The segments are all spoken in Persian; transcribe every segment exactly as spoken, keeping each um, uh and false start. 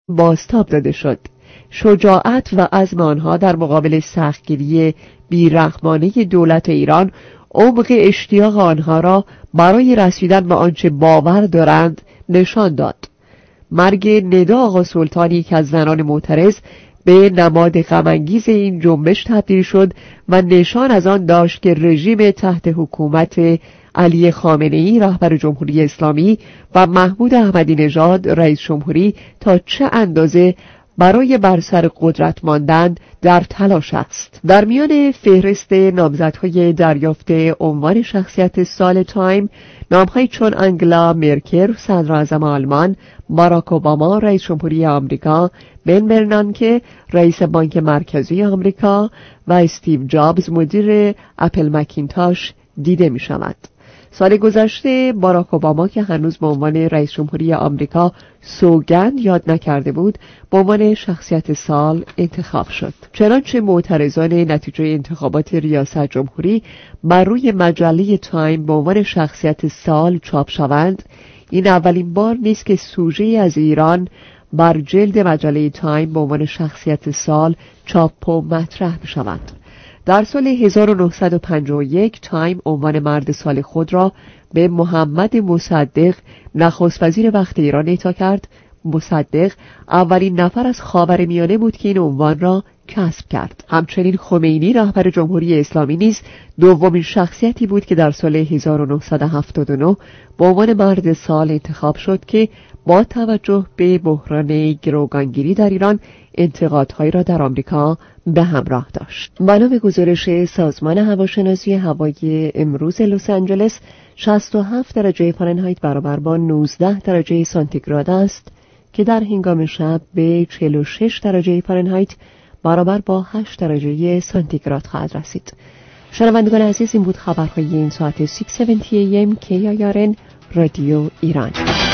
بازتاب داده شد. شجاعت و عزم آنها در مقابل سختگیری بیرحمانه دولت ایران عمق اشتیاق آنها را برای رسیدن به آنچه باور دارند نشان داد. مرگ ندا آقا سلطانی که از زنان معترض به نماد غم‌انگیز این جنبش تبدیل شد و نشان از آن داشت که رژیم تحت حکومت علی خامنه‌ای رهبر جمهوری اسلامی و محمود احمدی نژاد رئیس جمهوری تا چه اندازه برای بر سر قدرت ماندن در تلاش است. در میان فهرست نامزدهای دریافت عنوان شخصیت سال تایم نام‌هایی چون انگلا مرکل صدراعظم آلمان، باراک اوباما رئیس جمهوری آمریکا، بن برنانکه رئیس بانک مرکزی آمریکا و استیو جابز مدیر اپل مکینتاش دیده می‌شود. سال گذشته باراک اوباما که هنوز به عنوان رئیس جمهوری آمریکا سوگند یاد نکرده بود، به عنوان شخصیت سال انتخاب شد. چنانچه معترضان نتیجه انتخابات ریاست جمهوری بر روی مجله تایم به عنوان شخصیت سال چاپ شوند، این اولین بار نیست که سوژه از ایران بر جلد مجله تایم به عنوان شخصیت سال چاپ و مطرح می‌شود. در سال هزار و نهصد و پنجاه و یک تایم عنوان مرد سال خود را به محمد مصدق نخست وزیر وقت ایران اعطا کرد. مصدق اولین نفر از خاورمیانه بود که این عنوان را کسب کرد. همچنین خمینی رهبر جمهوری اسلامی نیز دومین شخصیتی بود که در سال هزار و نهصد و هفتاد و نه به عنوان مرد سال انتخاب شد که با توجه به بحران گروگانگیری در ایران انتقادهایی را در آمریکا به همراه داشت. بنا به گزارش سازمان هواشناسی هوایی امروز لس آنجلس، شصت و هفت درجه فارنهایت برابر با نوزده درجه سانتیگراد است که در هنگام شب به چهل و شش درجه فارنهایت برابر با هشت درجه سانتیگراد خواهد رسید. شنوندگان عزیز، این بود خبرهای این ساعت ششصد و هفتاد ای ام کی آی آر ان رادیو ایران.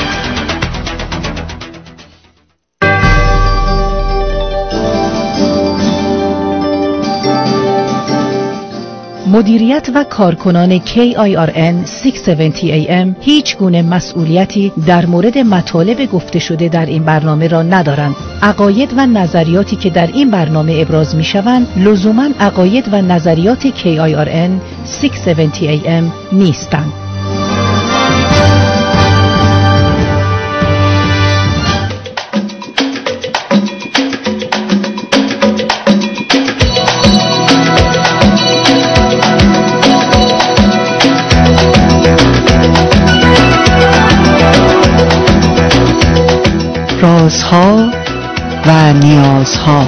مدیریت و کارکنان کی آی آر ان ششصد و هفتاد ای ام هیچ گونه مسئولیتی در مورد مطالب گفته شده در این برنامه را ندارند. عقاید و نظریاتی که در این برنامه ابراز می شوند لزوماً عقاید و نظریات کی آی آر ان ششصد و هفتاد ای ام نیستند. رازها و نیازها.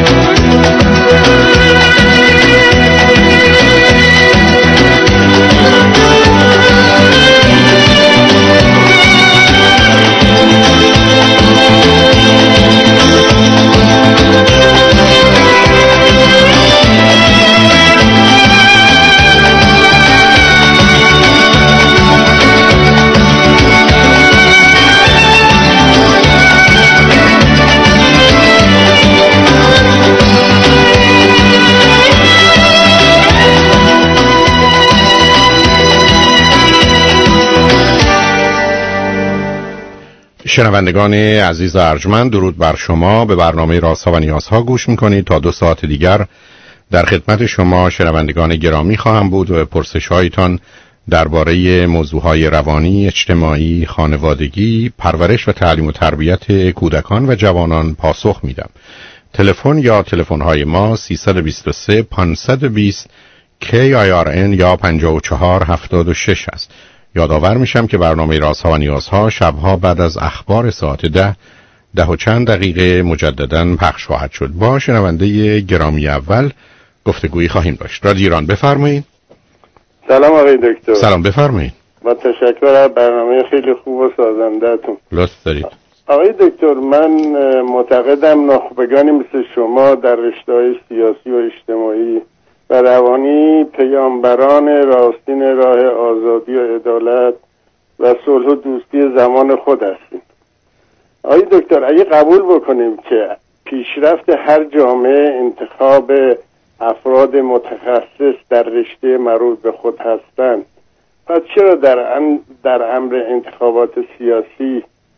شنوندگان عزیز و ارجمند، درود بر شما. به برنامه رازها و نیازها گوش میکنید. تا دو ساعت دیگر در خدمت شما شنوندگان گرامی خواهم بود و به پرسش‌هایتان درباره موضوعهای روانی، اجتماعی، خانوادگی، پرورش و تعلیم و تربیت کودکان و جوانان پاسخ میدم. تلفن یا تلفن‌های ما سیصد و بیست و سه پانصد و بیست کی آی آر ان یا پنجاه و چهار هفتاد و شش است. یادآور میشم که برنامه رازها و نیازها شبها بعد از اخبار ساعت ده ده و چند دقیقه مجدداً پخش خواهد شد. با شنونده گرامی اول گفتگویی خواهیم داشت. رادیو ایران، بفرمایید. سلام آقای دکتر. سلام، بفرمایید. با تشکر از برنامه خیلی خوب و سازنده‌تون. لطف دارید. آقای دکتر، من معتقدم نخبگانی مثل شما در رشته‌های سیاسی و اجتماعی و روانی پیامبران راستین راه آزادی و عدالت و صلح و دوستی زمان خود هستیم. آقای دکتر، اگه قبول بکنیم که پیشرفت هر جامعه انتخاب افراد متخصص در رشته مربوط به خود هستند، پس چرا در ام در امر انتخابات سیاسی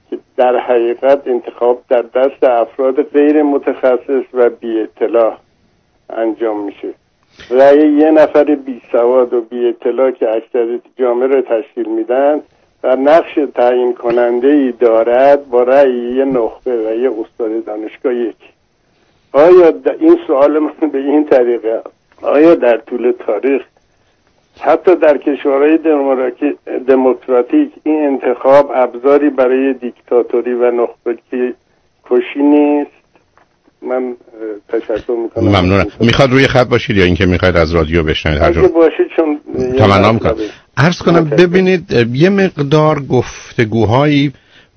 که در حقیقت انتخاب در دست افراد غیر متخصص و بی اطلاع انجام میشه. رأی یه نفر بی سواد و بی اطلاع که اکثریت جامعه رو تشکیل میدن و نقش تعیین کننده ای دارد با رأی یه نخبه و یه استاد دانشگاه یک. آیا این سوال من به این طریقه، آیا در طول تاریخ حتی در کشورهای دموکراتیک این انتخاب ابزاری برای دیکتاتوری و نخبه کشی نیست؟ من تشکر میکنم. ممنونم. میخواد روی خط باشید یا اینکه میخواید از رادیو بشنوید؟ هر جا باشید، چون تمنا میکنم. عرض کنم ببینید یه مقدار گفتگوهایی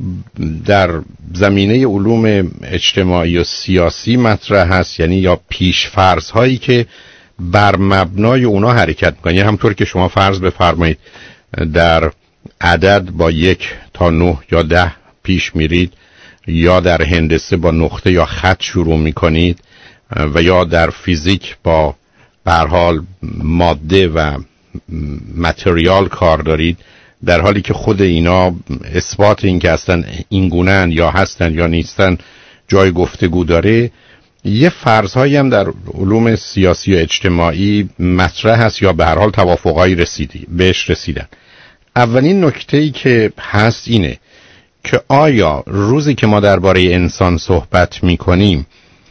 در زمینه علوم اجتماعی و سیاسی مطرح هست، یعنی یا پیش فرض هایی که بر مبنای اونا حرکت میکنن. یعنی همطور که شما فرض بفرمایید در عدد با یک تا نه یا ده پیش میرید، یا در هندسه با نقطه یا خط شروع میکنید، و یا در فیزیک با به هر حال ماده و متریال کار دارید، در حالی که خود اینا اثبات این که اصلا این گونه‌اند یا هستن یا نیستن جای گفتگو داره. یه فرض‌هایی هم در علوم سیاسی و اجتماعی مطرح هست یا به هر حال توافقایی رسیدی بهش رسیدن. اولین نکته‌ای که هست اینه که آیا روزی که ما درباره انسان صحبت می‌کنیم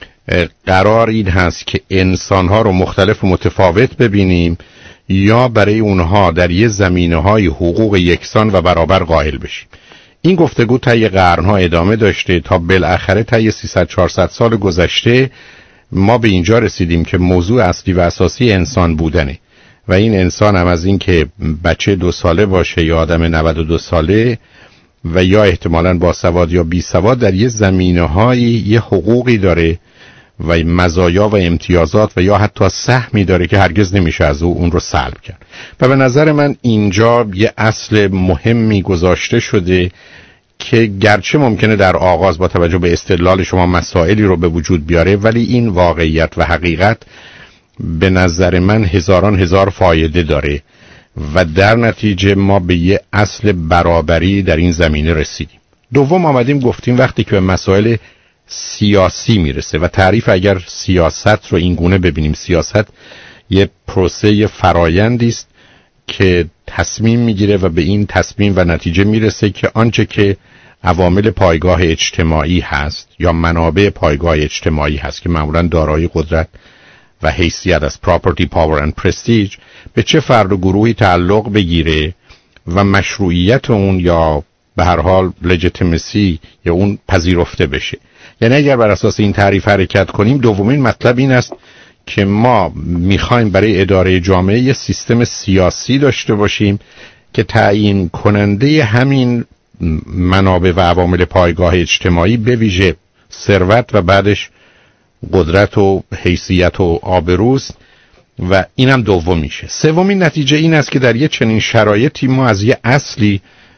قرار این هست که انسان‌ها رو مختلف و متفاوت ببینیم یا برای اونها در یه زمینه‌های حقوق یکسان و برابر قائل بشیم؟ این گفتگو طی قرن‌ها ادامه داشته تا بالاخره طی سیصد چهارصد سال گذشته ما به اینجا رسیدیم که موضوع اصلی و اساسی انسان بودنه، و این انسان هم از این که بچه دو ساله باشه یا آدم نود و دو ساله و یا احتمالاً با سواد یا بی سواد در یه زمینه‌های یه حقوقی داره و مزایا و امتیازات و یا حتی سهمی داره که هرگز نمیشه از او اون رو سلب کرد. و به نظر من اینجا یه اصل مهمی گذاشته شده که گرچه ممکنه در آغاز با توجه به استدلال شما مسائلی رو به وجود بیاره، ولی این واقعیت و حقیقت به نظر من هزاران هزار فایده داره و در نتیجه ما به یه اصل برابری در این زمینه رسیدیم. دوم آمدیم گفتیم وقتی که به مسائل سیاسی میرسه و تعریف اگر سیاست رو این گونه ببینیم، سیاست یه پروسه فرایندی است که تصمیم میگیره و به این تصمیم و نتیجه میرسه که آنچه که عوامل پایگاه اجتماعی هست یا منابع پایگاه اجتماعی هست که معمولا دارای قدرت و حیثیت از property, power and prestige به چه فرد و گروهی تعلق بگیره و مشروعیت اون یا به هر حال legitimacy یا اون پذیرفته بشه. یعنی اگر بر اساس این تعریف حرکت کنیم، دومین مطلب این است که ما میخوایم برای اداره جامعه یه سیستم سیاسی داشته باشیم که تعیین کننده همین منابع و عوامل پایگاه اجتماعی به ویژه ثروت و بعدش قدرت و حیثیت و آبروست و اینم دوم میشه. سومین نتیجه این است که در یه چنین شرایطی ما از یه اصلی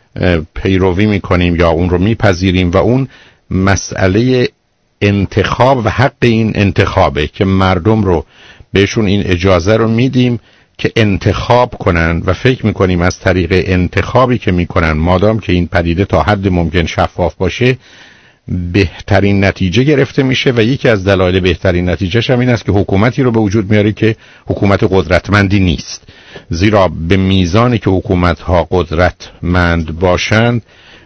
پیروی میکنیم یا اون رو میپذیریم و اون مسئله انتخاب و حق این انتخابه که مردم رو بهشون این اجازه رو میدیم که انتخاب کنن و فکر میکنیم از طریق انتخابی که میکنن مادام که این پدیده تا حد ممکن شفاف باشه بهترین نتیجه گرفته میشه. و یکی از دلایل بهترین نتیجهش هم این است که حکومتی رو به وجود میاره که حکومت قدرتمندی نیست، زیرا به میزانی که حکومت‌ها قدرتمند باشند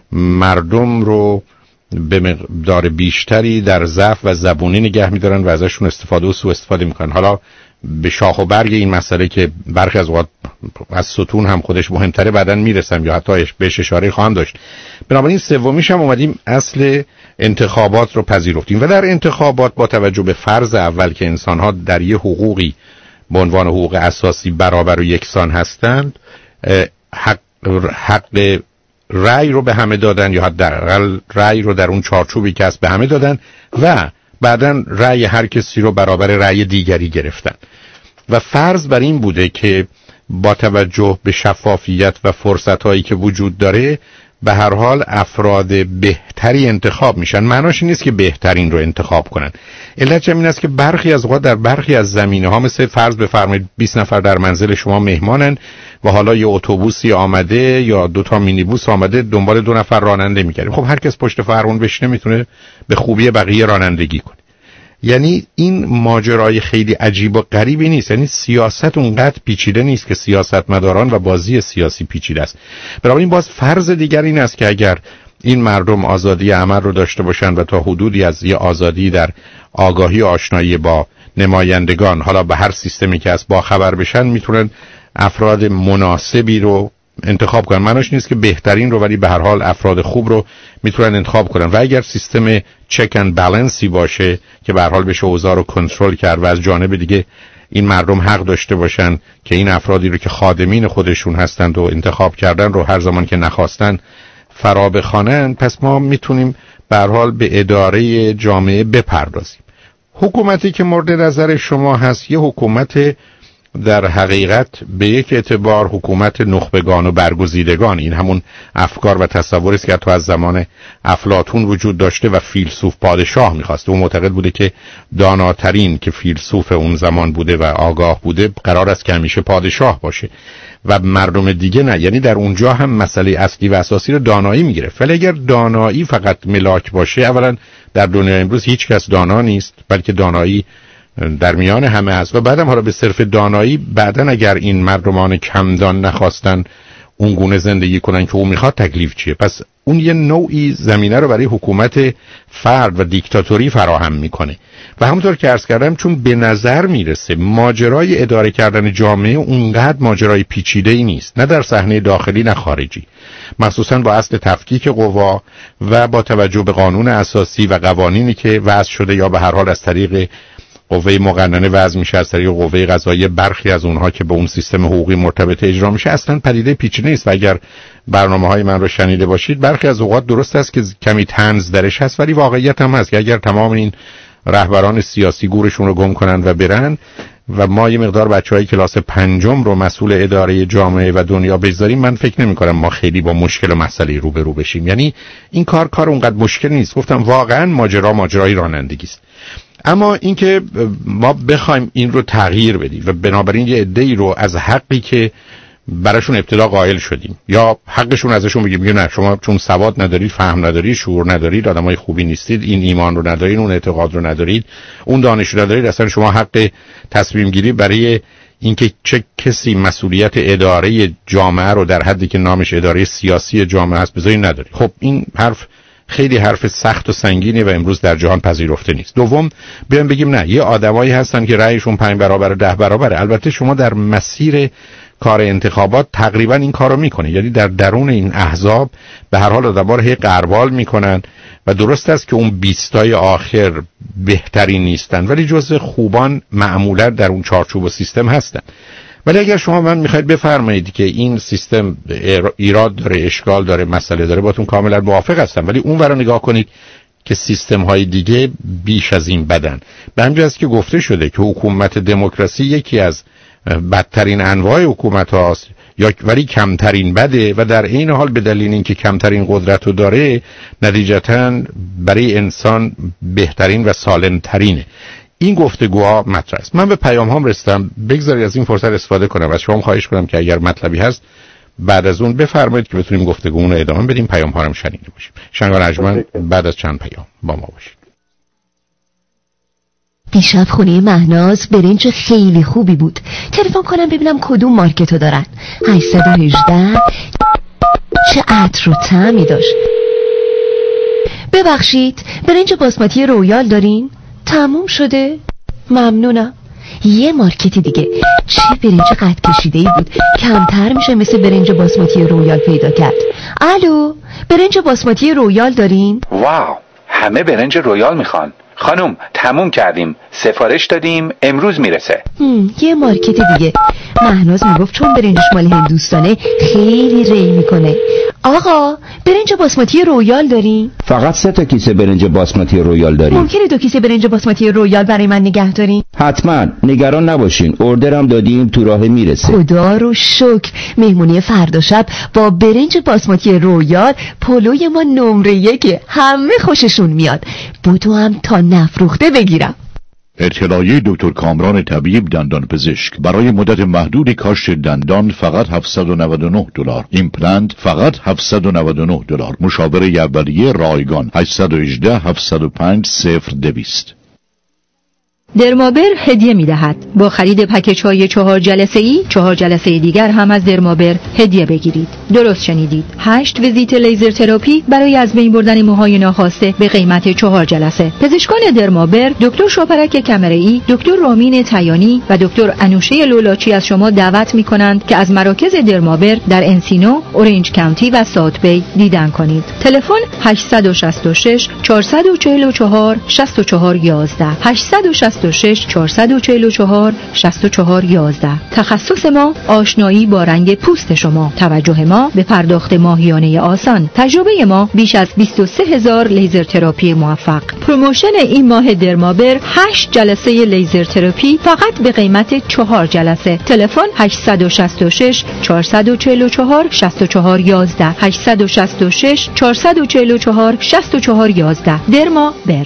مردم رو به مقدار بیشتری در ضعف و زبونی نگه می‌دارن و ازشون استفاده و سوء استفاده میکنن. حالا به شاخ و برگ این مسئله که برخی از اوقات از ستون هم خودش مهمتره بعدن میرسم یا حتی بهش اشاره خواهم داشت. بنابراین سومیش هم اومدیم اصل انتخابات رو پذیرفتیم و در انتخابات با توجه به فرض اول که انسان‌ها در یه حقوقی به عنوان حقوق اساسی برابر و یکسان هستند، حق حق رأی رو به همه دادن یا حداقل رأی رو در اون چارچوبی که هست به همه دادن و بعدن رأی هر کسی رو برابر رأی دیگری گرفتن و فرض بر این بوده که با توجه به شفافیت و فرصت‌هایی که وجود داره به هر حال افراد بهتری انتخاب میشن. معناش این نیست که بهترین رو انتخاب کنن. علت این است که برخی از اوقات در برخی از زمینه‌ها مثل فرض بفرمایید بیست نفر در منزل شما مهمانن و حالا یه اتوبوسی آمده یا دو تا مینیبوس آمده دنبال دو نفر راننده می‌گردیم. خب هر کس پشت فرمون بشینه میتونه به خوبی بقیه رانندگی کنه. یعنی این ماجرای خیلی عجیب و غریبی نیست. یعنی سیاست اونقدر پیچیده نیست که سیاستمداران و بازی سیاسی پیچیده است. بنابراین باز فرض دیگر این است که اگر این مردم آزادی عمل رو داشته باشن و تا حدودی از یه آزادی در آگاهی و آشنایی با نمایندگان، حالا به هر سیستمی که از با خبر بشن، میتونن افراد مناسبی رو انتخاب کنن. معناش نیست که بهترین رو، ولی به هر حال افراد خوب رو میتونن انتخاب کنن. و اگر سیستم چک اند بالانسی باشه که به هر حال بشه اوضاع رو کنترل کرد و از جانب دیگه این مردم حق داشته باشن که این افرادی رو که خادمین خودشون هستند و انتخاب کردن رو هر زمان که نخواستن فرا بخوانن، پس ما میتونیم به هر حال به اداره جامعه بپردازیم. حکومتی که مورد نظر شما هست یه حکومت در حقیقت به یک اعتبار حکومت نخبگان و برگزیدگان. این همون افکار و تصوری است که تو از زمان افلاطون وجود داشته و فیلسوف پادشاه می‌خواسته. اون معتقد بوده که داناترین که فیلسوف اون زمان بوده و آگاه بوده قرار است که همیشه پادشاه باشه و مردم دیگه نه. یعنی در اونجا هم مسئله اصلی و اساسی رو دانایی میگیره. ولی اگر دانایی فقط ملاک باشه، اولا در دنیای امروز هیچ کس دانا نیست، بلکه دانایی در میان همه است. و بعدم حالا به صرف دانایی، بعدن اگر این مردمان کمدان نخواستن اون گونه زندگی کنن که اون میخواد، تکلیف چیه؟ پس اون یه نوعی زمینه رو برای حکومت فرد و دیکتاتوری فراهم میکنه. و همونطور که عرض کردم، چون به نظر میرسه ماجرای اداره کردن جامعه اونقدر ماجرای پیچیده‌ای نیست، نه در صحنه داخلی نه خارجی، مخصوصا با اصل تفکیک قوا و با توجه به قانون اساسی و قوانینی که وضع شده یا به هر حال از طریق قوه مقننه وضع میشه، از طریق قوه قضاییه برخی از اونها که به اون سیستم حقوقی مرتبط اجرا میشه، اصلا پدیده پیچیده نیست. و اگر برنامه‌های من رو شنیده باشید، برخی از اوقات درست است که کمی طنز درش هست، ولی واقعیت هم هست که اگر تمام این رهبران سیاسی گورشون رو گم کنن و برن و ما یه مقدار بچهای کلاس پنجم رو مسئول اداره جامعه و دنیا بذاریم، من فکر نمی‌کنم ما خیلی با مشکل و مسئله روبرو بشیم. یعنی این کار کار اونقدر مشکل نیست. گفتم واقعا ماجرا ماجرای رانندگی است. اما اینکه ما بخوایم این رو تغییر بدیم و بنابراین یه عده‌ای رو از حقی که براشون ابتدا قائل شدیم یا حقشون ازشون بگیم میگه نه شما چون سواد ندارید، فهم ندارید، شعور ندارید، آدمای خوبی نیستید، این ایمان رو ندارید، اون اعتقاد رو ندارید، اون دانش رو ندارید، اصلا شما حق تصمیم گیری برای اینکه چه کسی مسئولیت اداره جامعه رو در حدی که نامش اداره سیاسی جامعه است بذارید ندارید. خب این حرف خیلی حرف سخت و سنگینی و امروز در جهان پذیرفته نیست. دوم بیایم بگیم نه، یه آدمایی هستن که رأیشون پنج برابر ده برابره. البته شما در مسیر کار انتخابات تقریبا این کارو میکنه، یعنی در درون این احزاب به هر حال آدم‌ها رو هی غربال میکنن و درست است که اون بیستای آخر بهتری نیستن، ولی جزء خوبان معمولا در اون چارچوب و سیستم هستن. ولی اگر شما من میخواید بفرمایید که این سیستم ایراد داره، اشکال داره، مسئله داره، باتون کاملا موافق هستم، ولی اون ورا نگاه کنید که سیستم های دیگه بیش از این بدن. به همین جهت که گفته شده که حکومت دموکراسی یکی از بدترین انواع حکومت هاست، یا ولی کمترین بده و در این حال به دلیل اینکه کمترین قدرت رو داره نتیجتاً برای انسان بهترین و سالم ترینه. این گفتگوها مطرح است. من به پیام هام رسیدم، بگذارید از این فرصت استفاده کنم. از شما خواهش کنم که اگر مطلبی هست بعد از اون بفرمایید که بتونیم گفتگومون رو ادامه بدیم. پیام ها رو شنیده باشیم. شنگان ارجمند بعد از چند پیام با ما باشید. دیشب خونه مهناز برنج خیلی خوبی بود. تلفن کنم ببینم کدوم مارکتو دارن. هشتصد و هجده. چه عطر و طعمی داشت. ببخشید برنج باسمتی رویال دارین؟ تموم شده؟ ممنونم. یه مارکت دیگه. چه برنج قد کشیده‌ای بود، کمتر میشه مثل برنج باسمتی رویال پیدا کرد. الو، برنج باسمتی رویال دارین؟ واو، همه برنج رویال میخوان. خانم تموم کردیم، سفارش دادیم، امروز میرسه. هم، یه مارکت دیگه. مهناز میگفت چون برنجش مال هندوستانه خیلی ری میکنه. آقا برنج باسمتی رویال دارین؟ فقط سه تا کیسه برنج باسمتی رویال داریم. ممکنه دو کیسه برنج باسمتی رویال برای من نگه دارین؟ حتما، نگران نباشین، اوردرم دادیم، تو راه میرسه. خدا رو شکر. مهمونی فردا شب با برنج باسمتی رویال، پلوی ما نمره یکه، همه خوششون میاد. بودو هم تا نفروخته بگیرم. اطلاعیه دکتر کامران طبیب دندان پزشک: برای مدت محدود کاشت دندان فقط هفتصد و نود و نه دلار، ایمپلنت فقط هفتصد و نود و نه دلار، مشاوره اولیه رایگان هشت یک هشت هفت صفر پنج صفر دویست. درمابر هدیه می‌دهد. با خرید پکیج های چهار جلسه ای، چهار جلسه دیگر هم از درمابر هدیه بگیرید. درست شنیدید. هشت ویزیت لیزر تراپی برای از بین بردن موهای ناخواسته به قیمت چهار جلسه. پزشکان درمابر دکتر شاپرک کمرئی، دکتر رامین تیانی و دکتر انوشه لولاچی از شما دعوت می‌کنند که از مراکز درمابر در انسینو، اورنج کانتی و ساوت بی دیدن کنید. تلفن هشت شش شش چهار چهار چهار شش چهار یک یک هشت شش شش چهار چهار چهار شش چهار یک یک. تخصص ما آشنایی با رنگ پوست شما، توجه ما به پرداخت ماهیانه آسان، تجربه ما بیش از بیست و سه هزار لیزر تراپی موفق. پروموشن این ماه درمابر هشت جلسه لیزر تراپی فقط به قیمت چهار جلسه. تلفن هشت شش شش چهار چهار چهار شش چهار یک یک هشت شش شش چهار چهار چهار شش چهار یک یک. درمابر.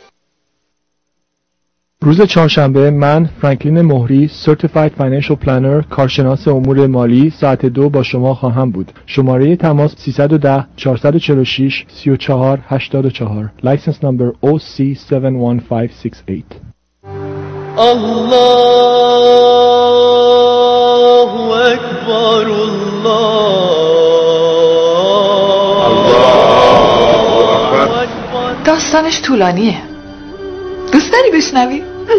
روز چهارشنبه من فرانکلین مهری Certified Financial Planner کارشناس امور مالی ساعت دو با شما خواهم بود. شماره تماس سیصد و ده چهارصد و چهل و شش سی و چهار هشتاد و چهار. License number O C هفت یک پنج شش هشت. الله اکبر الله. داستانش طولانیه. دوست داری بشنوی؟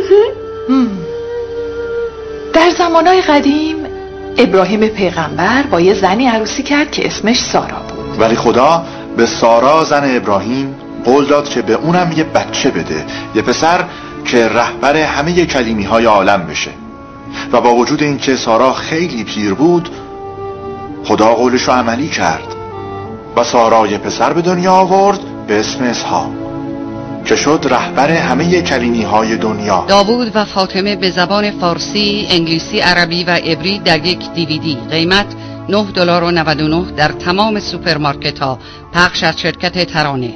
در زمانهای قدیم ابراهیم پیغمبر با یه زنی عروسی کرد که اسمش سارا بود. ولی خدا به سارا زن ابراهیم قول داد که به اونم یه بچه بده، یه پسر که رهبر همه کلیمی های عالم بشه. و با وجود اینکه سارا خیلی پیر بود، خدا قولشو عملی کرد و سارا یه پسر به دنیا آورد به اسم اسحاق که شد رهبر همه کلیمی های دنیا. داوود و فاطمه به زبان فارسی، انگلیسی، عربی و عبری در یک دیویدی. قیمت نه دلار و نود و نه در تمام سوپرمارکت ها. پخش از شرکت ترانه.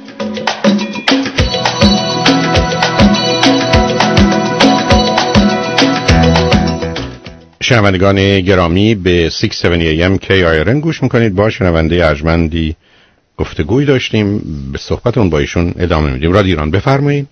شنوندگان گرامی به شش هفت ای ام کی آی آر ان گوش میکنید. با شنونده ارجمندی گفتگوی داشتیم، به صحبتون با ایشون ادامه میدیم. رادیو ایران بفرمایید.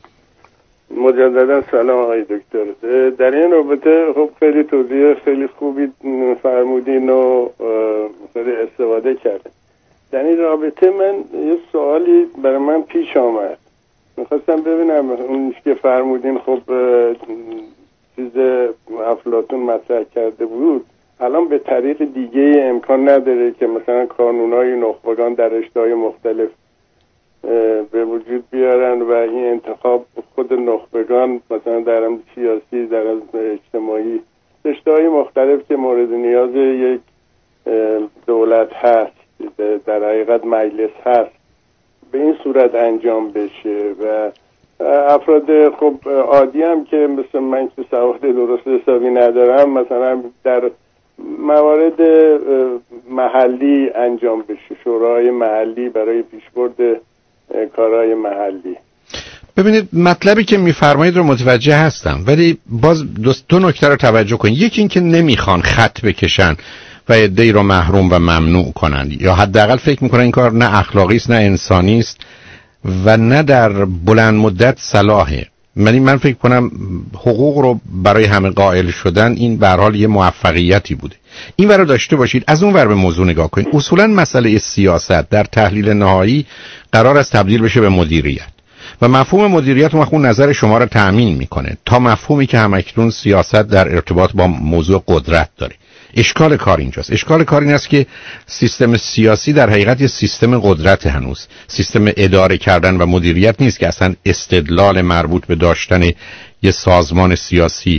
مجددا سلام آقای دکتر. در این رابطه خب خیلی توضیح خیلی خوبی فرمودین و خیلی استفاده کردن. در این رابطه من یه سوالی برای من پیش آمد، میخواستم ببینم اون که فرمودین خب چیز افلاطون مطرح کرده بود الان به طریق دیگه امکان نداره که مثلا کانونای نخبگان در رشته‌های مختلف به وجود بیارن و این انتخاب خود نخبگان مثلا در علم سیاسی، در علم اجتماعی، رشته‌های مختلف که مورد نیاز یک دولت هست، در حقیقت مجلس هست، به این صورت انجام بشه و افراد خب عادی هم که مثل من که سواد درست حسابی ندارم مثلا در موارد محلی انجام بشه، شورای محلی برای پیشبرد کارهای محلی. ببینید مطلبی که میفرمایید رو متوجه هستم، ولی باز دو, دو نکته رو توجه کنید. یکی این که نمیخوان خط بکشن و عده‌ای رو محروم و ممنوع کنن، یا حداقل فکر میکنن این کار نه اخلاقی است، نه انسانی است و نه در بلند مدت صلاحه. من من فکر کنم حقوق رو برای همه قائل شدن این به هر حال یه موفقیتی بوده. این ور رو داشته باشید، از اون ور به موضوع نگاه کنید. اصولا مسئله سیاست در تحلیل نهایی قرار است تبدیل بشه به مدیریت و مفهوم مدیریت مخون نظر شما رو تأمین میکنه تا مفهومی که همکنون سیاست در ارتباط با موضوع قدرت داره. اشکال کار اینجاست. اشکال کار این است که سیستم سیاسی در حقیقت یه سیستم قدرت، هنوز سیستم اداره کردن و مدیریت نیست که اصلا استدلال مربوط به داشتن یه سازمان سیاسی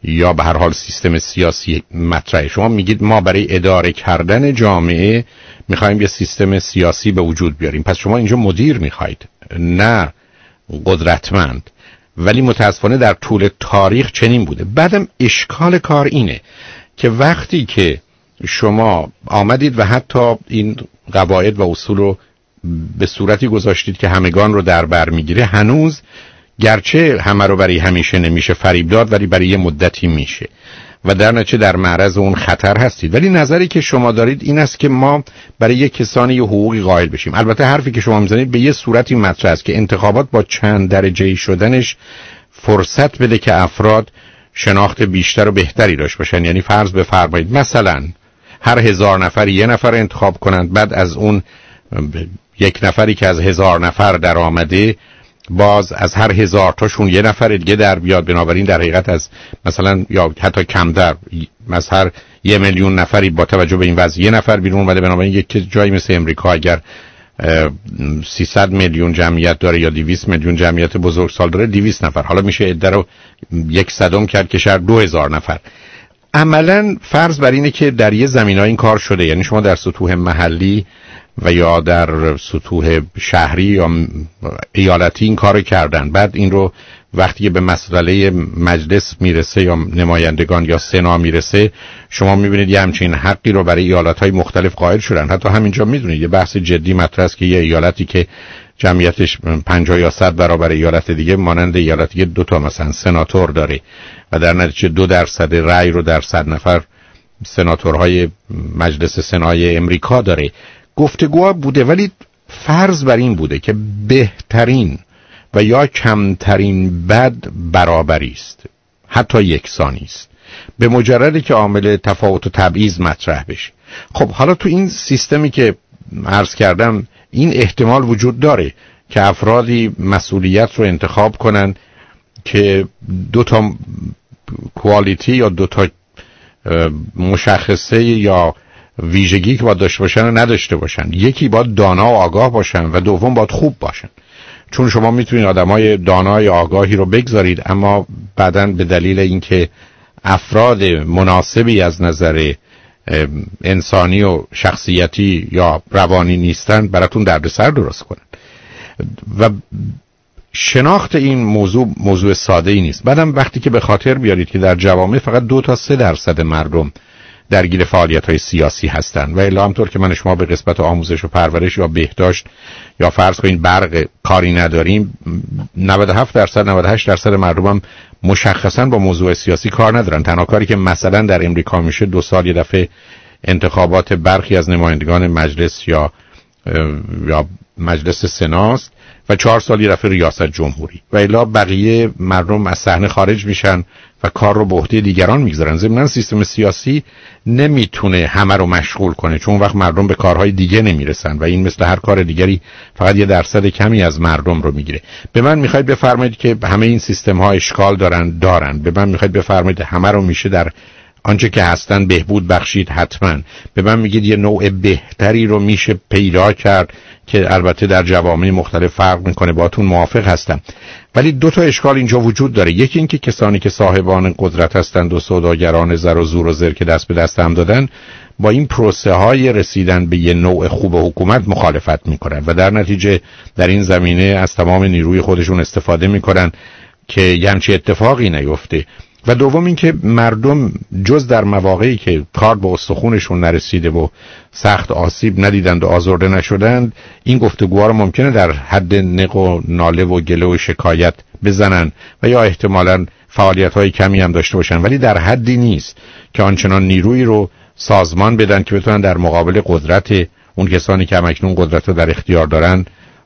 یا به هر حال سیستم سیاسی مطرحه. شما میگید ما برای اداره کردن جامعه میخوایم یه سیستم سیاسی به وجود بیاریم، پس شما اینجا مدیر میخواید نه قدرتمند. ولی متاسفانه در طول تاریخ چنین بوده. بعدم اشکال کار اینه که وقتی که شما آمدید و حتی این قواعد و اصول رو به صورتی گذاشتید که همگان رو در بر میگیره، هنوز گرچه همه رو برای همیشه نمیشه فریب داد ولی برای یه مدتی میشه و در نتیجه در معرض اون خطر هستید. ولی نظری که شما دارید این است که ما برای یک کسانی یه حقوقی قائل بشیم. البته حرفی که شما میزنید به یه صورتی مطرح است که انتخابات با چند درجه‌ای شدنش فرصت بده که افراد شناخت بیشتر و بهتری داشته باشن. یعنی فرض بفرمایید مثلا هر هزار نفر یه نفر انتخاب کنند، بعد از اون یک نفری که از هزار نفر در آمده باز از هر هزار تاشون یه نفر دیگه در بیاد. بنابراین در حقیقت از مثلا یا حتی کم در از هر یه میلیون نفری با توجه به این وضع یه نفر بیرون اومده. بنابراین یک جایی مثل امریکا اگر سیصد میلیون جمعیت داره یا دویست میلیون جمعیت بزرگسال داره، دویست نفر حالا میشه عده رو یک صدم کرد که شهر دو هزار نفر. عملا فرض بر اینه که در یه زمینای این کار شده، یعنی شما در سطوح محلی و یا در سطوح شهری یا ایالتی این کارو کردن. بعد این رو وقتی به مسئله مجلس میرسه یا نمایندگان یا سنا میرسه، شما میبینید یه همچین حقی رو برای ایالت‌های مختلف قائل شدن. حتی همینجا میدونید یه بحث جدی مطرح است که یه ایالتی که جمعیتش پنجاه یا صد برابر ایالت دیگه مانند ایالتی که دو تا مثلا سناتور داره و در نتیجه دو درصد رأی رو در صد نفر سناتورهای مجلس سنای امریکا داره. گفتگو بوده ولی فرض بر این بوده که بهترین و یا کمترین بد برابری است، حتی یکسانی است، به مجردی که عامل تفاوت و تبعیض مطرح بشه. خب حالا تو این سیستمی که عرض کردم این احتمال وجود داره که افرادی مسئولیت رو انتخاب کنن که دو تا کوالیتی یا دو تا مشخصه یا ویژگی که باید داشته باشن و نداشته باشن. یکی باید دانا و آگاه باشن و دوم باید خوب باشن. چون شما میتونید آدمای دانای آگاهی رو بگذارید اما بعداً به دلیل اینکه افراد مناسبی از نظر انسانی و شخصیتی یا روانی نیستن براتون دردسر درست کنن. و شناخت این موضوع موضوع ساده ای نیست. بعدم وقتی که به خاطر بیارید که در جوامع فقط دو تا سه درصد مردم درگیر فعالیت‌های سیاسی هستند و الا همطور که من شما به قسمت آموزش و پرورش یا بهداشت یا فرض کنید برق کاری نداریم، نود و هفت درصد نود و هشت درصد مردم هم مشخصاً با موضوع سیاسی کار ندارن. تنها کاری که مثلا در امریکا میشه دو سال یه دفعه انتخابات برخی از نمایندگان مجلس یا یا مجلس سناست و چهار سال یه دفعه ریاست جمهوری و الا بقیه مردم از صحنه خارج میشن و کار رو به عهده دیگران میگذارن. ضمن سیستم سیاسی نمیتونه همه رو مشغول کنه چون وقت مردم به کارهای دیگه نمیرسن و این مثل هر کار دیگری فقط یه درصد کمی از مردم رو میگیره. به من میخواید بفرمایید که همه این سیستم ها اشکال دارن دارن به من میخواید بفرمایید همه رو میشه در آنچه که هستن بهبود بخشید؟ حتما. به من میگید یه نوع بهتری رو میشه پیدا کرد که البته در جوامع مختلف فرق میکنه، باهاتون موافق هستم. ولی دو تا اشکال اینجا وجود داره. یکی این که کسانی که صاحبان قدرت هستند و سوداگران زر و زور و زر که دست به دست هم دادن با این پروسه های رسیدن به یه نوع خوب حکومت مخالفت میکنن و در نتیجه در این زمینه از تمام نیروی خودشون استفاده میکنن که یه همچین اتفاقی نیفته. و دوم این که مردم جز در مواقعی که کار به استخونشون نرسیده و سخت آسیب ندیدند و آزرده نشدند این گفتگوها رو ممکنه در حد نق و ناله و گله و شکایت بزنن و یا احتمالاً فعالیت‌های کمی هم داشته باشن، ولی در حدی نیست که آنچنان نیرویی رو سازمان بدن که بتونن در مقابل قدرت اون کسانی که همکنون قدرت رو در اختیار دارن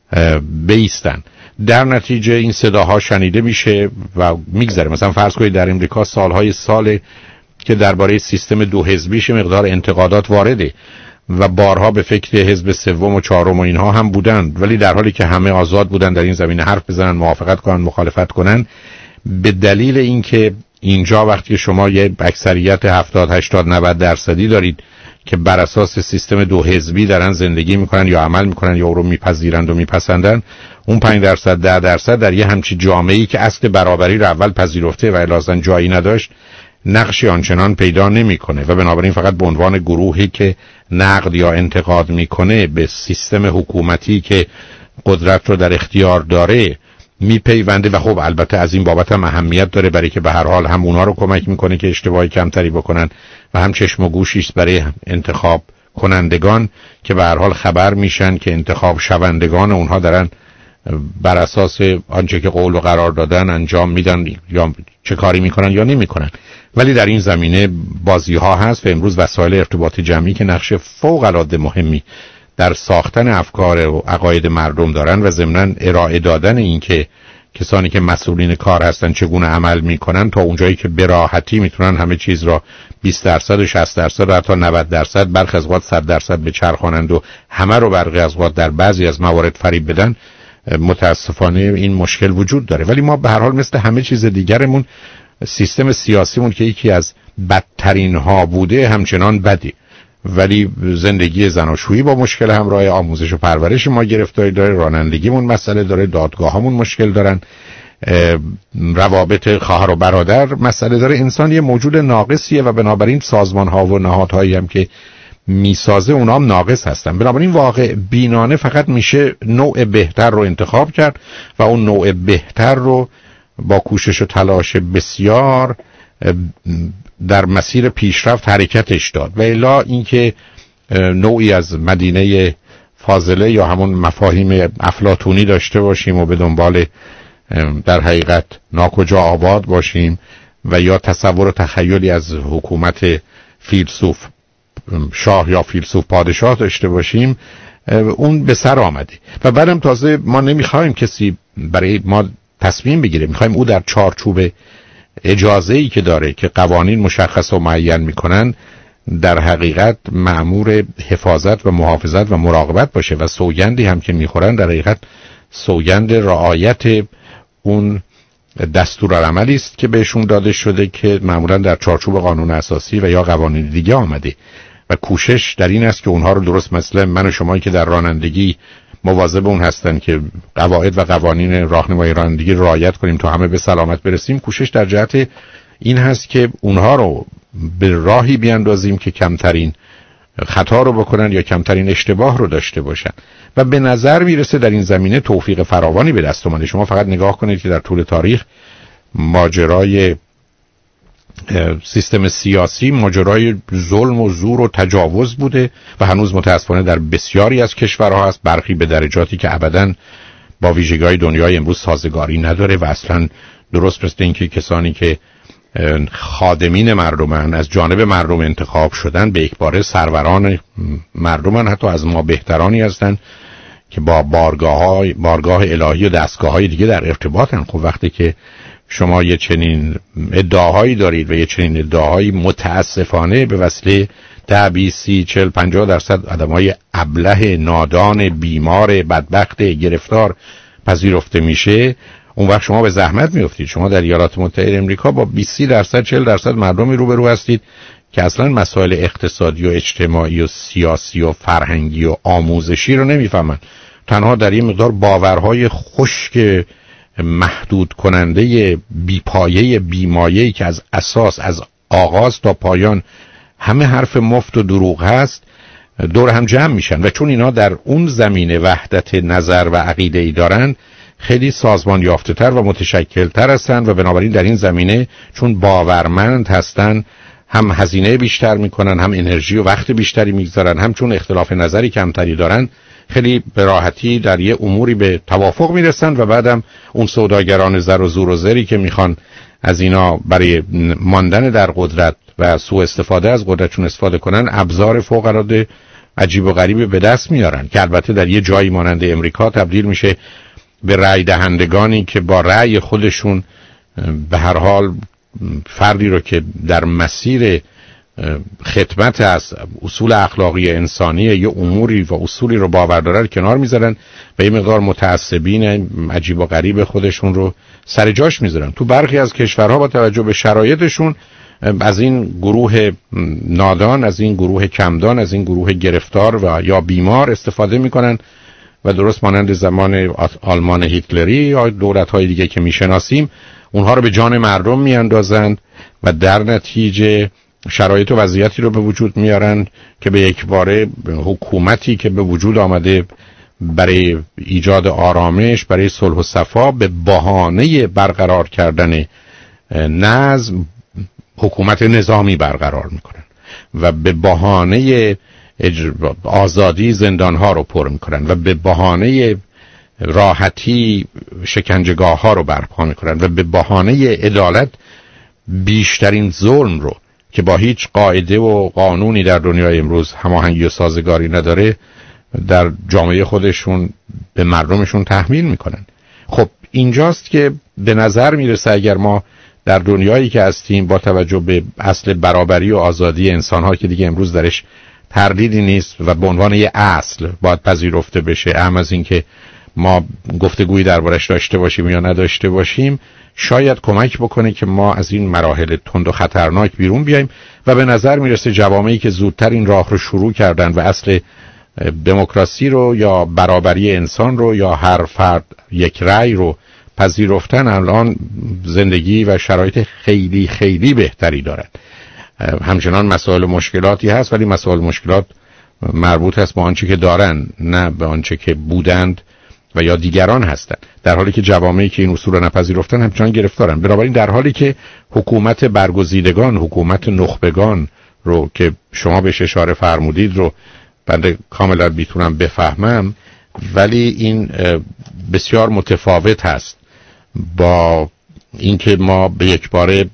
بایستن. در نتیجه این صداها شنیده میشه و میگذره. مثلا فرض کنید در امریکا سالهای سال که درباره سیستم دو حزبیش مقدار انتقادات وارده و بارها به فکر حزب سوم و چهارم و اینها هم بودن، ولی در حالی که همه آزاد بودن در این زمینه حرف بزنن، موافقت کنن، مخالفت کنن، به دلیل اینکه اینجا وقتی شما یه اکثریت هفتاد هشتاد نود درصدی دارید که بر اساس سیستم دو حزبی دارن زندگی میکنن یا عمل میکنن یا او رو میپذیرند و میپسندن، اون پنج درصد ده درصد در یه همچی جامعه‌ای که اصل برابری رو اول پذیرفته و لازم جایی نداشت نقشی آنچنان پیدا نمیکنه و بنابراین فقط به عنوان گروهی که نقد یا انتقاد میکنه به سیستم حکومتی که قدرت رو در اختیار داره میپیونده و خب البته از این بابت هم اهمیت داره، برای که به هر حال هم اونا رو کمک میکنه که اشتباه کمتری بکنن و هم چشم و گوشی است برای انتخاب کنندگان که به هر حال خبر میشن که انتخاب شوندگان اونها دارن بر اساس آنچه که قول و قرار دادن انجام میدن یا چه کاری میکنن یا نمیکنن. ولی در این زمینه بازی ها هست و امروز وسایل ارتباط جمعی که نقش فوق العاده مهمی در ساختن افکار و عقاید مردم دارن و ضمناً ارائه دادن این که کسانی که مسئولین کار هستن چگونه عمل میکنن تا اونجایی که به راحتی میتونن همه چیز را بیست درصد و شصت درصد و حتی نود درصد برخی از اوقات صد درصد بچرخانند و همه رو برخی از اوقات در بعضی از موارد فریب بدن، متاسفانه این مشکل وجود داره. ولی ما به هر حال مثل همه چیز دیگرمون سیستم سیاسیمون که یکی از بدترین ها بوده همچنان بدی، ولی زندگی زناشویی با مشکل همراه، آموزش و پرورش ما گرفتاری داره، رانندگیمون مسئله داره، دادگاهامون مشکل دارن، روابط خواهر و برادر مسئله داره. انسان یه موجود ناقصیه و بنابراین سازمان ها و نهادهایی هم که میسازه اونا هم ناقص هستن. بنابراین واقع بینانه فقط میشه نوع بهتر رو انتخاب کرد و اون نوع بهتر رو با کوشش و تلاش بسیار در مسیر پیشرفت حرکتش داد و الا اینکه نوعی از مدینه فاضله یا همون مفاهیم افلاطونی داشته باشیم و به دنبال در حقیقت ناکجا آباد باشیم و یا تصور و تخیلی از حکومت فیلسوف شاه یا فیلسوف پادشاه داشته باشیم، اون به سر آمده. و بعدم تازه ما نمیخوایم کسی برای ما تصمیم بگیره، میخوایم او در چارچوب اجازه‌ای که داره که قوانین مشخص و معین میکنن در حقیقت مأمور حفاظت و محافظت و مراقبت باشه و سوگندی هم که میخورن در حقیقت سوگند رعایت اون دستورالعملی است که بهشون داده شده که معمولا در چارچوب قانون اساسی و یا قوانین دیگه آمده و کوشش در این است که اونها رو درست مثل من و شمایی که در رانندگی مواظب اون هستن که قواعد و قوانین راهنمایی رانندگی رعایت کنیم تا همه به سلامت برسیم، کوشش در جهت این هست که اونها رو به راهی بیاندازیم که کمترین خطا رو بکنن یا کمترین اشتباه رو داشته باشن و به نظر میرسه در این زمینه توفیق فراوانی به دست اومده. شما فقط نگاه کنید که در طول تاریخ ماجرای سیستم سیاسی ماجرای ظلم و زور و تجاوز بوده و هنوز متاسفانه در بسیاری از کشورها هست، برخی به درجاتی که ابداً با ویژگی‌های دنیای امروز سازگاری نداره و اصلا درست مثل اینکه کسانی که خادمین مردمن از جانب مردم انتخاب شدن به یکباره سروران مردمن، حتی از ما بهترانی هستن که با بارگاه بارگاه الهی و دستگاه های دیگه در ارتباطن. خب وقتی که شما یه چنین ادعاهایی دارید و یه چنین ادعاهایی متاسفانه به وسیله ده بیست سی چهل پنجاه درصد آدمای ابله نادان بیمار بدبخت گرفتار پذیرفته میشه، اون وقت شما به زحمت میافتید. شما در ایالات متحده آمریکا با بیست درصد چهل درصد مردمی روبرو هستید که اصلا مسائل اقتصادی و اجتماعی و سیاسی و فرهنگی و آموزشی رو نمیفهمن، تنها در این مقدار باورهای خشک محدود کننده بیپایه بیمایه‌ای که از اساس از آغاز تا پایان همه حرف مفت و دروغ هست دور هم جمع میشن و چون اینا در اون زمینه وحدت نظر و عقیده‌ای دارن خیلی سازمان یافته تر و متشکل تر هستن و بنابراین در این زمینه چون باورمند هستن هم هزینه بیشتر میکنن، هم انرژی و وقت بیشتری میگذارن، هم چون اختلاف نظری کمتری دارن خیلی به راحتی در یه اموری به توافق میرسن و بعدم اون سوداگران زر و زور و زری که میخوان از اینا برای ماندن در قدرت و سوء استفاده از قدرتشون استفاده کنن ابزار فوق العاده عجیب و غریبی به دست میارن که البته در یه جایی مانند امریکا تبدیل میشه به رأی دهندگانی که با رأی خودشون به هر حال فردی رو که در مسیر خدمت از اصول اخلاقی انسانی یه اموری و اصولی رو باور دارن کنار میذارن و یه مقدار متعصبین عجیب و غریب خودشون رو سر جاش میذارن. تو برخی از کشورها با توجه به شرایطشون از این گروه نادان، از این گروه کمدان، از این گروه گرفتار و یا بیمار استفاده میکنن و درست مانند زمان آلمان هیتلری یا دولت‌های دیگه که میشناسیم اونها رو به جان مردم میاندازند و در نتیجه شرایط و وضعیتی رو به وجود میارن که به یک باره حکومتی که به وجود آمده برای ایجاد آرامش، برای صلح و صفا، به بهانه برقرار کردن نظم حکومت نظامی برقرار میکنن و به بهانه آزادی زندانها رو پر میکنن و به بهانه راحتی شکنجهگاه ها رو برپا میکنن و به بهانه عدالت بیشترین ظلم رو که با هیچ قاعده و قانونی در دنیای امروز هماهنگی و سازگاری نداره در جامعه خودشون به مردمشون تحمیل میکنن. خب اینجاست که به نظر میرسه اگر ما در دنیایی که هستیم با توجه به اصل برابری و آزادی انسان‌ها که دیگه امروز درش تردیدی نیست و به عنوان یه اصل باید پذیرفته بشه، اهم از این که ما گفتگویی دربارش داشته باشیم یا نداشته باشیم، شاید کمک بکنه که ما از این مراحل تند و خطرناک بیرون بیایم و به نظر میرسه جوامعی که زودتر این راه رو شروع کردن و اصل دموکراسی رو یا برابری انسان رو یا هر فرد یک رأی رو پذیرفتن، الان زندگی و شرایط خیلی خیلی بهتری دارد. همچنان مسائل مشکلاتی هست ولی مسائل مشکلات مربوط است به آنچه که دارن، نه به آنچه که بودند و یا دیگران هستند، در حالی که جوامعی که این اصول را نپذیرفتن همچنان گرفتارن. بنابراین در حالی که حکومت برگزیدگان، حکومت نخبگان رو که شما بهش اشاره فرمودید رو بنده کاملا میتونم بفهمم، ولی این بسیار متفاوت هست با اینکه ما به یک باره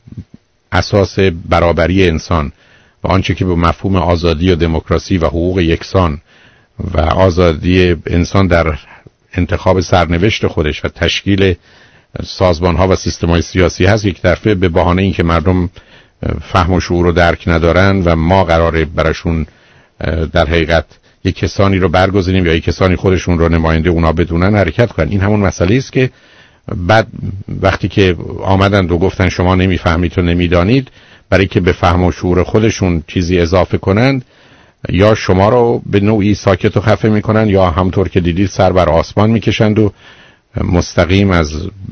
اساس برابری انسان و آنچه که به مفهوم آزادی و دموکراسی و حقوق یکسان و آزادی انسان در انتخاب سرنوشت خودش و تشکیل سازمان‌ها و سیستم‌های سیاسی هست، یک طرفه به بهانه اینکه مردم فهم و شعور و درک ندارن و ما قراره براشون در حقیقت یک کسانی رو برگزینیم یا یک کسانی خودشون رو نماینده اونا بدونن حرکت کنن. این همون مسئله است که بعد وقتی که آمدن و گفتن شما نمیفهمید و نمیدانید، برای که به فهم و شعور خودشون چیزی اضافه کنند یا شما رو به نوعی ساکت و خفه میکنن یا همطور که دیدید سر بر آسمان میکشند و مستقیم از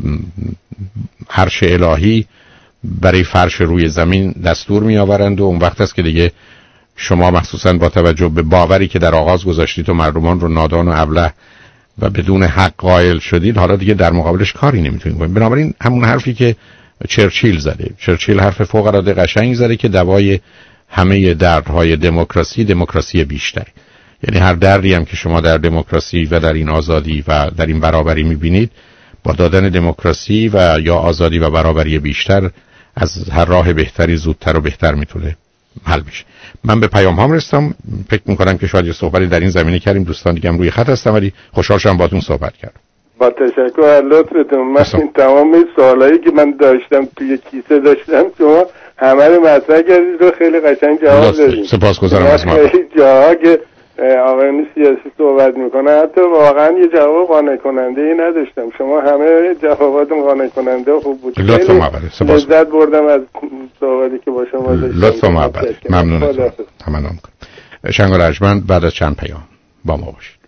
عرش الهی برای فرش روی زمین دستور میآورند و اون وقت است که دیگه شما مخصوصا با توجه به باوری که در آغاز گذاشتید و مردمان رو نادان و ابله و بدون حق قائل شدید، حالا دیگه در مقابلش کاری نمیتونید کنید. بنابراین همون حرفی که چرچیل زده، چرچیل حرف فوق العاده قشنگی زده که دوای همه دردهای دموکراسی دموکراسی بیشتر، یعنی هر دردی هم که شما در دموکراسی و در این آزادی و در این برابری میبینید، با دادن دموکراسی و یا آزادی و برابری بیشتر از هر راه بهتری زودتر و بهتر میتونه حل بشه. من به پیام هام رسیدم، فکر میکنم که شاید یه صحبتی در این زمینه کردیم. دوستان دیگه هم روی خط هستن ولی خوشحال شدم باهاتون صحبت کردم. با تشکر از لطفتون. من این تمام سوالایی که من داشتم توی کیسه داشتم شما همه رو مطرح کردید و خیلی قشنگ جواب دادید. سپاسگزارم از شما. خیلی جاها که آقایون سیاسی صحبت میکنه حتی واقعا یه جواب قانع کننده ای نداشتم. شما همه جواباتون قانع کننده و خوب بود. لطفا محبت. سپاس. لذت بردم از صحبتی که با شما داشتم. لطفا محبت. ممنونم. تمام. شنگال ارجمند بعد از چند پیام با ما باشید.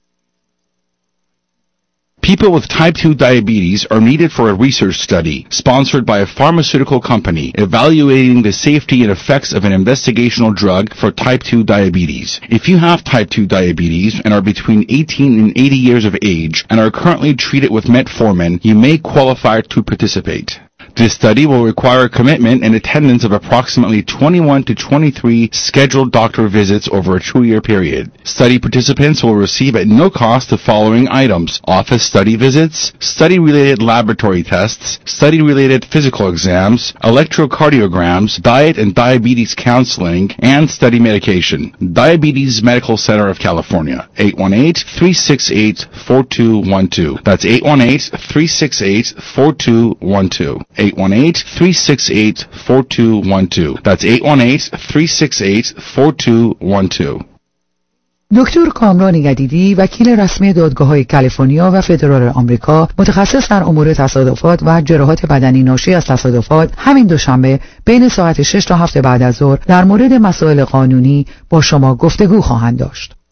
People with type two diabetes are needed for a research study sponsored by a pharmaceutical company evaluating the safety and effects of an investigational drug for type two diabetes. If you have type two diabetes and are between eighteen and eighty years of age and are currently treated with metformin, you may qualify to participate. This study will require commitment and attendance of approximately twenty-one to twenty-three scheduled doctor visits over a two-year period. Study participants will receive at no cost the following items: office study visits, study-related laboratory tests, study-related physical exams, electrocardiograms, diet and diabetes counseling, and study medication. Diabetes Medical Center of California, eight one eight, three six eight, four two one two. That's eight one eight, three six eight, four two one two. eight one eight, three six eight, four two one two. That's eight one eight, three six eight, four two one two. دکتر کامران یدیدی، وکیل رسمی دادگاه‌های کالیفرنیا و فدرال آمریکا، متخصص در امور تصادفات و جراحات بدنی ناشی از تصادفات، همین دوشنبه بین ساعت شش تا هفت بعد از ظهر در مورد مسائل قانونی با شما گفتگو خواهند داشت.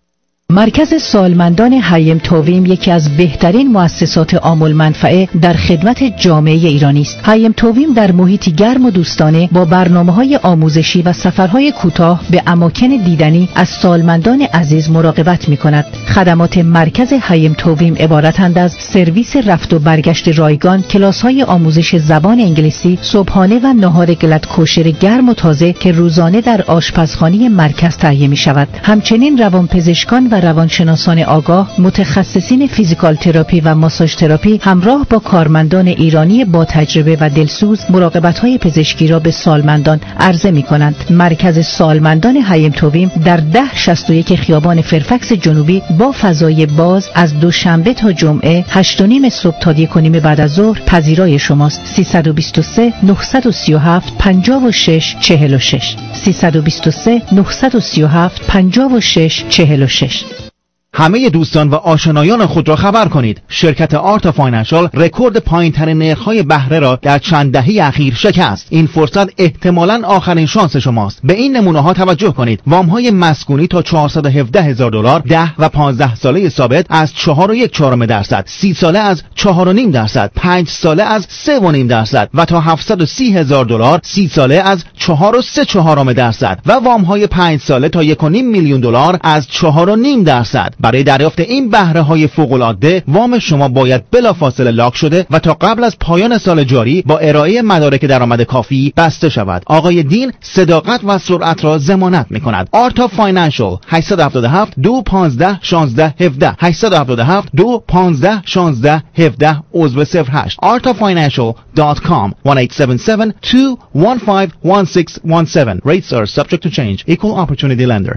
مرکز سالمندان حیم توویم یکی از بهترین مؤسسات عامل منفعه در خدمت جامعه ایرانی است. حیم توویم در محیطی گرم و دوستانه با برنامه‌های آموزشی و سفرهای کوتاه به اماکن دیدنی از سالمندان عزیز مراقبت می‌کند. خدمات مرکز حیم توویم عبارتند از سرویس رفت و برگشت رایگان، کلاس‌های آموزش زبان انگلیسی، صبحانه و نهار گلت کوشر گرم و تازه که روزانه در آشپزخانه مرکز تهیه می‌شود. همچنین روانپزشکان و روانشناسان آگاه، متخصصین فیزیکال تراپی و ماساژ تراپی همراه با کارمندان ایرانی با تجربه و دلسوز مراقبت‌های پزشکی را به سالمندان عرضه می‌کنند. مرکز سالمندان حیم توویم در ده شصت و یک خیابان فرفکس جنوبی با فضای باز از دوشنبه تا جمعه هشت و نیم صبح تا یک و نیم بعد از ظهر پذیرای شماست. سیصد و بیست و سه نهصد و سی و هفت پنجاه و شش چهل و شش سیصد و بیست و سه نهصد و سی و هفت پنجاه و شش چهل و شش. همه دوستان و آشنایان خود را خبر کنید. شرکت آرتا فاینانشال رکورد پایین‌ترین نرخ‌های بهره را در چند دهه اخیر شکست. این فرصت احتمالاً آخرین شانس شماست. به این نمونه‌ها توجه کنید. وام‌های مسکونی تا چهارصد و هفده هزار دلار، ده و پانزده ساله ثابت از چهار و یک چهارم درصد، سی ساله از چهار و نیم درصد، پنج ساله از سه و نیم درصد و تا هفتصد و سی هزار دلار، سی ساله از چهار و سه چهارم درصد و وام‌های پنج ساله تا یک و نیم میلیون دلار از چهار و نیم درصد. برای دریافت این بهره های فوق العاده وام شما باید بلافاصله لاک شده و تا قبل از پایان سال جاری با ارائه مدارک درآمد کافی بسته شود. آقای دین صداقت و سرعت را ضمانت می‌کند. آرتا فاینانشال هشت هفت هفت دو یک پنج یک شش یک هفت هشت هفت هفت دو یک پنج یک شش یک هفت عضو صفر هشت arta financial dot com one eight seven seven two one five one six one seven. Rates are subject to change. Equal opportunity lender.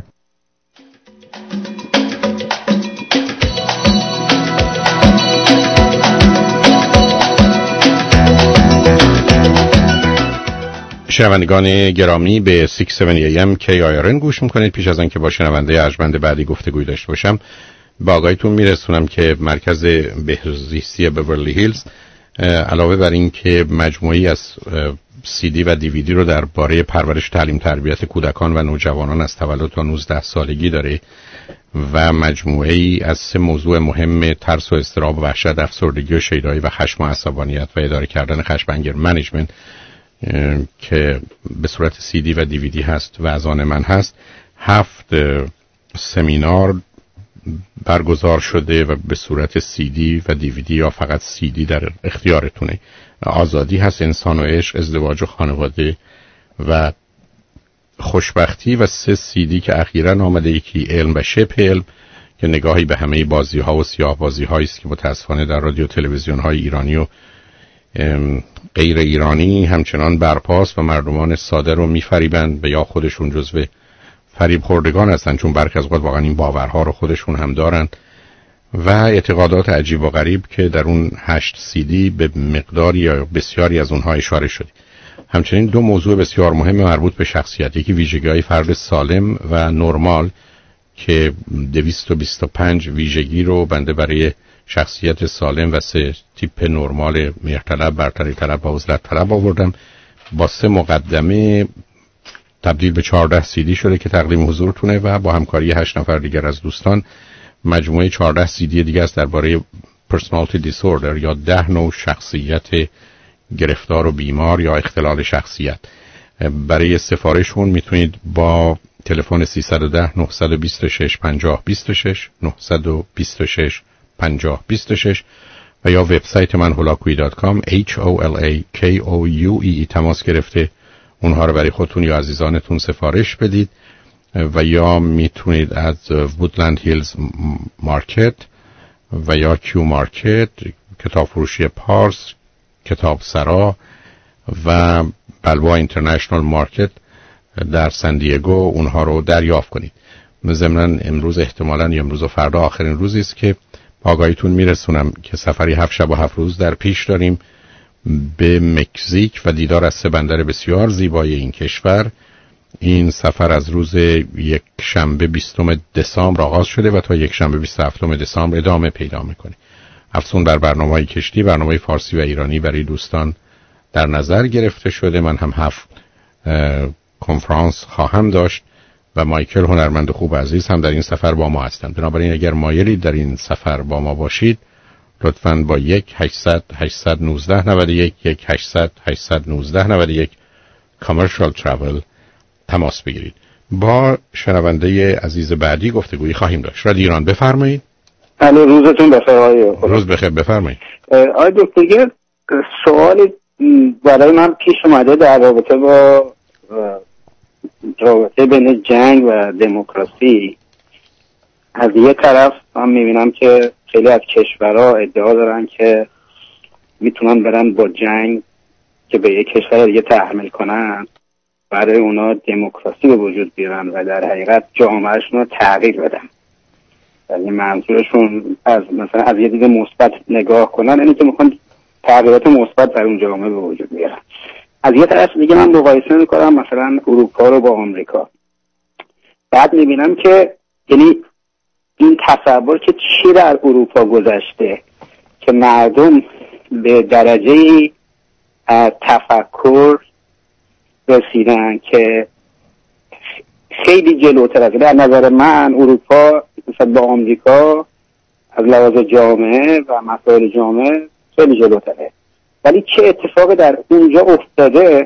شنوندگان گرامی به شش هفتاد ای ام کی آی آر ان گوش میکنید. پیش از آنکه با شنونده ارجمند بعدی گفتگوی داشته باشم با آگاهیتون میرسونم که مرکز بهزیستی بورلی هیلز علاوه بر این که مجموعی از سی دی و دیویدی رو درباره پرورش تعلیم تربیت کودکان و نوجوانان از تولد تا نوزده سالگی داره و مجموعی از سه موضوع مهم: ترس و اضطراب و وحشت، افسردگی و شیدایی و خشم و عصبانیت و اداره کردن خشم انگر منیجمنت که به صورت سی دی و دیویدی هست و از آن من هست. هفت سمینار برگزار شده و به صورت سی دی و دیویدی یا فقط سی دی در اختیارتونه. آزادی هست، انسان و عشق، ازدواج و خانواده و خوشبختی و سه سی دی که اخیراً آمده، یکی علم و شبه علم که نگاهی به همه بازی ها و سیاه بازی هایی است که متاسفانه در رادیو تلویزیون های ایرانی و غیر ایرانی همچنان برپاست و مردمان ساده رو میفریبند به یا خودشون جزو فریب خوردگان هستن، چون برخی از اوقات واقعا این باورها رو خودشون هم دارن و اعتقادات عجیب و غریب که در اون هشت سی دی به مقداری یا بسیاری از اونها اشاره شده. همچنین دو موضوع بسیار مهم مربوط به شخصیت، یکی ویژگی‌های فرد سالم و نرمال که دویست و بیست و پنج ویژگی رو بنده برای شخصیت سالم و سه تیپ نرمال مهرطلب، برتری طلب و عزلت طلب آوردم. با سه مقدمه تبدیل به چهارده سی دی شده که تقدیم حضورتونه و با همکاری هشت نفر دیگر از دوستان مجموعه چهارده سی دی دیگه است درباره personality disorder یا ده نوع شخصیت گرفتار و بیمار یا اختلال شخصیت. برای سفارشون میتونید با تلفن سیصد و ده نهصد و بیست و شش پنجاه بیست و شش نهصد و بیست و شش پنجاه بیست و شش و یا وبسایت من هولاکویی دات کام H O L A K O U E تماس گرفته اونها رو برای خودتون یا عزیزانتون سفارش بدید و یا میتونید از وودلند هیلز مارکت و یا کیو مارکت، کتاب فروشی پارس، کتاب سرا و بلوا اینترنشنال مارکت در سن دیگو اونها رو دریافت کنید. ضمناً امروز احتمالاً یا امروز و فردا آخرین روزی است که آگاهیتون میرسونم که سفری هفت شب و هفت روز در پیش داریم به مکزیک و دیدار از سه بندر بسیار زیبای این کشور. این سفر از روز یک شنبه بیستم دسامبر آغاز شده و تا یک شنبه بیست و هفتم دسامبر ادامه پیدا میکنه. افزون بر برنامه‌های کشتی، برنامه فارسی و ایرانی برای دوستان در نظر گرفته شده. من هم هفت کنفرانس خواهم داشت و مایکل هنرمند خوب عزیز هم در این سفر با ما هستند. بنابراین اگر مایلید در این سفر با ما باشید لطفاً با یک هشتصد هشتصد و نوزده نود و یک یک هشتصد هشتصد و نوزده نود و یک کامرشال ترافل تماس بگیرید. با شنونده عزیز بعدی گفتگویی خواهیم داشت. رادیو ایران بفرمایید. الو روزتون بخیر آقای. روز بخیر بفرمایید. آقای دکتر سوال برای من پیش اومده در رابطه با رابطه بین جنگ و دموکراسی. از یه طرف من میبینم که خیلی از کشورها ادعا دارن که میتونن برن با جنگ که به یک کشور دیگه تحمیل کنن برای اونا دموکراسی به وجود بیارن و در حقیقت جامعهشون رو تغییر بدن. یعنی منظورشون از مثلا از یه دید مثبت نگاه کنن، یعنی که میخوان تغییرات مثبت در اون جامعه به وجود بیارن. از یه طرف دیگه من مقایسه میکنم مثلا اروپا رو با آمریکا، بعد میبینم که یعنی این تصور که چی در اروپا گذشته که مردم به درجه تفکر رسیدن که خیلی جلوتر از در نظر من اروپا مثلا با آمریکا از لحاظ جامعه و مسائل جامعه خیلی جلوتره، ولی چه اتفاقی در اونجا افتاده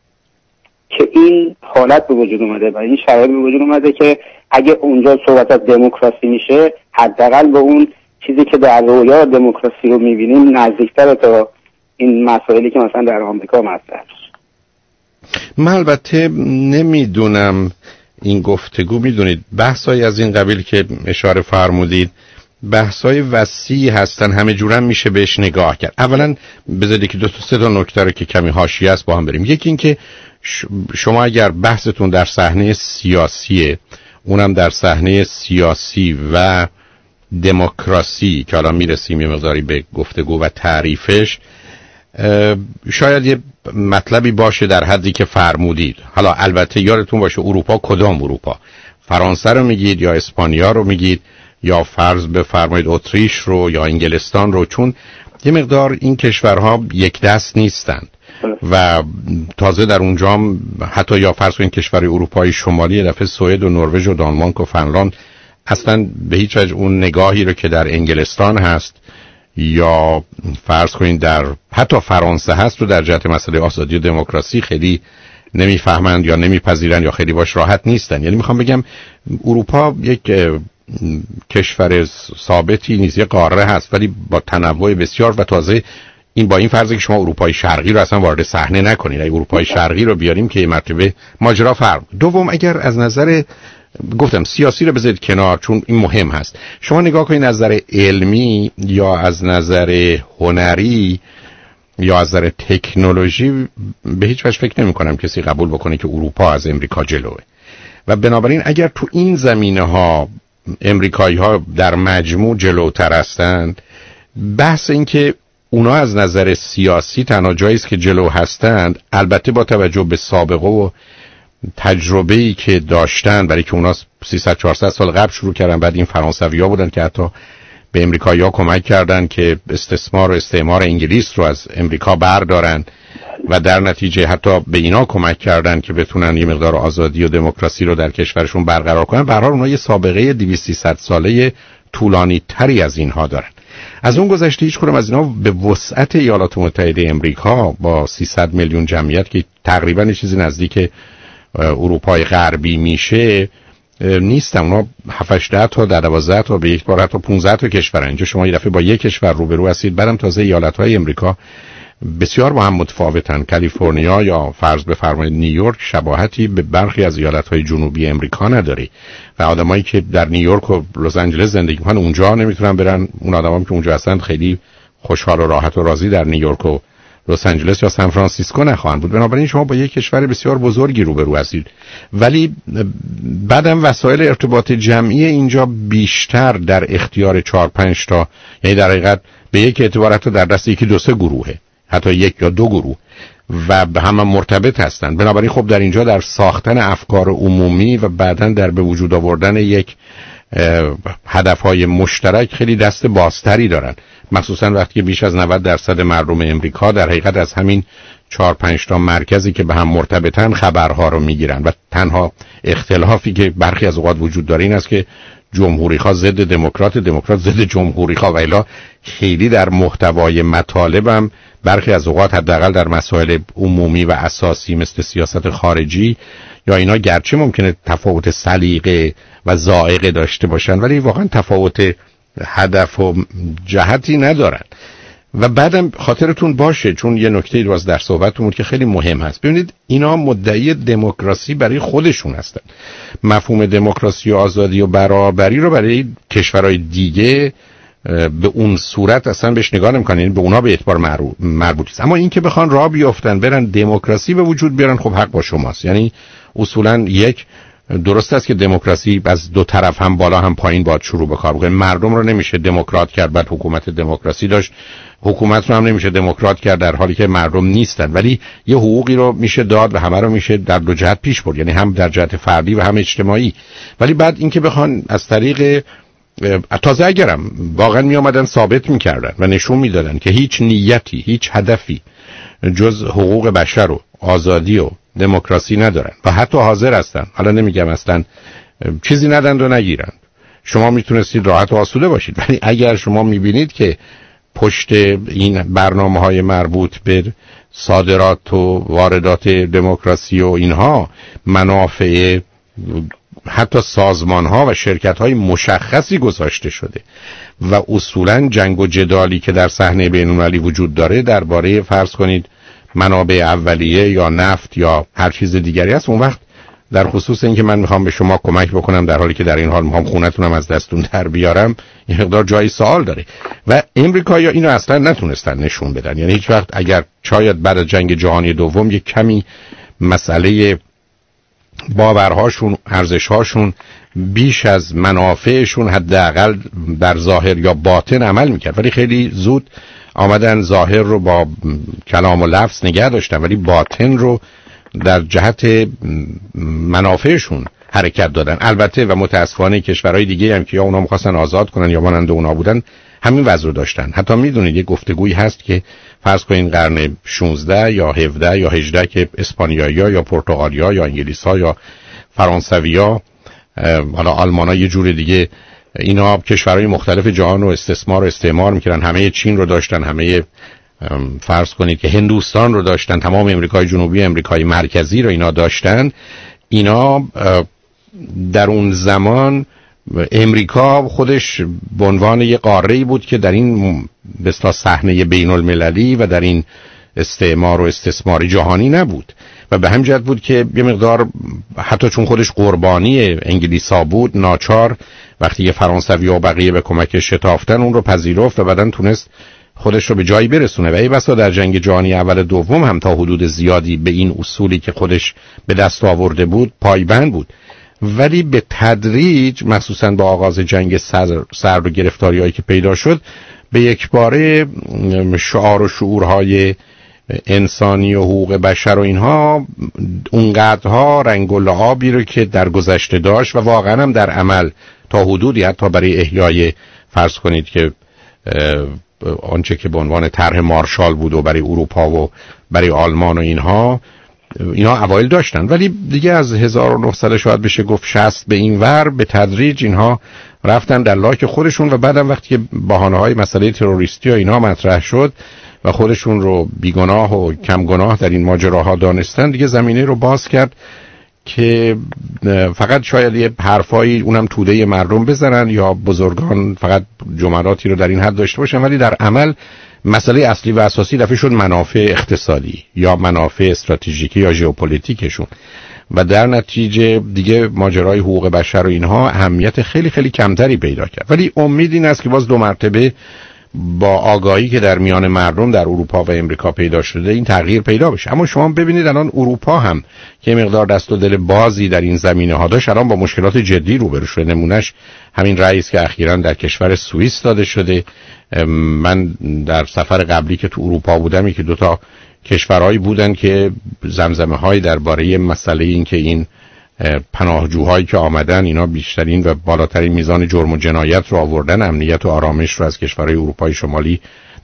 که این حالت به وجود اومده و این شرایط به وجود اومده که اگه اونجا صحبت از دموکراسی میشه حداقل به اون چیزی که در رویا دموکراسی رو میبینیم نزدیکتر تا این مسائلی که مثلا در آمریکا مطرح میشه. من البته نمیدونم این گفتگو، میدونید بحثایی از این قبیل که اشاره فرمودید بحثای وسیعی هستن، همه جورم میشه بهش نگاه کرد. اولا بذارید که دو تا سه تا نکته رو که کمی حاشیه است با هم بریم. یکی این که شما اگر بحثتون در صحنه سیاسیه، اونم در صحنه سیاسی و دموکراسی که الان میرسیم یه مقداری به گفتگو و تعریفش، شاید یه مطلبی باشه در حدی که فرمودید. حالا البته یادتون باشه اروپا کدام اروپا؟ فرانسه رو میگید یا اسپانیا رو میگید یا فرض بفرمایید اتریش رو یا انگلستان رو، چون یه مقدار این کشورها یک دست نیستند و تازه در اونجا حتی یا فرض کنید کشور اروپای شمالی دفعه سوئد و نروژ و دانمارک و فنلاند اصلا به هیچ وجه اون نگاهی رو که در انگلستان هست یا فرض کنید در حتی فرانسه هست رو در جهت مسئله آزادی و دموکراسی خیلی نمیفهمند یا نمیپذیرند یا خیلی باش راحت نیستن. یعنی میخوام بگم اروپا یک کشور ثابتی نیست، یه قاره هست ولی با تنوع بسیار و تازه این با این فرضی که شما اروپای شرقی رو اصلا وارد صحنه نکنید. اگه اروپای شرقی رو بیاریم که یه مرتبه ماجرا فرق. دوم اگر از نظر گفتم سیاسی رو بذارید کنار چون این مهم هست، شما نگاه کنید از نظر علمی یا از نظر هنری یا از نظر تکنولوژی به هیچ وجه فکر نمی کنم کسی قبول بکنه که اروپا از امریکا جلوه و بنابراین اگر تو این زمینه ها امریکایی ها در مجموع جلوتر هستند، بحث این که اونا از نظر سیاسی تنها جایی است که جلو هستند، البته با توجه به سابقه و تجربه‌ای که داشتن، برای که اونا سیصد چهارصد سال قبل شروع کردن، بعد این فرانسوی‌ها بودن که حتی به امریکایی‌ها کمک کردن که استثمار و استعمار انگلیس رو از امریکا بردارن و در نتیجه حتی به اینا کمک کردن که بتونن یه مقدار آزادی و دموکراسی رو در کشورشون برقرار کنن. به هر حال اونها یه سابقه دویست سیصد ساله طولانی تری از اینها دارن. از اون گذشته هیچ کدوم از اینا به وسعت ایالات متحده امریکا با سیصد میلیون جمعیت که تقریبا چیزی نزدیک اروپای غربی میشه نیستن. اونا هفت هشت تا در دوازده تا به یک بار حتی پانزده تا کشورن. اینجا شما یه دفعه با یک کشور روبرو هستید. بعدم تازه ایالت‌های امریکا بسیار با هم متفاوتن. کالیفرنیا یا فرض بفرمایید نیویورک شباهتی به برخی از ایالت‌های جنوبی امریکا نداره و آدمایی که در نیویورک و لس آنجلس زندگی می‌کنن اونجا نمیتونن برن. اون آدمایی که اونجا هستن خیلی خوشحال و راحت و راضی در نیویورک و لس آنجلس یا سان فرانسیسکو نخواهند بود. بنابراین شما با یک کشور بسیار بزرگی روبرو هستید، ولی بعدم وسایل ارتباط جمعی اینجا بیشتر در اختیار چهار پنج تا، یعنی در حقیقت به یک اعتبار حتی در دست یکی دو سه گروهه، حتی یک یا دو گروه و به هم مرتبط هستند. بنابراین خب در اینجا در ساختن افکار عمومی و بعداً در به وجود آوردن یک هدفهای مشترک خیلی دست بازتری دارن، مخصوصا وقتی که بیش از نود درصد مردم امریکا در حقیقت از همین چهار پنج تا مرکزی که به هم مرتبطن خبرها رو میگیرن و تنها اختلافی که برخی از اوقات وجود داره این است که جمهوری خواه ضد دموکرات، دموکرات ضد جمهوری خواه و الا خیلی در محتوای مطالبم برخی از اوقات حداقل در مسائل عمومی و اساسی مثل سیاست خارجی یا اینا گرچه ممکنه تفاوت سلیقه و ذائقه داشته باشن ولی واقعا تفاوت هدف و جهتی ندارن. و بعدم خاطرتون باشه چون یه نکته باز در صحبتمون که خیلی مهم هست، ببینید اینا مدعی دموکراسی برای خودشون هستن. مفهوم دموکراسی و آزادی و برابری رو برای کشورهای دیگه به اون صورت اصلا بهش نگاه نمی‌کنن، یعنی به اونا به اعتبار مربوط است. اما این که بخوان راه بیافتن برن دموکراسی به وجود بیارن، خب حق با شماست. یعنی اصولا یک درست است که دموکراسی از دو طرف هم بالا هم پایین باید شروع به کار بکنه. مردم رو نمیشه دموکرات کرد بعد حکومت دموکراسی داشت، حکومت رو هم نمیشه دموکرات کرد در حالی که مردم نیستن، ولی یه حقوقی رو میشه داد و همه رو میشه در دو جهت پیش برد، یعنی هم در جهت فردی و هم اجتماعی. ولی بعد اینکه بخوان از طریق تازه اگرم واقعا می آمدن ثابت میکردن و نشون میدادن که هیچ نیتی هیچ هدفی جز حقوق بشر و آزادی و دموکراسی ندارن و حتی حاضر هستن، حالا نمیگم اصلا چیزی ندن و نگیرن، شما میتونستید راحت و آسوده باشید. ولی اگر شما میبینید که پشت این برنامه های مربوط به صادرات و واردات دموکراسی و اینها منافع حتی سازمان ها و شرکت های مشخصی گذاشته شده و اصولا جنگ و جدالی که در صحنه بین‌المللی وجود داره درباره فرض کنید منابع اولیه یا نفت یا هر چیز دیگری است، اون وقت در خصوص اینکه من میخوام به شما کمک بکنم در حالی که در این حال میخوام خونتونم از دستون در بیارم، این مقدار جای سوال داره. و امریکایی‌ها اینو اصلا نتونستن نشون بدن. یعنی هیچ وقت اگر شاید بعد از جنگ جهانی دوم یک کمی مسئله باورهاشون، ارزشهاشون بیش از منافعشون حداقل در ظاهر یا باطن عمل میکرد، ولی خیلی زود آمدن ظاهر رو با کلام و لفظ نگه داشتن ولی باطن رو در جهت منافعشون حرکت دادن. البته و متاسفانه کشورهای دیگه هم که یا اونا می‌خواستن آزاد کنن یا مانند اونا بودن همین وضع رو داشتن. حتی میدونید یه گفتگویی هست که فرض کنین قرن شانزده یا هفده یا هجده که اسپانیایی‌ها یا پرتغالی‌ها یا انگلیس‌ها یا فرانسوی‌ها حالا آلمان‌ها یه جور دیگه اینا کشورهای مختلف جهان رو استثمار و استعمار می‌کردن، همه چین رو داشتن، همه فرض کنید که هندوستان رو داشتن، تمام امریکای جنوبی، امریکای مرکزی رو اینا داشتن. اینا در اون زمان امریکا خودش به عنوان یه قاره‌ای بود که در این به اصطلاح صحنه بین المللی و در این استعمار و استثمار جهانی نبود و به همین جهت بود که یه مقدار حتی چون خودش قربانی انگلیسا بود ناچار وقتی یه فرانسوی و بقیه به کمک شتافتن اون رو پذیرفت و بعدن تونست خودش رو به جایی برسونه و ای بسا در جنگ جهانی اول دوم هم تا حدود زیادی به این اصولی که خودش به دست آورده بود پایبند بود. ولی به تدریج مخصوصا با آغاز جنگ سرد و گرفتاری‌هایی که پیدا شد به یک باره شعار و شعورهای انسانی و حقوق بشر و اینها اونقدرها رنگ و لعابی رو که در گذشته داشت و واقعا هم در عمل تا حدودی حتی برای احیای فرض کنید که آنچه که به عنوان طرح مارشال بود و برای اروپا و برای آلمان و اینها اینا اوایل داشتن، ولی دیگه از هزار و نهصد شاید بشه گفت شصت به این ور به تدریج اینها رفتن در لاک خودشون و بعدم وقتی که بهانه‌های مسئله تروریستی و اینا مطرح شد و خودشون رو بیگناه و کم گناه در این ماجراها دانستن، دیگه زمینه رو باز کرد که فقط شاید یه حرفایی اونم توده مردم بزنن یا بزرگان فقط جملاتی رو در این حد داشته باشن، ولی در عمل مسئله اصلی و اساسی دفعه شد منافع اقتصادی یا منافع استراتژیکی یا ژئوپلیتیکشون و در نتیجه دیگه ماجرای حقوق بشر و اینها اهمیت خیلی خیلی کمتری پیدا کرد. ولی امید این است که باز دو مرتبه با آگاهی که در میان مردم در اروپا و امریکا پیدا شده این تغییر پیدا بشه. اما شما ببینید الان اروپا هم که مقدار دست و دل بازی در این زمینه ها داشت الان با مشکلات جدی روبرو شده. نمونهش همین رئیس که اخیراً در کشور سوئیس داده شده. من در سفر قبلی که تو اروپا بودم که دو تا کشورهایی بودن که زمزمه های درباره مسئله این که این پناهجوهایی که آمدن اینا بیشترین و بالاترین میزان جرم و جنایت رو آوردن، امنیت و آرامش رو از کشورهای اروپای شمالی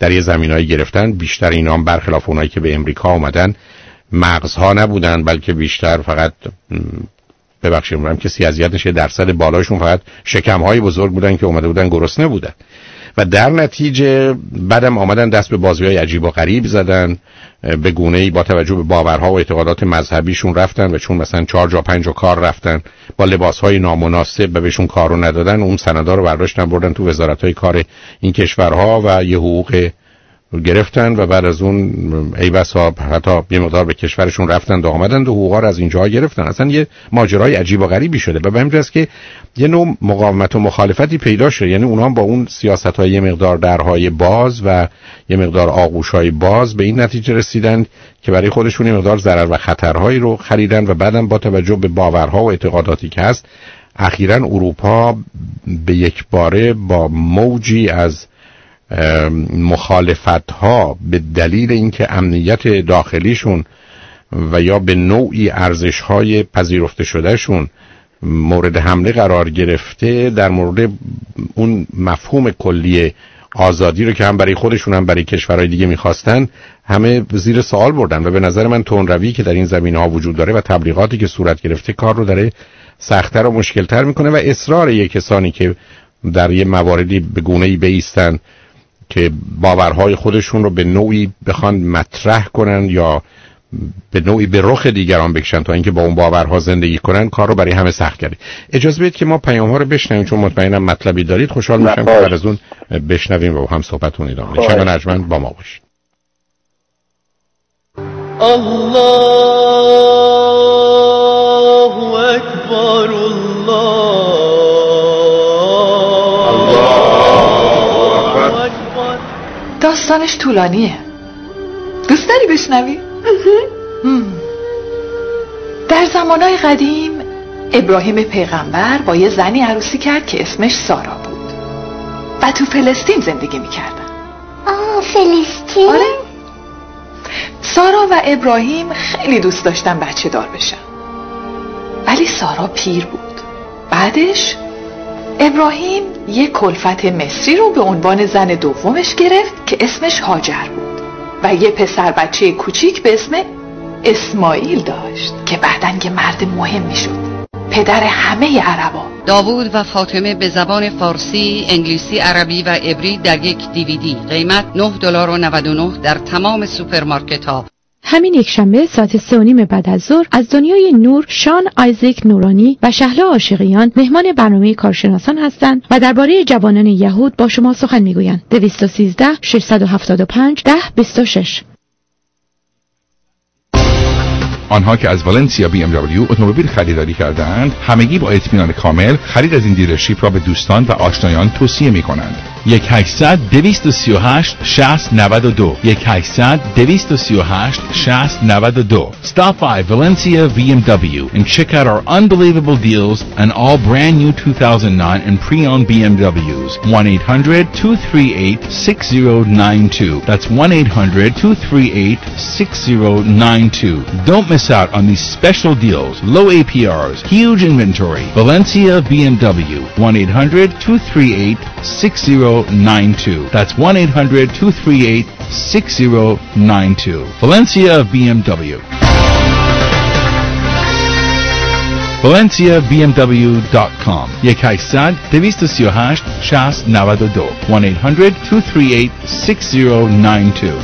در یه زمینایی گرفتن. بیشتر اینا هم برخلاف اونایی که به امریکا اومدن مغزها نبودن، بلکه بیشتر فقط ببخشید میگم کسی اذیت نشه، درصد بالایشون فقط شکم‌های بزرگ بودن که اومده بودن گرسنه بودن و در نتیجه بعدم آمدن دست به بازی‌های عجیب و غریب زدن، به گونه‌ای با توجه به باورها و اعتقادات مذهبیشون رفتن و چون مثلا چهار جا پنج جا کار رفتن با لباس‌های نامناسب و بهشون کارو ندادن، اون سندا رو برداشتن بردن تو وزارت‌های کار این کشورها و یه حقوق گرفتن و بعد از اون ای بسا حتی یه مقدار به کشورشون رفتن و آمدن و حقوقا رو از اینجا گرفتن. اصلا یه ماجرای عجیب و غریبی شده و به همین جاست که یه نوع مقاومت و مخالفتی پیدا شده. یعنی اونها با اون سیاست‌های یه مقدار درهای باز و یه مقدار آغوش‌های باز به این نتیجه رسیدن که برای خودشون یه مقدار ضرر و خطرهایی رو خریدن و بعدم با توجه به باورها و اعتقاداتی که هست اخیراً اروپا به یک باره با موجی از مخالفت ها به دلیل اینکه امنیت داخلیشون و یا به نوعی ارزش های پذیرفته شده شون مورد حمله قرار گرفته، در مورد اون مفهوم کلی آزادی رو که هم برای خودشون هم برای کشورهای دیگه میخواستن همه زیر سوال بردن و به نظر من تندروی که در این زمینه ها وجود داره و تبلیغاتی که صورت گرفته کار رو داره سخت‌تر و مشکل‌تر میکنه و اصرار یک کسانی که در یه مواردی به گونه‌ای بایستن که باورهای خودشون رو به نوعی بخوان مطرح کنن یا به نوعی به رخ دیگران بکشن تا اینکه با اون باورها زندگی کنن، کار رو برای همه سخت کرده. اجازه بدید که ما پیام‌ها رو بشنویم چون مطمئنم مطلبی دارید. خوشحال میشم که بعد از اون بشنویم و هم صحبتتون ادامه بدیم. شما نجمن با ما باشید. الله اکبر الله داستانش طولانیه. دوست داری بشنوی؟ در زمانهای قدیم ابراهیم پیغمبر با یه زنی عروسی کرد که اسمش سارا بود و تو فلسطین زندگی میکردن. آه فلسطین؟ آره. سارا و ابراهیم خیلی دوست داشتن بچه دار بشن، ولی سارا پیر بود. بعدش ابراهیم یک کلفت مصری رو به عنوان زن دومش گرفت که اسمش هاجر بود و یه پسر بچه کوچیک به اسم اسماعیل داشت که بعداً یه مرد مهمی شد، پدر همه عربا. داوود و فاطمه به زبان فارسی، انگلیسی، عربی و عبری در یک دیویدی. قیمت نه دلار و نود و نه در تمام سوپرمارکت ها. همین یک شنبه ساعت سه و نیم بعد از ظهر از دنیای نور شان آیزک نورانی و شهلا عاشقیان مهمان برنامه کارشناسان هستند و درباره جوانان یهود با شما سخن میگویند. دویست و سیزده ششصد و هفتاد و پنج ده بیست و شش. آنها که از والنسیا بی ام دبلیو اتومبیل خریداری کردند همگی با اطمینان کامل خرید از این دیلرشیپ را به دوستان و آشنایان توصیه می کنند. یک هشتصد دویست و سی و هشت شصت نود و دو یک هشتصد دویست و سی و هشت شصت نود و دو. Stop by Valencia بی ام دبلیو and check out our unbelievable deals and all brand new two thousand nine and pre-owned بی ام دبلیوز. one eight hundred two three eight six zero nine two. That's one eight hundred two three eight six zero nine two. Don't miss out on these special deals, low A P Rs, huge inventory. Valencia بی ام دبلیو. one eight hundred two three eight six zero nine two. That's one eight hundred two three eight six zero nine two. Valencia بی ام دبلیو. valencia b m w dot com. یک هشتصد دویست و سی و هشت شصت نود و دو. one eight hundred two three eight six zero nine two.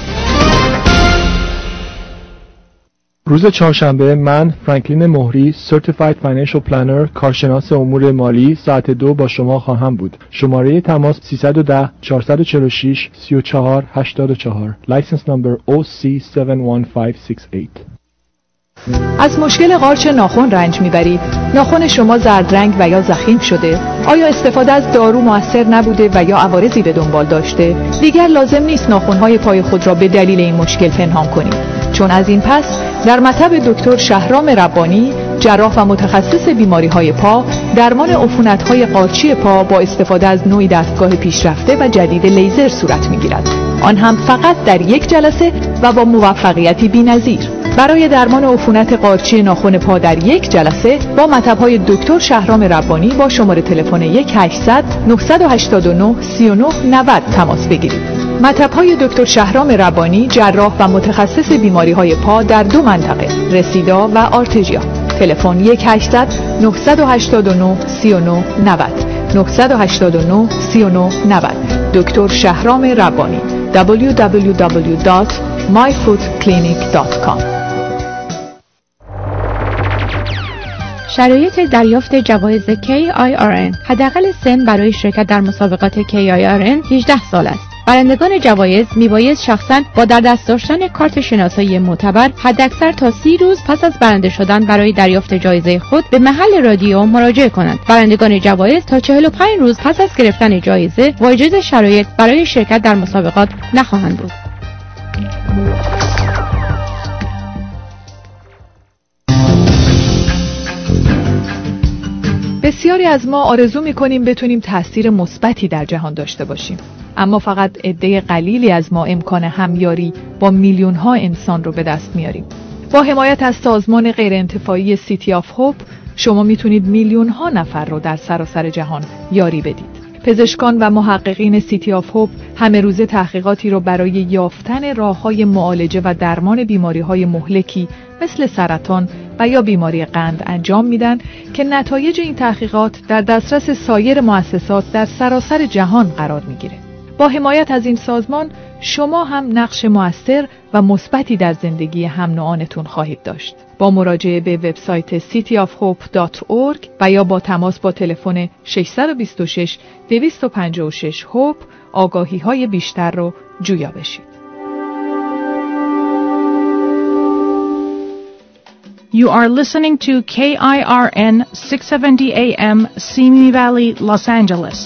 روز چهارشنبه من فرانکلین مهری Certified Financial Planner کارشناس امور مالی ساعت دو با شما خواهم بود. شماره تماس سیصد و ده چهارصد و چهل و شش سی و چهار هشتاد و چهار. License number O C seven one five six eight. از مشکل قارچ ناخن رنج میبرید؟ ناخن شما زرد رنگ و یا ضخیم شده؟ آیا استفاده از دارو مؤثر نبوده و یا عوارضی به دنبال داشته؟ دیگر لازم نیست ناخن‌های پای خود را به دلیل این مشکل پنهان کنید، چون از این پس در مطب دکتر شهرام ربانی، جراح و متخصص بیماری‌های پا، درمان عفونت‌های قارچی پا با استفاده از نوعی دستگاه پیشرفته و جدید لیزر صورت می‌گیرد، آن هم فقط در یک جلسه و با موفقیتی بی‌نظیر. برای درمان عفونت قارچی ناخن پا در یک جلسه با مطب‌های دکتر شهرام ربانی با شماره تلفن یک هشتصد نه هشت نه سه نه نود تماس بگیرید. مطب‌های دکتر شهرام ربانی، جراح و متخصص بیماری‌های پا در دو منطقه، رسیدا و آرتژیا. تلفن یک هشتصد نه هشت نه سه نه نه صفر نه هشت نه سه نه نه صفر. دکتر شهرام ربانی دبلیو دبلیو دبلیو دات مای فوت کلینیک دات کام. شرایط دریافت جوایز کی آی آر ان. حداقل سن برای شرکت در مسابقات کی آی آر ان هجده سال است. برندگان جوایز میبایست شخصاً با در دست داشتن کارت شناسایی معتبر حداکثر تا سی روز پس از برنده شدن برای دریافت جایزه خود به محل رادیو مراجعه کنند. برندگان جوایز تا چهل و پنج روز پس از گرفتن جایزه واجد شرایط برای شرکت در مسابقات نخواهند بود. بسیاری از ما آرزو می‌کنیم بتونیم تأثیر مثبتی در جهان داشته باشیم، اما فقط عده قلیلی از ما امکان همیاری با میلیون‌ها انسان رو به دست میاریم. با حمایت از سازمان غیرانتفاعی سیتی آف هوپ شما میتونید میلیون‌ها نفر رو در سراسر جهان یاری بدید. پزشکان و محققین سیتی آف هوپ همه روزه تحقیقاتی رو برای یافتن راه‌های معالجه و درمان بیماری‌های مهلکی مثل سرطان و یا بیماری قند انجام میدن که نتایج این تحقیقات در دسترس سایر مؤسسات در سراسر جهان قرار میگیره. با حمایت از این سازمان شما هم نقش مؤثر و مثبتی در زندگی هم نوعانتون خواهید داشت. با مراجعه به وبسایت سیتی آف هوپ دات اورگ و یا با تماس با تلفن شش دو شش دو پنج شش هوپ آگاهی‌های بیشتر رو جویا بشید. You are listening to K I R N six seventy A M Simi Valley, Los Angeles.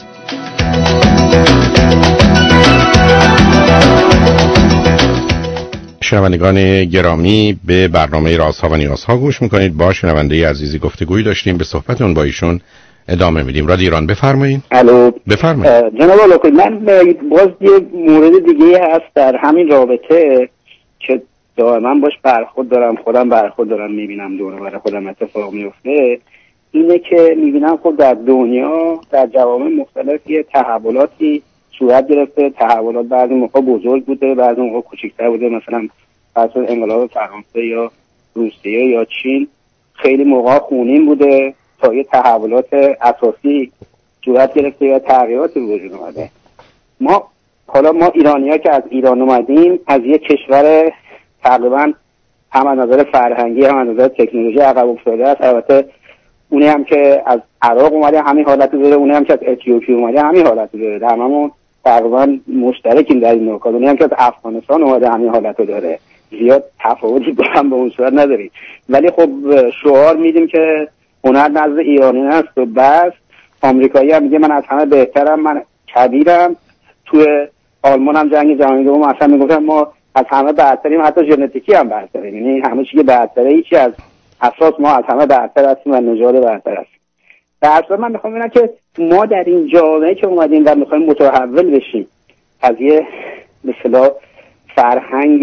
شنوندگان گرامی، به برنامه رازها و نیازها گوش میکنید. با شنونده عزیزی گفتگویی داشتیم، به صحبتون با ایشون ادامه میدیم. رادیو ایران، بفرمایید. الو، بفرمایید. جناب آقای، من باز یه مورد دیگه هست در همین رابطه که دائما باش برخورد دارم، خودم برخورد دارم میبینم دور و بر خودم اتفاق میفته، اینه که میبینم خب در دنیا در جوامع مختلف یه تحولاتی صورت گرفته. تحولات بعضی موقع بزرگ بوده، بعضی موقع کوچکتر بوده. مثلا پس از انقلاب فرانسه یا روسیه یا چین خیلی موقع خونین بوده تا یه تحولات اساسی صورت گرفته یا تغییراتی وجود اومده. ما حالا ما ایرانی‌ها که از ایران اومدیم، از یه کشور تقریبا هم از نظر فرهنگی هم از نظر تکنولوژی عقب افتاده است. البته اونی هم که از عراق اومده همین حالت داره، اونی هم که از اتیوپی اومده همین حالت داره. هممون تقریبا مشترکیم در این نکات. اونی هم که از افغانستان اومده همین حالت داره. زیاد تفاوتی با هم به اون صورت نداریم، ولی خب شعار میدیم که هنر نزد ایرانی است و بس. آمریکایی هم میگه من از همه بهترم، من کبیرم. توی آلمان هم جنگ جهانی دوم اصلا میگفتن ما از همه برتریم، حتی ژنتیکی هم برتریم. یعنی همه چیز برتره، هیچی از اساس ما از همه برتر هستیم و نژاد برتر هستیم. در اصل من میخوام ببینم که ما در این جامعه که اومدیم و میخوایم متحول بشیم از یه مثلا فرهنگ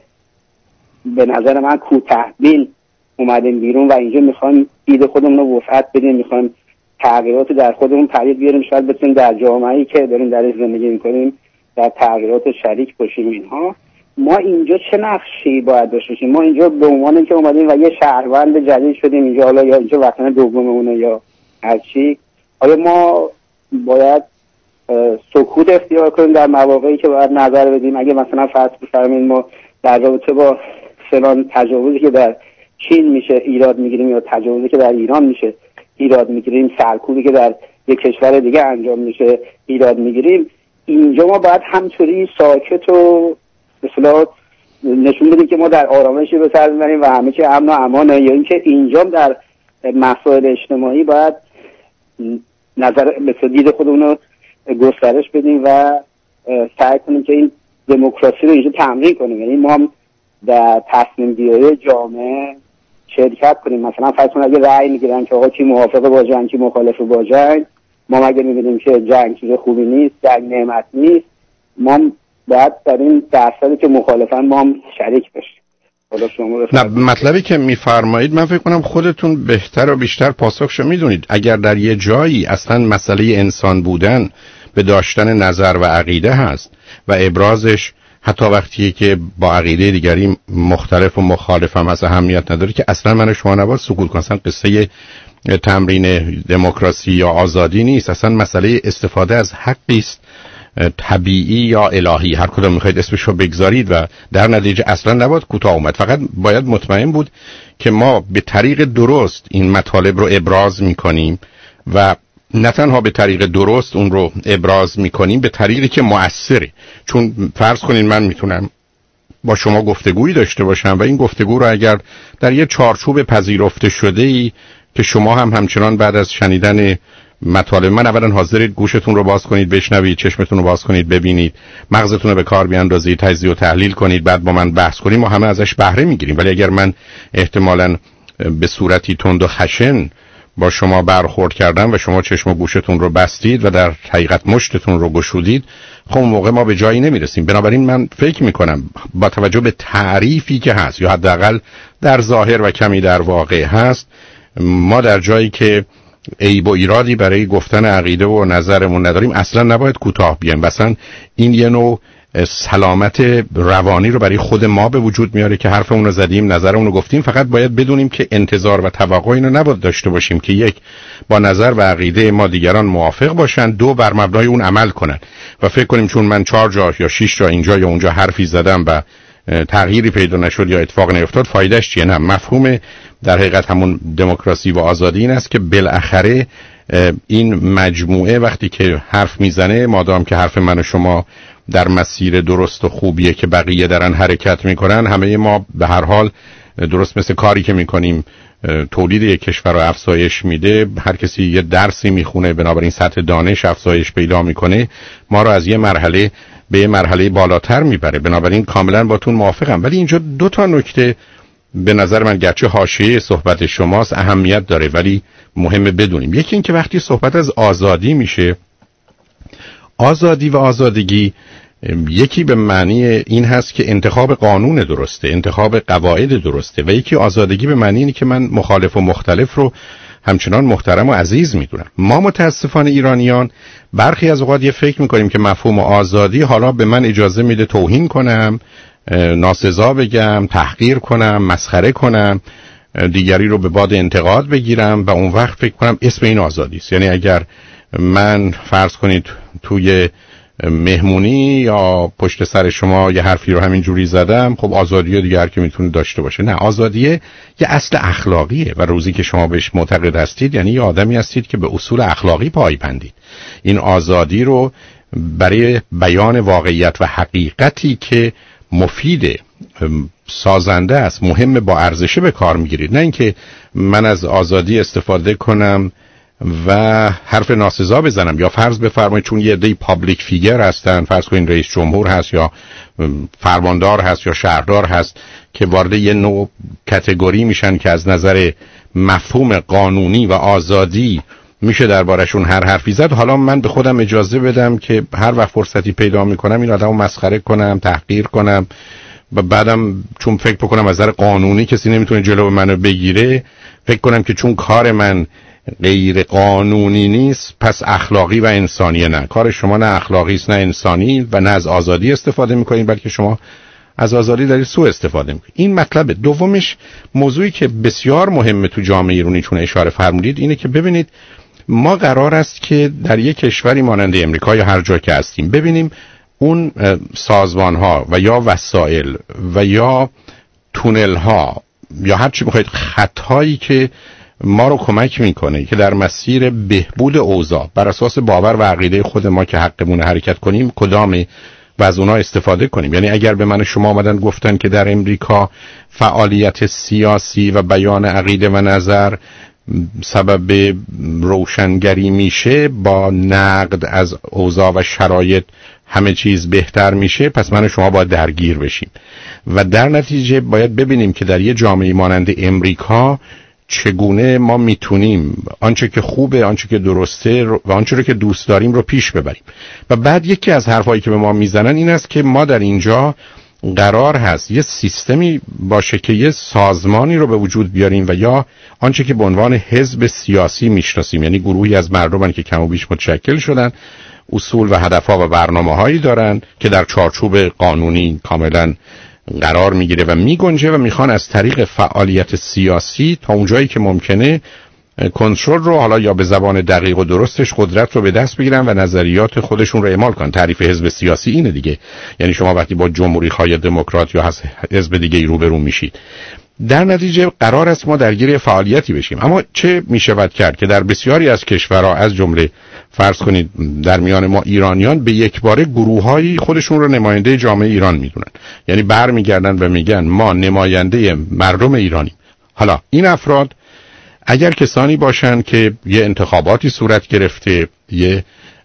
به نظر من کوتاه‌بین اومدیم بیرون و اینجا میخوایم دید خودمون رو وسعت بدیم، میخوایم تغییرات در خودمون پدید بیاریم، شاید بتونیم در جامعه‌ای که داریم درش زندگی میکنیم در تغییرات شریک باشیم. اینها ما اینجا چه نقشی باید داشته باشیم؟ ما اینجا به عنوان اینکه اومدیم و یه شهروند جدید شدیم اینجا، حالا یا اینجا وطن دوممونه یا هر چی، آیا ما باید سکوت اختیار کنیم در مواقعی که باید نظر بدیم؟ اگه مثلا فرض بفرمایید ما در رابطه با فلان تجاوزی که در چین میشه ایراد میگیریم یا تجاوزی که در ایران میشه ایراد میگیریم، سرکوبی که در یک کشور دیگه انجام میشه ایراد میگیریم، اینجا ما باید همچوری ساکت و مثلا نشون بدیم که ما در آرامشی به سر میبریم و همه چی امن و امانه، یا اینکه اینجا در مسائل اجتماعی باید نظر مثل دید خودمون رو گسترش بدیم و سعی کنیم که این دموکراسی رو اینجا تمرین کنیم. یعنی ما هم در تصمیم گیری جامعه شرکت کنیم. مثلا فرض کنید اگه رأی میگیرن که آقا کی موافقه با جنگ کی مخالف با جنگ، ما مگه میبینیم که جنگ چیز خوبی نیست، جنگ نعمت نیست، ما باید در این درصدی که مخالفن ما هم شریک بشیم. نه، مطلبی که میفرمایید من فکر کنم خودتون بهتر و بیشتر پاسخشو میدونید. اگر در یه جایی اصلا مسئله انسان بودن به داشتن نظر و عقیده هست و ابرازش حتی وقتی که با عقیده دیگری مختلف و مخالف هم از اهمیت نداره که اصلا من شما نباید سکوت کنم. اصلا قصه تمرین دموکراسی یا آزادی نیست، اصلا مسئله استفاده از حقی است طبیعی یا الهی، هر کدوم میخواید اسمش رو بگذارید، و در نتیجه اصلا نباید کوتاه اومد. فقط باید مطمئن بود که ما به طریق درست این مطالب رو ابراز میکنیم و نه تنها به طریق درست اون رو ابراز میکنیم، به طریقی که مؤثره. چون فرض کنین من میتونم با شما گفتگویی داشته باشم و این گفتگو رو اگر در یه چارچوب پذیرفته شده ای که شما هم همچنان بعد از شنیدن مطالب من اولا حاضرید گوشتون رو باز کنید بشنوید، چشمتون رو باز کنید ببینید، مغزتون رو به کار بیاندازید، تجزیه و تحلیل کنید، بعد با من بحث کنیم، ما همه ازش بهره میگیریم. ولی اگر من احتمالاً به صورتی تند و خشن با شما برخورد کردم و شما چشم و گوشتون رو بستید و در حقیقت مشتتون رو گشودید، خب اون موقع ما به جایی نمیرسیم. بنابراین من فکر میکنم با توجه به تعریفی که هست یا حداقل در ظاهر و کمی در واقع هست، ما در جایی که عیب و ایرادی برای گفتن عقیده و نظرمون نداریم اصلا نباید کوتاه بیایم. مثلا این یه نوع سلامت روانی رو برای خود ما به وجود میاره که حرفمون رو زدیم، نظرمون رو گفتیم. فقط باید بدونیم که انتظار و توقع اینو نباید داشته باشیم که یک، با نظر و عقیده ما دیگران موافق باشن، دو، بر مبنای اون عمل کنن و فکر کنیم چون من چهار جا یا شش جا اینجا یا اونجا حرفی زدم و تغییری پیدا نشد یا اتفاق نیفتاد فایدهش چیه. نه، مفهوم در حقیقت همون دموکراسی و آزادی این است که بالاخره این مجموعه وقتی که حرف میزنه، مادام که حرف من و شما در مسیر درست و خوبیه که بقیه دارن حرکت میکنن، همه ما به هر حال درست مثل کاری که میکنیم تولید یک کشور رو افزایش میده، هر کسی یه درسی میخونه، بنابراین سطح دانش افزایش پیدا میکنه، ما رو از یه مرحله به یه مرحله بالاتر میبره. بنابراین کاملا باتون موافقم. ولی اینجا دو تا نکته به نظر من گرچه حاشیه صحبت شماست اهمیت داره ولی مهمه بدونیم. یکی این که وقتی صحبت از آزادی میشه، آزادی و آزادگی یکی به معنی این هست که انتخاب قانون درسته، انتخاب قواعد درسته، و یکی آزادگی به معنی اینه که من مخالف و مختلف رو همچنان محترم و عزیز میدونم. ما متاسفانه ایرانیان برخی از اوقات یه فکر میکنیم که مفهوم آزادی حالا به من اجازه میده توهین کنم، ناسزا بگم، تحقیر کنم، مسخره کنم، دیگری رو به باد انتقاد بگیرم و اون وقت فکر کنم اسم این آزادی است. یعنی اگر من فرض کنید توی مهمونی یا پشت سر شما یه حرفی رو همین جوری زدم، خب آزادی دیگه هر کی میتونه داشته باشه. نه، آزادی یه اصل اخلاقیه و روزی که شما بهش معتقد هستید یعنی یه آدمی هستید که به اصول اخلاقی پایبندید. این آزادی رو برای بیان واقعیت و حقیقتی که مفید، سازنده است، مهم، با ارزشه به کار میگیرید. نه اینکه من از آزادی استفاده کنم و حرف ناسزا بزنم، یا فرض بفرمایید چون یه عده پابلیک فیگر هستن، فرض کنید رئیس جمهور هست یا فرماندار هست یا شهردار هست که وارد یه نوع کاتگوری میشن که از نظر مفهوم قانونی و آزادی میشه دربارشون هر حرفی زد، حالا من به خودم اجازه بدم که هر وقت فرصتی پیدا میکنم این آدمو مسخره کنم، تحقیر کنم و بعدم چون فکر بکنم از نظر قانونی کسی نمیتونه جلو منو بگیره، فکر کنم که چون کار من غیر قانونی نیست پس اخلاقی و انسانیه. نه، کار شما نه اخلاقی است نه انسانی و نه از آزادی استفاده میکنید، بلکه شما از آزادی دارید سوء استفاده میکنید. این مطلب دومش، موضوعی که بسیار مهمه تو جامعه ایرانی چون اشاره فرمودید، اینه که ببینید ما قرار است که در یک کشوری مانند امریکا یا هر جا که هستیم ببینیم اون سازمان ها و یا وسایل و یا تونل ها یا هر چی بخواید خطایی که ما رو کمک میکنه که در مسیر بهبود اوضاع بر اساس باور و عقیده خود ما که حقمون حرکت کنیم کدامه و از اونها استفاده کنیم. یعنی اگر به من شما آمدن گفتن که در امریکا فعالیت سیاسی و بیان عقیده و نظر سبب روشنگری میشه، با نقد از اوضاع و شرایط همه چیز بهتر میشه، پس من و شما باید درگیر بشیم و در نتیجه باید ببینیم که در یه جامعه مانند امریکا چگونه ما میتونیم آنچه که خوبه، آنچه که درسته و آنچه رو که دوست داریم رو پیش ببریم. و بعد یکی از حرفایی که به ما میزنن این است که ما در اینجا قرار هست یه سیستمی باشه که یه سازمانی رو به وجود بیاریم و یا آنچه که به عنوان حزب سیاسی میشناسیم، یعنی گروهی از مردمن که کم و بیش متشکل شدن، اصول و هدفها و برنامه‌هایی دارن که در چارچوب قانونی کاملا قرار میگیره و میگنجه و میخوان از طریق فعالیت سیاسی تا اونجایی که ممکنه کنترل رو، حالا یا به زبان دقیق و درستش قدرت رو به دست بگیرن و نظریات خودشون رو اعمال کنن. تعریف حزب سیاسی اینه دیگه. یعنی شما وقتی با جمهوری‌خواه دموکرات یا حزب دیگه ای روبرو میشید، در نتیجه قرار است ما درگیر فعالیتی بشیم. اما چه میشود کرد که در بسیاری از کشورها، از جمله فرض کنید در میان ما ایرانیان، به یک باره گروه‌هایی خودشون رو نماینده جامعه ایران میدونن. یعنی برمیگردن و میگن ما نماینده مردم ایرانیم. حالا این افراد اگر کسانی باشن که یه انتخاباتی صورت گرفته، یه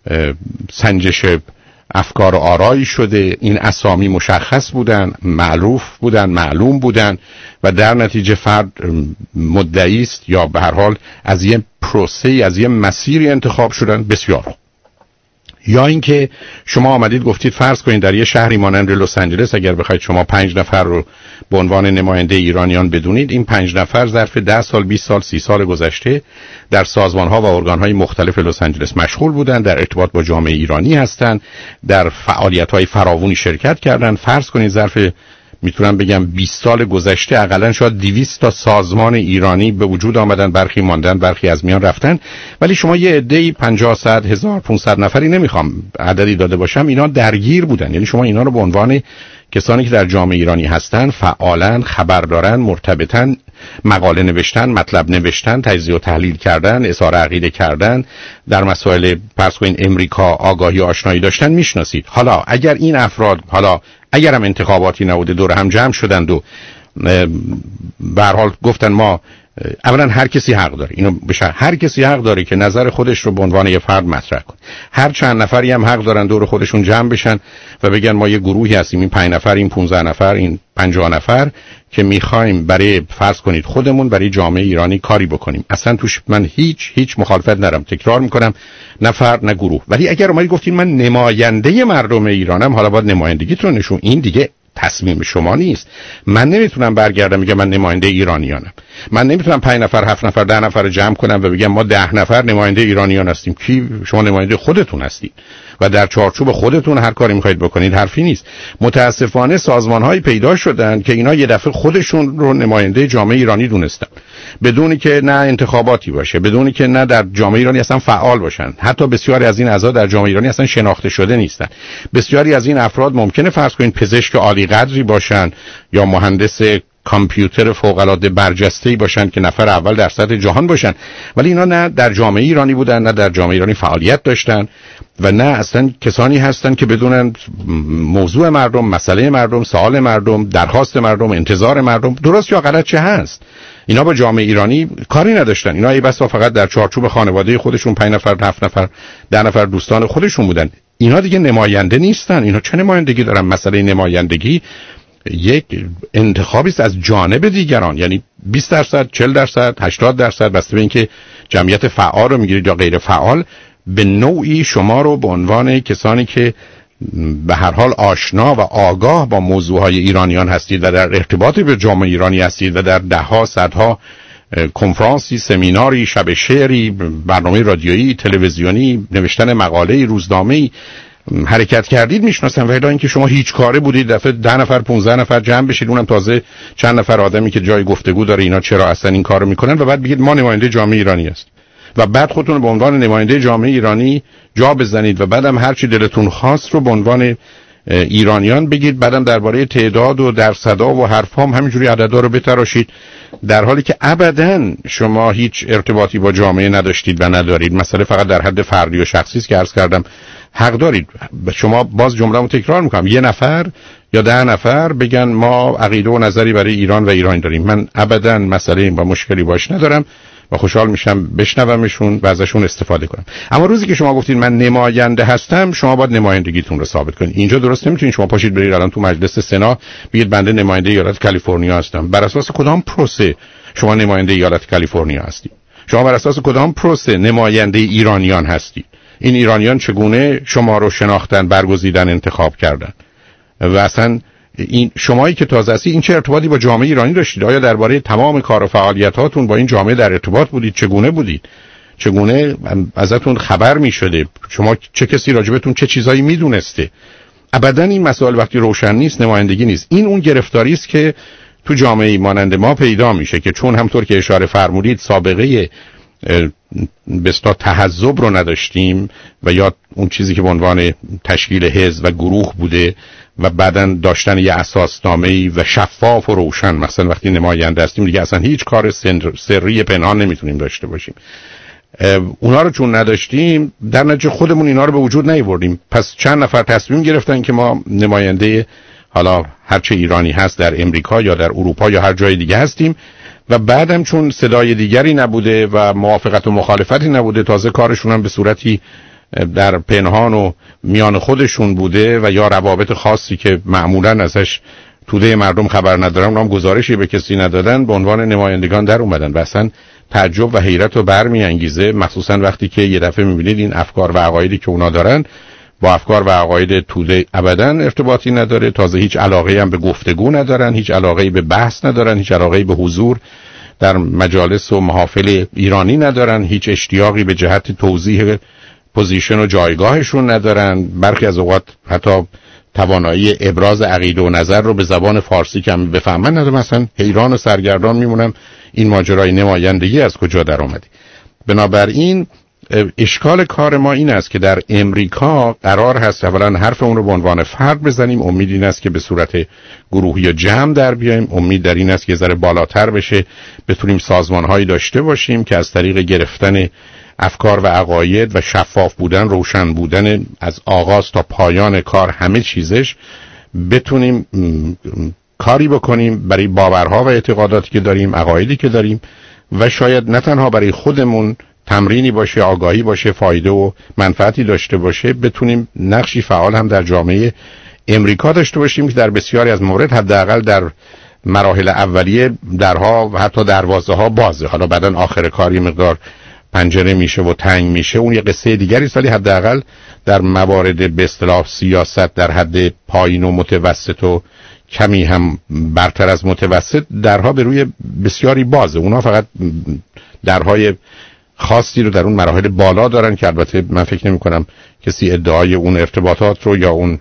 سنجش افکار و آرایی شده، این اسامی مشخص بودن، معروف بودن، معلوم بودن و در نتیجه فرد مدعی است یا به هر حال از یه پروسه، از یه مسیری انتخاب شدن، بسیار خوب. یا اینکه شما آمدید گفتید فرض کنید در یه شهری مانند لس آنجلس اگر بخواید شما پنج نفر رو به عنوان نماینده ایرانیان بدونید، این پنج نفر ظرف ده سال، بیست سال، سی سال گذشته در سازمان‌ها و ارگان‌های مختلف لس آنجلس مشغول بودن، در ارتباط با جامعه ایرانی هستند، در فعالیت‌های فراوانی شرکت کردن. فرض کنید ظرف میتونم بگم بیست سال گذشته حداقل شاید دویست تا سازمان ایرانی به وجود آمدن، برخی ماندن، برخی از میان رفتن. ولی شما یه عده‌ای پنجاه، صد، هزار، پانصد نفری، نمیخوام عددی داده باشم، اینا درگیر بودن. یعنی شما اینا رو به عنوان کسانی که در جامعه ایرانی هستن، فعالن، خبر دارن، مرتبطن، مقاله نوشتن، مطلب نوشتن، تجزیه و تحلیل کردن، اظهار عقیده کردن، در مسائل فرض کنید امریکا آگاهی و آشنایی داشتن، میشناسید. حالا اگر این افراد، حالا اگر هم انتخاباتی نبوده، دور هم جمع شدند و به هر حال گفتن ما، اولا هر کسی حق داره، اینو بشه، هر کسی حق داره که نظر خودش رو به عنوان یه فرد مطرح کنه. هر چند نفری هم حق دارن دور خودشون جمع بشن و بگن ما یه گروهی هستیم، این پنج نفر، این پانزده نفر، این پنجاه نفر که میخوایم برای فرض کنید خودمون، برای جامعه ایرانی کاری بکنیم. اصلا توش من هیچ هیچ مخالفت ندارم، تکرار میکنم، نه فرد نه گروه. ولی اگر اومدید گفتین من نماینده مردم ایرانم، حالا باید نمایندگیتون نشون، این دیگه تصمیم شما نیست. من نمیتونم برگردم بگم من نماینده ایرانیانم. من نمیتونم پنج نفر، هفت نفر، ده نفر رو جمع کنم و بگم ما ده نفر نماینده ایرانیان هستیم. کی؟ شما نماینده خودتون هستید و در چارچوب خودتون هر کاری میخواید بکنید، حرفی نیست. متاسفانه سازمان‌هایی پیدا شدن که اینا یه دفعه خودشون رو نماینده جامعه ایرانی دونستن، بدونی که نه انتخاباتی باشه، بدونی که نه در جامعه ایرانی اصلا فعال باشن. حتی بسیاری از این اعضا در جامعه ایرانی اصلا شناخته شده نیستن. بسیاری از این افراد ممکنه فرض کنید پزشک عالی قدری باشن یا مهندس کامپیوتر فوق العاده برجسته‌ای باشن که نفر اول در سطح جهان باشن، ولی اینا نه در جامعه ایرانی بودن، نه در جامعه ایرانی فعالیت داشتن و نه اصلا کسانی هستن که بدونن موضوع مردم، مسئله مردم، سوال مردم، درخواست مردم، انتظار مردم درست یا غلط چه هست. اینا با جامعه ایرانی کاری نداشتن. اینا ای بسا فقط در چارچوب خانواده خودشون پنج نفر، هفت نفر، ده نفر دوستان خودشون بودن. اینا دیگه نماینده نیستن. اینا چه نمایندگی دارن؟ مسئله نمایندگی یک انتخابی است از جانب دیگران، یعنی بیست درصد، چهل درصد، هشتاد درصد، بسته به اینکه جمعیت فعال رو میگیرید یا غیر فعال. به نوعی شما رو به عنوان کسانی که به هر حال آشنا و آگاه با موضوعهای ایرانیان هستید و در ارتباطی به جامعه ایرانی هستید و در ده ها، صدها کنفرانسی، سمیناری، شب شعری، برنامه رادیویی، تلویزیونی، نوشتن مقاله، روزنامه‌ای حرکت کردید میشناسن. و الا اینکه شما هیچ کاره بودید، دفعه ده نفر، پانزده نفر جمع بشید، اونم تازه چند نفر آدمی که جای گفتگو داره اینا چرا اصلا این کارو میکنن، و بعد بگید ما نماینده جامعه ایرانی است و بعد خودتون به عنوان نماینده جامعه ایرانی جا بزنید و بعدم هر چی دلتون خواست رو به عنوان ایرانیان بگید، بعدم درباره تعداد و درصدا و حرفا هم همینجوری عددا رو بتراشید، در حالی که ابداً شما هیچ ارتباطی با جامعه نداشتید و ندارید. مسئله فقط در حد فردی و شخصی است که عرض کردم. حق دارید شما، باز جمله‌مو تکرار میکنم، یه نفر یا ده نفر بگن ما عقیده و نظری برای ایران و ایران داریم. من ابداً مسئله و مشکلی باش ندارم و خوشحال میشم بشنومشون و ازشون استفاده کنم. اما روزی که شما گفتید من نماینده هستم، شما باید نمایندگیتون رو ثابت کنید. اینجا درست نمیتونید شما پاشید برید الان تو مجلس سنا بگید بنده نماینده ایالت کالیفرنیا هستم. بر اساس کدام پروسه شما نماینده ایالت کالیفرنیا هستید؟ شما بر اساس کدام پروسه نماینده ایرانیان هستید؟ این ایرانیان چگونه شما رو شناختن، برگزیدن، انتخاب کردن؟ و اصلا این شمایی که تازه هستی این چه ارتباطی با جامعه ایرانی داشتید؟ آیا درباره تمام کار و فعالیتاتون با این جامعه در ارتباط بودید؟ چگونه بودید؟ چگونه ازتون خبر می شده، شما چه کسی راجبتون چه چیزایی می دونسته. ابدا این مسائل وقتی روشن نیست نمایندگی نیست. این اون گرفتاری است که تو جامعه مانند ما پیدا میشه که چون همطور که اشاره فرمودید سابقه به اصطلاح تحزب رو نداشتیم و یا اون چیزی که به عنوان تشکیل حزب و گروه بوده و بعداً داشتن یه اساسنامه‌ای و شفاف و روشن، مثلا وقتی نماینده هستیم دیگه اصلا هیچ کار سری پنهان نمیتونیم داشته باشیم. اونا رو چون نداشتیم در نتیجه خودمون اینا رو به وجود نیاوردیم. پس چند نفر تصمیم گرفتن که ما نماینده حالا هرچه ایرانی هست در امریکا یا در اروپا یا هر جای دیگه هستیم و بعدم چون صدای دیگری نبوده و موافقت و مخالفتی نبوده، تازه کارشون هم به صورتی در پنهان و میان خودشون بوده و یا روابط خاصی که معمولاً ازش توده مردم خبر ندارن، اونام گزارشی به کسی ندادن، به عنوان نمایندگان در اومدن و اصلا تعجب و حیرت رو برمیانگیزه، مخصوصا وقتی که یه دفعه میبینید این افکار و عقایدی که اونا دارن با افکار و عقاید توده ابدا ارتباطی نداره، تازه هیچ علاقه‌ای هم به گفتگو ندارن، هیچ علاقه‌ای به بحث ندارن، هیچ علاقه‌ای به حضور در مجالس و محافل ایرانی ندارن، هیچ اشتیاقی به جهت توضیح پوزیشن و جایگاهشون ندارن، برخی از اوقات حتی توانایی ابراز عقیده و نظر رو به زبان فارسی کم بفهمن ندارن. مثلا حیران و سرگردان میمونم این ماجرای نمایندگی از کجا در اومده. بنابراین اشکال کار ما این است که در امریکا قرار هست اولا حرف اون رو به عنوان فرد بزنیم، امید این است که به صورت گروهی یا جمع در بیایم، امید در این است که ذره بالاتر بشه، بتونیم سازمان‌هایی داشته باشیم که از طریق گرفتن افکار و عقاید و شفاف بودن، روشن بودن از آغاز تا پایان کار همه چیزش بتونیم کاری بکنیم برای باورها و اعتقاداتی که داریم، عقایدی که داریم و شاید نه تنها برای خودمون تمرینی باشه، آگاهی باشه، فایده و منفعتی داشته باشه، بتونیم نقشی فعال هم در جامعه امریکا داشته باشیم که در بسیاری از موارد حداقل در مراحل اولیه درها و حتی دروازه ها بازه. حالا بعدن آخر کاری مقدار پنجره میشه و تنگ میشه، اون یه قصه دیگری است، ولی حداقل در موارد به اصطلاح سیاست در حد پایین و متوسط و کمی هم برتر از متوسط درها به روی بسیاری بازه. اونا فقط درهای خاصی رو در اون مراحل بالا دارن که البته من فکر نمی کنم کسی ادعای اون ارتباطات رو یا اون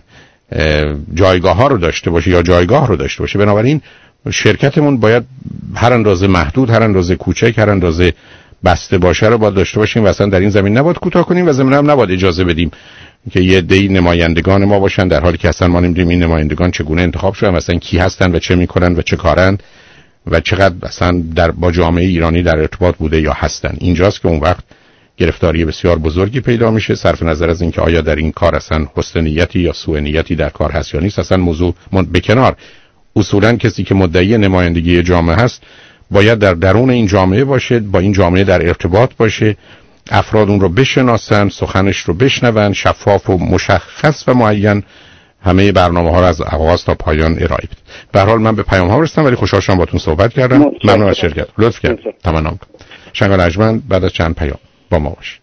جایگاه ها رو داشته باشه یا جایگاه رو داشته باشه. بنابراین شرکتمون باید هر اندازه محدود، هر اندازه کوچک، هر اندازه بسته باشه رو باید داشته باشیم و اصلا در این زمین نباید کوتاه کنیم و زمین هم نباید اجازه بدیم که یه عده‌ای نمایندگان ما باشن در حالی که اصلا ما نمی‌دونیم این نمایندگان چگونه انتخاب شدن، اصلا کی هستن و چه میکنن و چه کارن و چقدر اصلا در با جامعه ایرانی در ارتباط بوده یا هستن. اینجاست که اون وقت گرفتاری بسیار بزرگی پیدا میشه، صرف نظر از اینکه آیا در این کار اصلا حسن نیتی یا سوء نیتی در کار هست یا نیست. اصلا موضوع به کنار، اصولا کسی که مدعی نمایندگی جامعه هست باید در درون این جامعه باشه، با این جامعه در ارتباط باشه، افراد اون رو بشناسن، سخنش رو بشنون، شفاف و مشخص و معین همه برنامه ها رو از آغاز تا پایان ارائه بده. به هر حال من به پیام ها رسیدم ولی خوشحال شدم باهاتون صحبت کردم. ممنون از شرکت. لطف کردید. تمام. شنگال ارجمند بعد از چند پیام با ما باشید.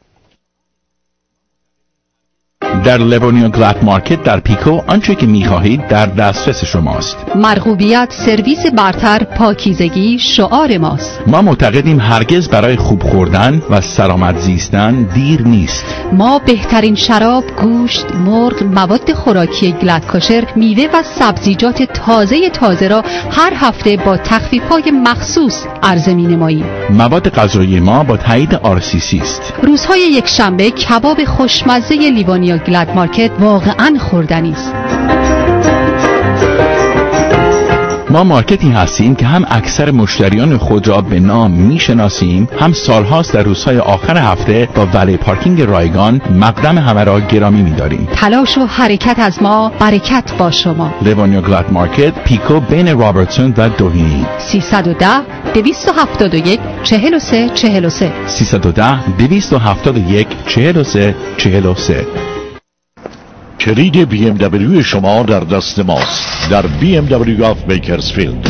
در لبونیا گلد مارکت در پیکو آنچه که می‌خواهید در دسترس شماست. مرغوبیت، سرویس برتر، پاکیزگی شعار ماست. ما معتقدیم هرگز برای خوب خوردن و سلامت زیستن دیر نیست. ما بهترین شراب، گوشت، مرغ، مواد خوراکی گلد کاشر، میوه و سبزیجات تازه تازه را هر هفته با تخفیف‌های مخصوص عرضه می‌نماییم. مواد غذایی ما با تایید آر سی سی است. روزهای یک شنبه کباب خوشمزه لیوانیا گلد مارکت واقعاً خوردنی است. ما مارکتی هستیم که هم اکثر مشتریان خود را به نام میشناسیم، هم سالهاست در روزهای آخر هفته با ولی پارکینگ رایگان مقدم همه را گرامی می‌داریم. تلاش و حرکت از ما، برکت با شما. لیوانیا گلد مارکت، پیکو بین رابرتسون و دوهینی. سیصد و ده دویست و هفتاد و یک چهل و سه چهل و سه سیصد و ده دویست و هفتاد و یک چهل و سه چهل و سه. کلید بی ام دبلیو شما در دست ماست. در بی ام دبلیو آف بیکرزفیلد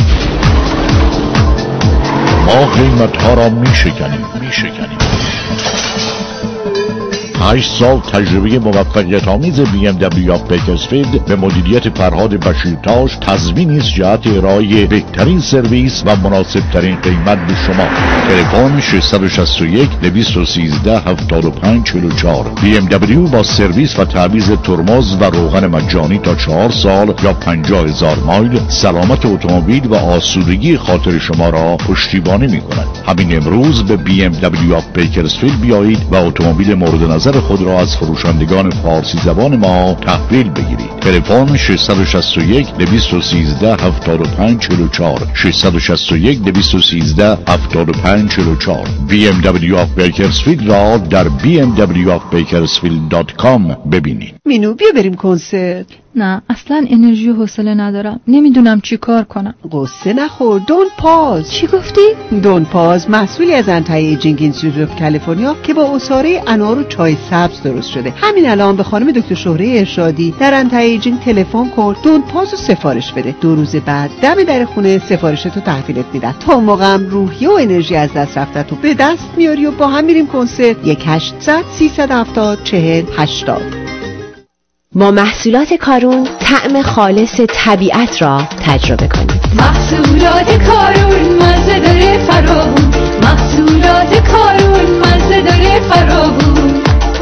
ما قیمت ها را می شکنیم می شکنیم هشت سال تجربه موفقیت آمیز بی ام دبلیو آف بیکرزفیلد به مدیریت فرهاد بشیرتاش تضمینی است جهت ارائه بهترین سرویس و مناسب ترین قیمت به شما. تلفن شش شش یک دویست و سیزده هفتاد و پنج چهل و چهار. بی ام دبلیو با سرویس و تعویض ترمز و روغن مجانی تا چهار سال یا پنجاه هزار مایل سلامت اتومبیل و آسودگی خاطر شما را پشتیبانی می‌کند. همین امروز به بی ام دبلیو آف بیکرزفیلد بیایید و اتومبیل مورد نظر خود را از فروشندگان فارسی زبان ما تحویل بگیرید. تلفن شش شش یک دویست و سیزده هفتاد و پنج چهل و چهار شش شش یک دویست و سیزده هفتاد و پنج چهل و چهار. بی ام دبلیو آف بیکرزفیلد را در بی ام دبلیو آف بیکرزفیلد دات کام ببینید. مینو بیا بریم کنسرت. نه اصلا انرژی و حوصله ندارم، نمیدونم چی کار کنم. قصه نخور. دون پاز. چی گفتی؟ دون پاز محصولی از انتی ایجینگ اینستیتوت اف کالیفرنیا که با عصاره انار و چای سبز درست شده. همین الان به خانم دکتر شهره ارشادی در انتی ایجینگ تلفن کن، دون پاز رو سفارش بده. دو روز بعد دم در خونه سفارشتو تحویلت میدن. تا موقعم روحیه و انرژی از دست رفته تو به دست میاری و با هم میریم کنسرت. یک هشتصد سیصد و هفتاد چهل هشتاد. با محصولات کارون طعم خالص طبیعت را تجربه کنید. محصولات کارون مزه داره فراوون، محصولات کارون مزه داره فراوون.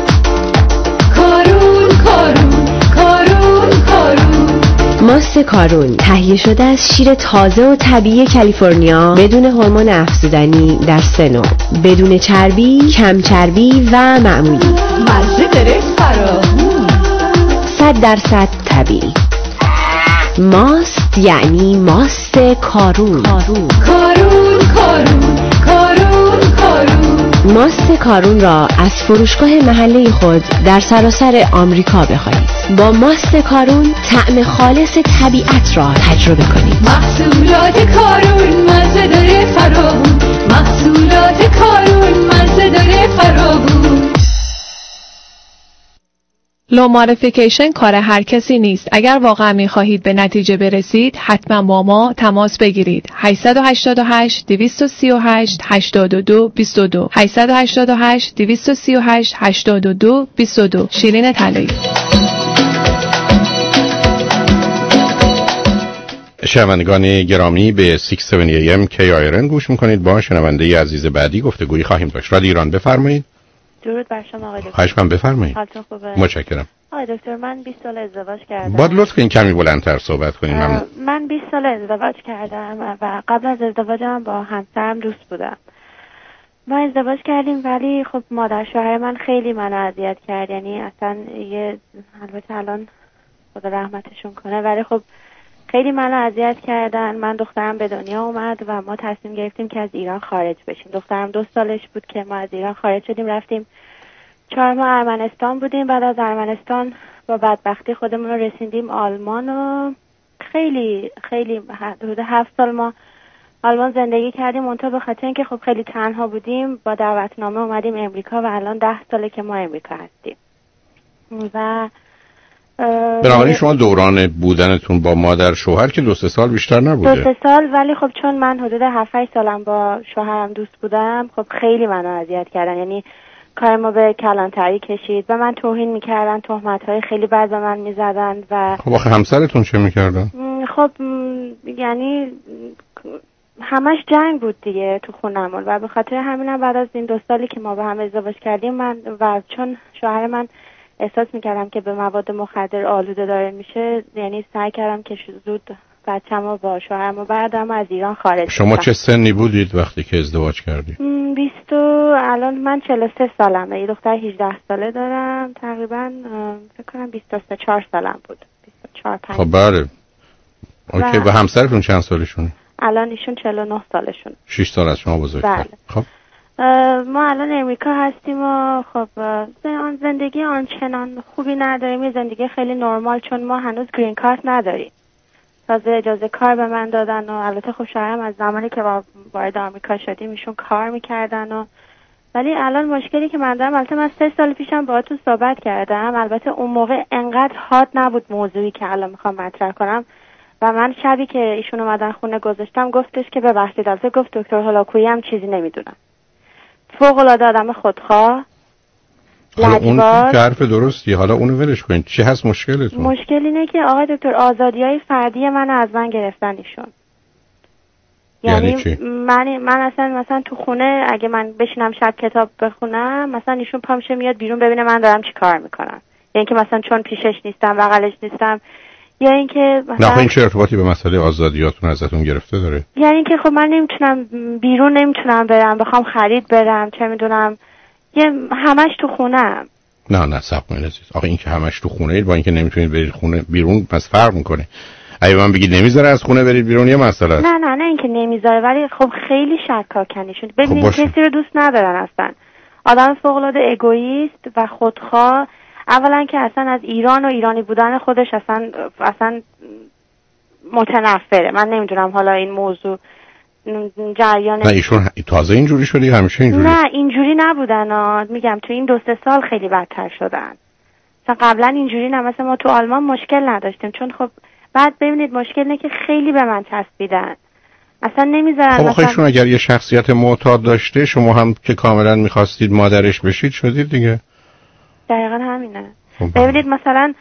کارون کارون کارون کارون. ماست کارون تهیه شده از شیر تازه و طبیعی کالیفرنیا بدون هورمون افزودنی در سه نوع، بدون چربی، کم چربی و معمولی. مزه داره فراوون. صد درصد طبیعی. ماست یعنی ماست کارون. کارون کارون کارون کارون. ماست کارون را از فروشگاه محله خود در سراسر آمریکا بخرید. با ماست کارون طعم خالص طبیعت را تجربه کنید. محصولات کارون مزه داره فراوون، محصولات کارون مزه داره فراوون. لو ماریفیکیشن کار هر کسی نیست. اگر واقعا می‌خواهید به نتیجه برسید حتما با ما تماس بگیرید. هشت هشت هشت دویست و سی و هشت هشتاد و دو بیست و دو هشت هشت هشت دویست و سی و هشت هشتاد و دو بیست و دو. شیرین طلایی. شنوندگان گرامی به شش هفت ای ام کی آی آر ان گوش می‌کنید. با شنونده عزیز بعدی گفتگویی خواهیم داشت. رادیو ایران بفرمایید. درود بر شما آقای دکتر. خواهش کنم بفرمایید. حالتون خوبه؟ متشکرم. آقای دکتر من بیست سال ازدواج کردم. باید لطف کنین کمی بلندتر صحبت کنین. ممنون. من بیست سال ازدواج کردم و قبل از ازدواجم با همسرم دوست بودم. ما ازدواج کردیم ولی خب مادر شوهر من خیلی منو اذیت کرد، یعنی اصلا یه البته الان خدا رحمتشون کنه ولی خب خیلی منو اذیت کردن. من دخترم به دنیا اومد و ما تصمیم گرفتیم که از ایران خارج بشیم. دخترم دو سالش بود که ما از ایران خارج شدیم، رفتیم چهار ماه ارمنستان بودیم. بعد از ارمنستان با بدبختی خودمون رو رسیدیم آلمان و خیلی خیلی حدود هفت سال ما آلمان زندگی کردیم. منتها به خاطر اینکه خب خیلی تنها بودیم با دعوتنامه اومدیم امریکا و الان ده ساله که ما امریکا هستیم. و بنابراین شما دوران بودنتون با مادر شوهر که دو سه سال بیشتر نبوده. دو سه سال، ولی خب چون من حدود هفت هشت سالم با شوهرم دوست بودم خب خیلی منو اذیت کردن، یعنی کار ما به کلانتری کشید و من توهین میکردن، تهمت‌های خیلی بد به من میزدن. و خب آخه همسرتون چه میکردن؟ خب یعنی همش جنگ بود دیگه تو خونمون و به خاطر همینم بعد از این دو سالی که ما با هم ازدواج کردیم من و چون شوهر من احساس میکردم که به مواد مخدر آلوده داره میشه، یعنی سعی کردم که زود بچه‌مو با شوهرمو بردارم از ایران خارج. شما چه سنی بودید وقتی که ازدواج کردید؟ بیست و الان من چهل و سه سالمه. یه دختر هجده ساله دارم تقریبا، فکر کنم بیست و سه چهار سالم بود. بیست و چهار پنج. خب بله. اوکی. و, و همسرتون چند سالشونه؟ الان ایشون چهل و نه سالشون. شش سال از شما بزرگتر. بله. خب ما الان امریکا هستیم و خب زندگی آنچنان خوبی نداریم، یه زندگی خیلی نرمال، چون ما هنوز گرین کارت نداریم. تازه اجازه کار به من دادن و البته خب شوهرم از زمانی که وارد آمریکا شدیم ایشون کار میکردن و ولی الان مشکلی که من دارم، البته من سه سال پیشم باهاتون صحبت کردم، البته اون موقع انقدر حاد نبود موضوعی که الان میخوام مطرح کنم و من شبی که ایشون اومدن خونه گذاشتم گفتش که ببخشید، البته گفت دکتر هلاکویی هم چیزی نمیدونم. فوق العاده آدم خودخواه حالا اون که حرف درستی، حالا اونو ولش کنید. چی هست مشکلتون؟ مشکل اینه که آقای دکتر آزادی‌های فردی من از من گرفتن ایشون. یعنی, یعنی چی؟ من من اصلا مثلا تو خونه اگه من بشینم شب کتاب بخونم، مثلا ایشون پا میشه میاد بیرون ببینه من دارم چی کار میکنم. یعنی که مثلا چون پیشش نیستم بغلش نیستم، یا اینکه مثلا نه خب این چه ارتباطی به مسئله آزادیاتون ازتون گرفته داره؟ یعنی اینکه خب من نمیتونم بیرون، نمیتونم برم بخوام خرید برم، چه میدونم، یه همش تو خونم. نه نه صبر کنید عزیز. آخه این که همش تو خونه اید با اینکه نمیتونید برید خونه بیرون پس فرق میکنه. اگه من بگید نمیذاره از خونه برید بیرون یه مسئله است. نه نه نه اینکه نمیذاره، ولی خب خیلی شکاکنیشون. ببینید خب کسی رو دوست ندارن اصلا. آدم فوق العاده اگوئیست و خودخواه. اولا که اصلا از ایران و ایرانی بودن خودش اصلا اصلا متنفره. من نمیدونم حالا این موضوع جریان نه ایشون تازه اینجوری شدی همیشه اینجوری؟ نه اینجوری نبودن ها. میگم تو این دو سه سال خیلی بدتر شدن. مثلا قبلا اینجوری نه. مثلا ما تو آلمان مشکل نداشتیم، چون خب بعد ببینید مشکل اینه که خیلی به من چسبیدن، اصلا نمیذارن. خب آخه ایشون اگر یه شخصیت معتاد داشته شما هم که کاملا میخواستید مادرش بشید شدید دیگه. دقیقا همینه. ببینید مثلا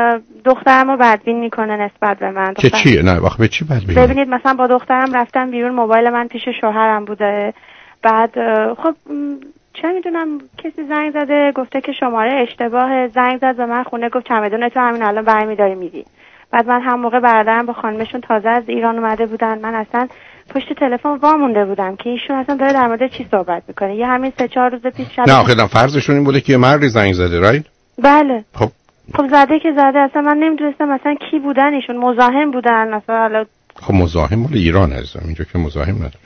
دخترمو بدبین میکنه نسبت به من. که چیه؟ نه واخه به چی بدبین؟ ببینید مثلا با دخترم رفتم بیرون، موبایل من پیش شوهرم بوده، بعد خب چه میدونم کسی زنگ زده گفته که شماره اشتباه، زنگ زد به من خونه گفت چمدون تو همین الان برمی‌داری میدی. بعد من هم موقع برادرم با خانمشون تازه از ایران اومده بودن، من اصلا پشت تلفن وامونده بودم که ایشون اصلا داره در مورد چی صحبت میکنه. یه همین سه چهار روز پیش شب. نه آخه فرضشون این بوده که یه مردی زنگ زده رایت؟ بله. خب خب زده که زده، اصلا من نمیدونستم مثلا کی بودن ایشون، مزاحم بودن مثلا. خب مزاحم مال ایران هستم اینجا که مزاحم نداره.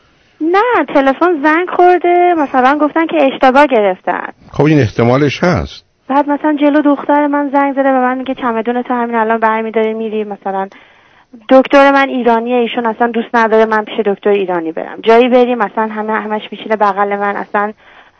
نه تلفن زنگ خورده مثلا گفتن که اشتباه گرفتن. خب این احتمالش هست. بعد مثلا جلو دختر من زنگ زده به من میگه چمدون تو همین الان برمی‌داری میری. مثلا دکتر من ایرانیه، ایشون اصلا دوست نداره من پیش دکتر ایرانی برم. جایی بریم مثلا همه همش میشینه بغل من. اصلا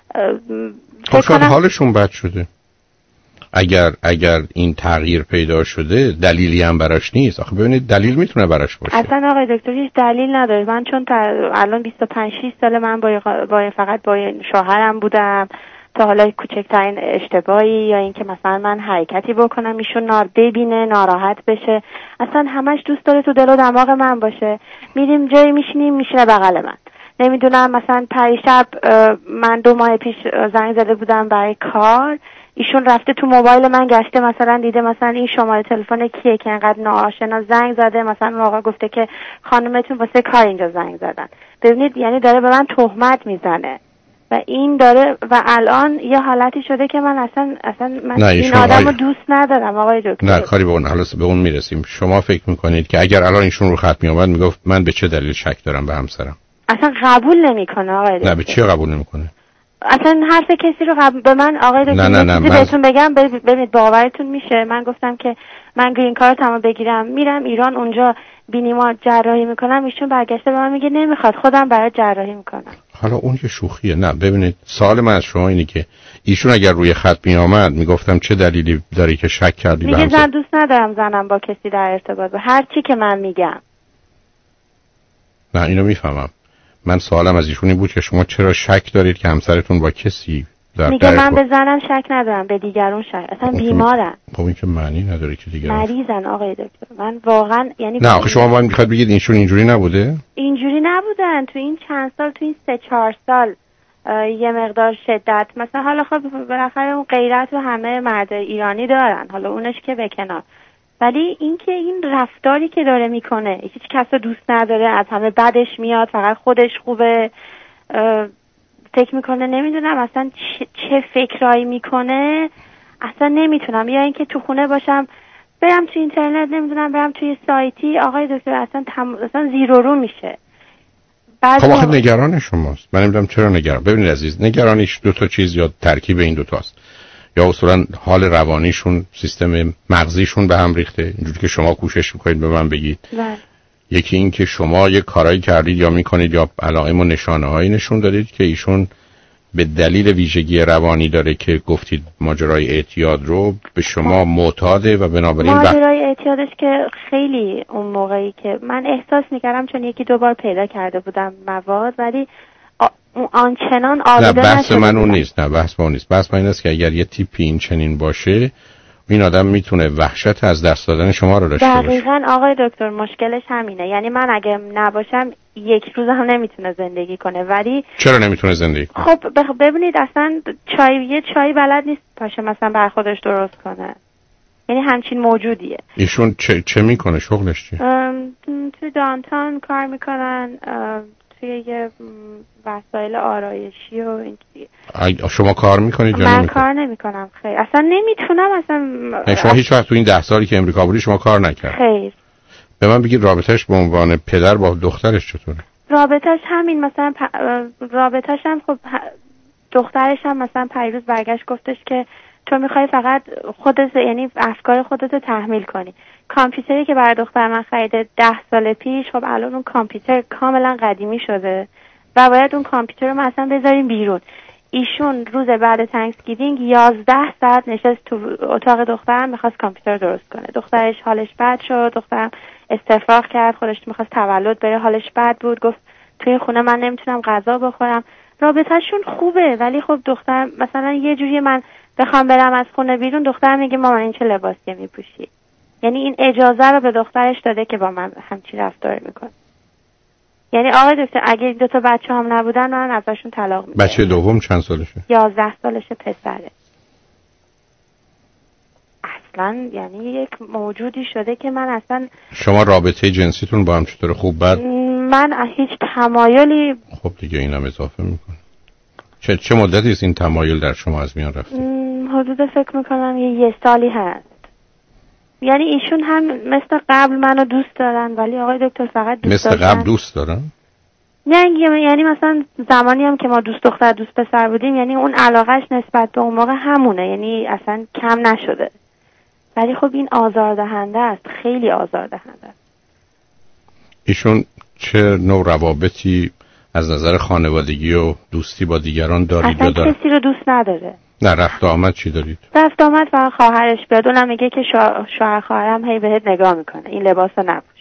خب شاید حالشون بد شده. اگر اگر این تغییر پیدا شده دلیلی هم براش نیست. آخه ببینید دلیل میتونه براش باشه. اصلا آقای دکتر هیچ دلیل نداره. من چون الان بیست و پنج شش سال من با, با فقط با شوهرم بودم، تا حالا کوچکترین اشتباهی یا اینکه مثلا من حرکتی بکنم ایشون نار ببینه ناراحت بشه، اصلا همش دوست داره تو دل و دماغ من باشه. میریم جایی میشینیم میشینه بغل من. نمیدونم مثلا پریشب من دو ماه پیش زنگ زده بودم برای کار، ایشون رفته تو موبایل من گشته مثلا دیده مثلا این شماره تلفن کیه که انقدر ناآشنا زنگ زده، مثلا آقا گفته که خانمتون واسه کار اینجا زنگ زدن. ببینید یعنی داره به من تهمت میزنه و این داره و الان یه حالتی شده که من اصلا اصلا من این آدمو دوست ندارم آقای دکتر. نه کاری به اون حالا به اون میرسیم. شما فکر میکنید که اگر الان ایشون رو خط میومد میگفت من به چه دلیل شک دارم به همسرم؟ اصلا قبول نمیکنه آقای دکتر. نه به چی قبول نمیکنه؟ اصلا حرف کسی رو قبول به من آقای دکتر نه نه نه من... بهتون بگم ببینید باورتون میشه. من گفتم که من گرین کارتمو بگیرم میرم ایران اونجا بینیما جراحی میکنم، ایشون برگشته به من میگه نمیخواد خودم برای جراحی میکنم. حالا اون که شوخیه. نه ببینید سوال من از شما اینه که ایشون اگر روی خط می آمد میگفتم چه دلیلی داری که شک کردی به میگه زن دوست ندارم زنم با کسی در ارتباط با هر چی که من میگم. نه اینو میفهمم. من سوالم از ایشون این بود که شما چرا شک دارید که همسرتون با کسی در میگه من به زنم شک ندارم به دیگرون شک. اصلا بیمارن. خب این که معنی نداره که دیگرون مریضن آقای دکتر. من واقعا یعنی نه آخه شما باید میخواد بگید اینشون اینجوری نبوده؟ اینجوری نبودن تو این چند سال، تو این سه چهار سال یه مقدار شدت مثلا. حالا خب بالاخره اون غیرت و همه مرد ایرانی دارن، حالا اونش که به کنار، ولی اینکه این رفتاری که داره میکنه هیچ کس رو دوست نداره، از همه بدش میاد، فقط خودش خوبه، فکر میکنه نمیدونم اصلا چه فکرایی میکنه اصلا نمیتونم. یا اینکه تو خونه باشم برم تو اینترنت نمیدونم برم توی سایتی آقای دکتر اصلا تم... اصلا زیرو رو میشه. خب آخه نگران شماست. من نمیدونم چرا نگران. ببینید عزیز نگرانیش دو تا چیز یا ترکیب این دو تاست. یا اصولا حال روانیشون سیستم مغزیشون به هم ریخته اینجوری که شما کوشش میکنید به من بگید. بله. یکی این که شما یه کارایی کردید یا میکنید یا علائم و نشانه‌هایی نشون دادید که ایشون به دلیل ویژگی روانی داره که گفتید ماجرای اعتیاد رو به شما معتاده و بنابراین ماجرای اعتیادش که خیلی اون موقعی که من احساس میکردم چون یکی دو بار پیدا کرده بودم مواد، ولی آنچنان نه آلوده بحث نشده من اون بودم. نیست، نه بحث من اون نیست. بحث من این است که اگر یه تیپی این چنین باشه این آدم میتونه وحشت از دست دادن شما رو داشته باشه. دقیقاً آقای دکتر مشکلش همینه. یعنی من اگه نباشم یک روز هم نمیتونه زندگی کنه. ولی چرا نمیتونه زندگی کنه؟ خب بخ... ببینید اصلا چای یه چای بلد نیست پاشه مثلا بر خودش درست کنه. یعنی همچین موجودیه. ایشون چه چه میکنه؟ شغلش چیه؟ توی دانتان کار میکنن، توی یه وسایل آرایشی و این. شما کار میکنید یا من نمیکنید؟ کار نمیکنم خیر. اصلا نمیتونم اصلا. شما هیچ وقت تو این ده سالی که امریکا بودی شما کار نکرد؟ خیر. به من بگید رابطهش به عنوان پدر با دخترش چطوره؟ رابطهش همین مثلا پ... رابطهش هم خب دخترش هم مثلا پیروز برگشت گفتش که تو میخوای فقط خودت یعنی افکار خودت رو تحمیل کنی. کامپیوتری که برای دختر من خریده ده سال پیش خب الان اون کامپیوتر کاملا قدیمی شده و باید اون کامپیوتر رو مثلا بذاریم بیرون. ایشون روز بعد تانکسگیوینگ یازده ساعت نشست تو اتاق دخترم میخواست کامپیوتر درست کنه. دخترش حالش بد شد، دخترم استفراغ کرد، خودش میخواست تولد بره، حالش بد بود، گفت توی خونه من نمیتونم غذا بخورم. رابطهشون خوبه ولی خب دختر مثلا یه جوری من بخوام برم از خونه بیرون دخترم میگه مامان این چه لباسی میپوشی. یعنی این اجازه رو به دخترش داده که با من همچین رفتار میکنه. یعنی آقای دکتر اگه دو تا بچه هم نبودن من ازشون طلاق میدم. بچه دوم چند سالشه؟ یازده سالشه پسره. اصلا یعنی یک موجودی شده که من اصلا. شما رابطه جنسیتون با هم چطور؟ خوب بد؟ من هیچ تمایلی. خب دیگه اینم اضافه میکنه. چه چه مدتی است این تمایل در شما از میان رفته؟ حدود فکر میکنم یه, یه سالی هست. یعنی ایشون هم مثل قبل منو دوست دارن ولی آقای دکتر فقط دوست مثل قبل دوست دارن؟ نه یعنی مثلا زمانی هم که ما دوست دختر دوست پسر بودیم یعنی اون علاقش نسبت به اون موقع همونه، یعنی اصلا کم نشده. ولی خب این آزاردهنده است، خیلی آزاردهنده است. ایشون چه نوع روابطی از نظر خانوادگی و دوستی با دیگران دارید یا داره؟ اصلا کسی رو دوست نداره. نه رفت آمد چی دارید؟ رفت آمد فقط خواهرش بیاد اونم میگه که شوهر خواهرم هی بهت نگاه میکنه این لباس رو نپوش.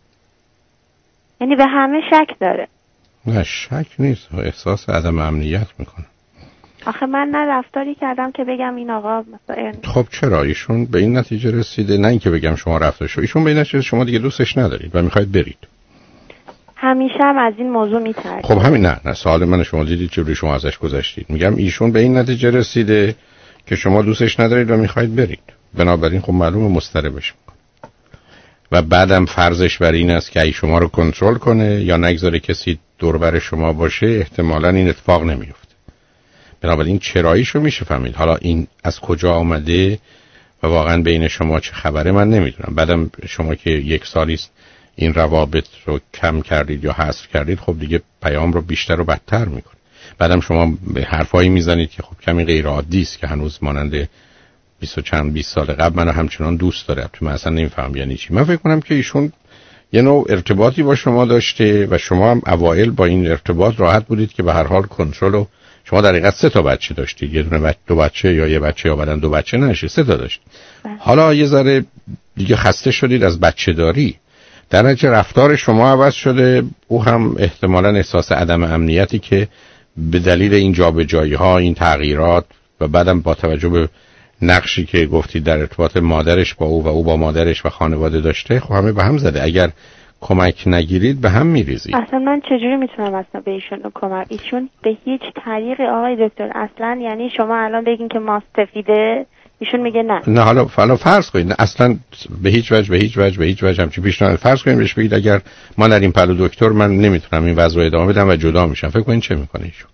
یعنی به همه شک داره. نه شک نیست، احساس عدم امنیت میکنه. آخه من نه رفتاری کردم که بگم این آقا مثلا. خب چرا ایشون به این نتیجه رسیده؟ نه اینکه بگم شما رفته شو، ایشون به این نتیجه شما دیگه دوستش ندارید و میخواید برید. همیشه هم از این موضوع میترسید. خب همین نه نه سوال من شما دیدید چه روی شما ازش گذشتید. میگم ایشون به این نتیجه رسیده که شما دوستش ندارید و میخواید برید. بنابراین خب معلومه مضطربش میکنه. و بعدم فرضش بر این است که ای شما رو کنترل کنه یا نگذاره کسی دور بر شما باشه، احتمالاً این اتفاق نمیفته. بنابراین چراییشو میشه فهمید. حالا این از کجا آمده و واقعا بین شما چه خبره من نمیدونم. بعدم شما که یک سالی است این روابط رو کم کردید یا حذف کردید، خب دیگه پیام رو بیشتر و بدتر میکنه. بعدم شما به حرفایی میزنید که خب کمی غیر عادی است که هنوز مانند بیست و چند بیست سال قبل منو همچنان دوست داره. تو من اصلا نمیفهم یعنی چی. من فکر کنم که ایشون یه نوع ارتباطی با شما داشته و شما هم اوایل با این ارتباط راحت بودید که به هر حال کنترل رو. شما در حقیقت سه تا بچه داشتید، یه دونه بچه، دو بچه یا یه بچه یا بعدن دو بچه نشه، سه تا داشتید. حالا یه ذره دیگه خسته شدید از بچه داری، در نتیجه رفتار شما عوض شده. او هم احتمالاً احساس عدم امنیتی که به دلیل این جابجایی‌ها، این تغییرات و بعدم با توجه به نقشی که گفتید در ارتباط مادرش با او و او با مادرش و خانواده داشته، خب همه به هم زده. اگر کمک نگیرید به هم میریزید. اصلا من چجوری میتونم اصلا به ایشون کمک؟ ایشون به هیچ طریقی آقای دکتر اصلا، یعنی شما الان بگین که ماست سفیده، ایشون میگه نه. نه حالا حالا فرض کنید نه اصلا به هیچ وجه به هیچ وجه به هیچ وجه همچی پیشنهاد فرض کنید بهش بگید اگر ما نریم پلو دکتر من نمیتونم این وضع رو ادامه بدم و جدا میشم. فکر کنید چه میکنه ایشون؟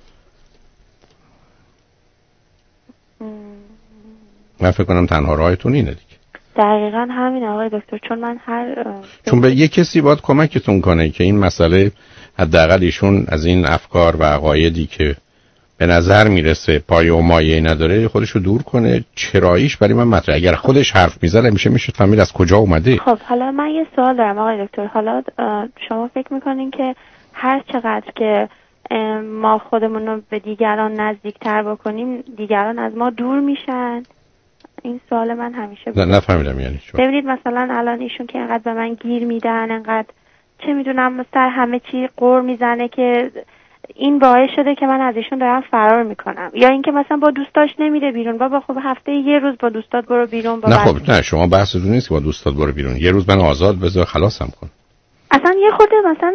من فکر کنم تنها راهتون اینه دیگه. دقیقاً همین آقای دکتر، چون من هر چون به یک کسی باید کمکتون کنه که این مسئله حداقل ایشون از این افکار و عقایدی که به نظر میرسه پایه و مایه نداره خودشو دور کنه. چراییش برای من مطرحه. اگر خودش حرف میزنه میشه میشه فهمید از کجا اومده. خب حالا من یه سوال دارم آقای دکتر. حالا شما فکر میکنین که هر چقدر که ما خودمون رو به دیگران نزدیکتر بکنیم دیگران از ما دور میشن؟ این سوال من همیشه بود. نه نفهمیدم یعنی چی. ببینید مثلا الان ایشون که انقدر به من گیر میدن، انقدر چه میدونم سر همه چی قور میزنه که این باعث شده که من از ایشون دارم فرار میکنم، یا اینکه مثلا با دوستاش نمیره بیرون. بابا خب هفته یه روز با دوستات برو بیرون. با نه خب نه، شما بحثتون نیست که با دوستات برو بیرون، یه روز من آزاد بذار خلاصم کن. اصلا یه خورده مثلا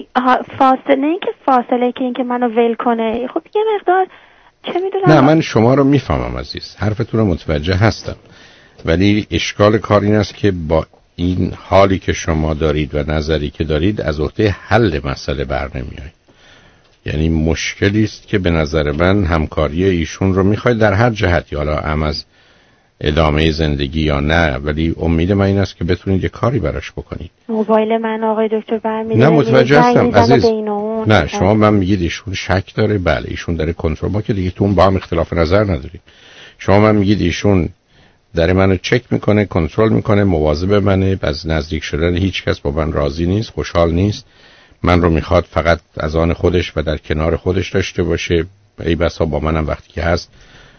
فاصله، این که فاصله که این که منو ول کنه، خب یه مقدار چه میدونم. نه من شما رو میفهمم عزیز، حرفتون رو متوجه هستم، ولی اشکال کار این است که با این حالی که شما دارید و نظری که دارید از عهده حل مسئله بر نمیایید. یعنی مشکلی است که به نظر من همکاری ایشون رو میخواید در هر جهتی، حالا هم از ادامه زندگی یا نه، ولی امید من این است که بتونید یه کاری براش بکنید. موبایل من آقای دکتر برمی‌داره. نه متوجه هستم عزیز. نه شما من میگید ایشون شک داره، بله ایشون داره کنترل، ما که دیگه تو اون با هم اختلاف نظر نداریم. شما من میگید ایشون داره منو چک میکنه، کنترل میکنه، مواظب منه، از نزدیک شدن هیچ کس با من راضی نیست، خوشحال نیست، من رو میخواد فقط از آن خودش و در کنار خودش داشته باشه. ای بسا با منم وقتی که هست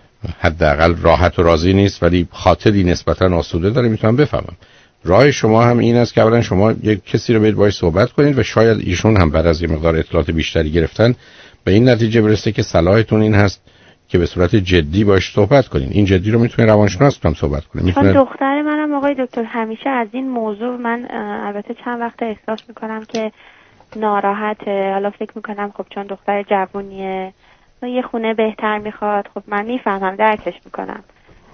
حداقل راحت و راضی نیست، ولی خاطری نسبتا آسوده داره. میتونم بفهمم راه شما هم این است که اولا شما یک کسی رو باید باهاش صحبت کنید و شاید ایشون هم بعد از یه مقدار اطلاعات بیشتری گرفتن به این نتیجه برسه که صلاحتون این هست که به صورت جدی باهاش صحبت کنین. این جدی رو میتونه روانشناس هم صحبت کنه. میتونه دختر منم آقای دکتر همیشه از این موضوع، من البته چند وقت احساس میکنم که ناراحته. حالا فکر میکنم خب چون دختر جوونیه یه خونه بهتر میخواد، خب من میفهمم، درکش میکنم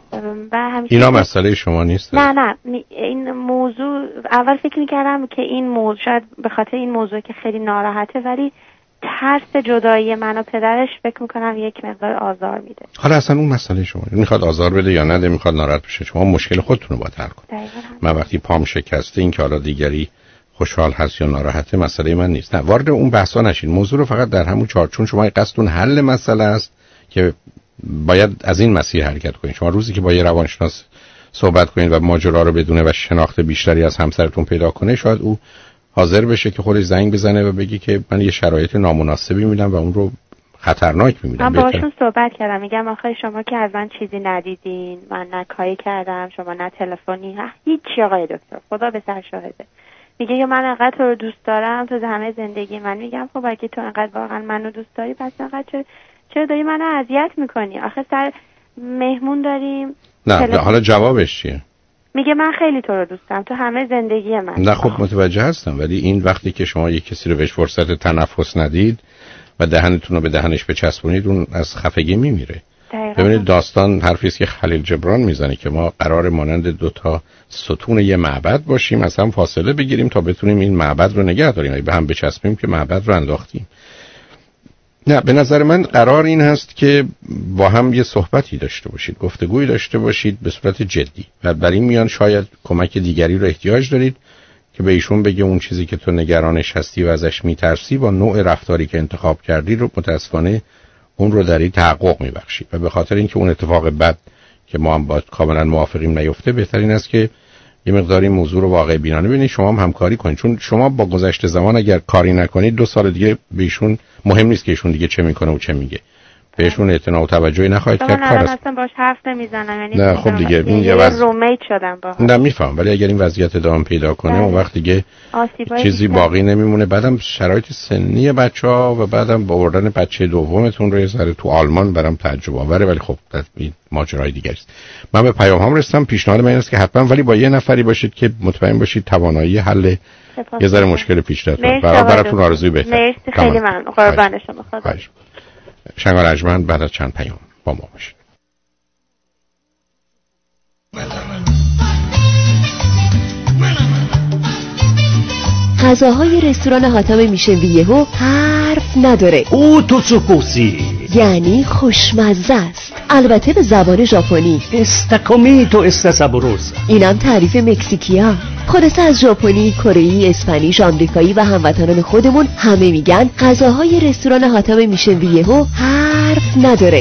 و همیشه اینا مسئله شما نیست. نه نه این موضوع اول فکر میکردم که این موضوع شاید به خاطر این موضوع که خیلی ناراحته، ولی ترس جدایی من و پدرش فکر میکنم یک مقدار آزار میده. حالا اصلا اون مسئله شما میخواد آزار بده یا نده، میخواد ناراحت بشه، شما مشکل خودتون رو باید حل کنید. من وقتی پام شکسته این که حالا دیگری خوشحال هست یا ناراحته مسئله من نیست. نه وارد اون بحثا نشین. موضوع رو فقط در همون چارچون شما قصدتون حل مسئله است که باید از این مسیر حرکت کنید. شما روزی که با یه روانشناس صحبت کنید و ماجرا رو بدونه و شناخت بیشتری از همسرتون پیدا کنه، شاید او حاضر بشه که خودش زنگ بزنه و بگه که من یه شرایط نامناسبی میدم و اون رو خطرناک می‌بینم. من باهاشون صحبت کردم، میگم آخه شما که از من چیزی ندیدین، من نه کاری کردم، شما نه تلفنی، هیچ آقای دکتر، خدا به سر شاهده. میگه یا من انقدر تو رو دوست دارم تو همه زندگی من. میگم خب اگه تو انقدر واقعا منو دوست داری پس انقدر چرا چرا داری منو اذیت میکنی؟ آخه سر مهمون داریم. نه تلفن... حالا جوابش چیه؟ میگه من خیلی تو رو دوست دارم تو همه زندگی من. نه خب متوجه هستم، ولی این وقتی که شما یک کسی رو بهش فرصت تنفس ندید و دهنتون رو به دهنش بچسبونید، اون از خفگی میمیره. ببینید داستان حرفی است که خلیل جبران میزنه که ما قرار مانند دو تا ستون یه معبد باشیم، از هم فاصله بگیریم تا بتونیم این معبد رو نگه داریم. اگه به هم بچسبیم که معبد رو انداختیم. نه به نظر من قرار این هست که با هم یه صحبتی داشته باشید، گفتگویی داشته باشید به صورت جدی و بر این میان شاید کمک دیگری رو احتیاج دارید که به ایشون بگه اون چیزی که تو نگرانش هستی و ازش میترسی با نوع رفتاری که انتخاب کردی رو متاسفانه اون رو در این تحقق میبخشید و به خاطر اینکه اون اتفاق بد که ما هم با کاملا موافقیم نیفته، بهترین است که یه مقداری موضوع رو واقع بینانه ببینید، شما هم همکاری کنید. چون شما با گذشت زمان اگر کاری نکنید دو سال دیگه بهشون مهم نیست که ایشون دیگه چه میکنه و چه میگه، بهشون اعتنا و توجهی نخواهید کرد. کار است. اصلا باش حرف نمیزنم، یعنی نه خب دیگه این یه وضع رومیت شدم با. نه میفهم، ولی اگر این وضعیت ادامه پیدا کنه اون وقت دیگه چیزی باقی نمیمونه. بعدم شرایط سنی بچه‌ها و بعدم با آوردن بچه دومتون رو یه ذره تو آلمان برام تعجب آوره، ولی خب این ماجرای دیگه است. من به پیام هم رسیدم، پیشنهاد من این است که حتما ولی با یه نفری باشید که مطمئن باشید توانایی حل یه ذره مشکل پیش رفته. براتون آرزوی بهتر. مرسی خیلی ممنون. قربان شما. خدا. شنگال ارجمند بعد از چند پیام با ما باشید. غذاهای رستوران حاتم میشویهو حرف نداره. او توتسوکوسی یعنی خوشمزه است، البته به زبان ژاپنی. استاکومیتو استاسابوروس. اینم تعریف مکزیکیا. خلاصه از ژاپنی، کره‌ای، اسپانیش، آمریکایی و هموطنان خودمون همه میگن غذاهای رستوران حاتم میشویهو حرف نداره.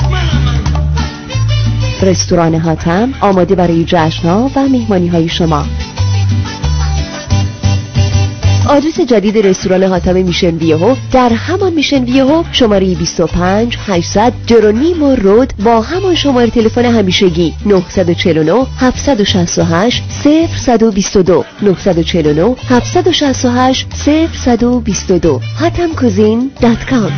رستوران حاتم آماده برای جشن‌ها و مهمانی‌های شما. آدرس جدید رستوران حاتم میشن ویهو در همان میشن ویهو، شماره بیست و پنج هشتصد جرونیمو رود با همان شماره تلفن همیشگی نه چهار نه هفت شش هشت صفر دو دو نه چهار نه هفت شش هشت صفر دو دو حاتم کوزین دات کام.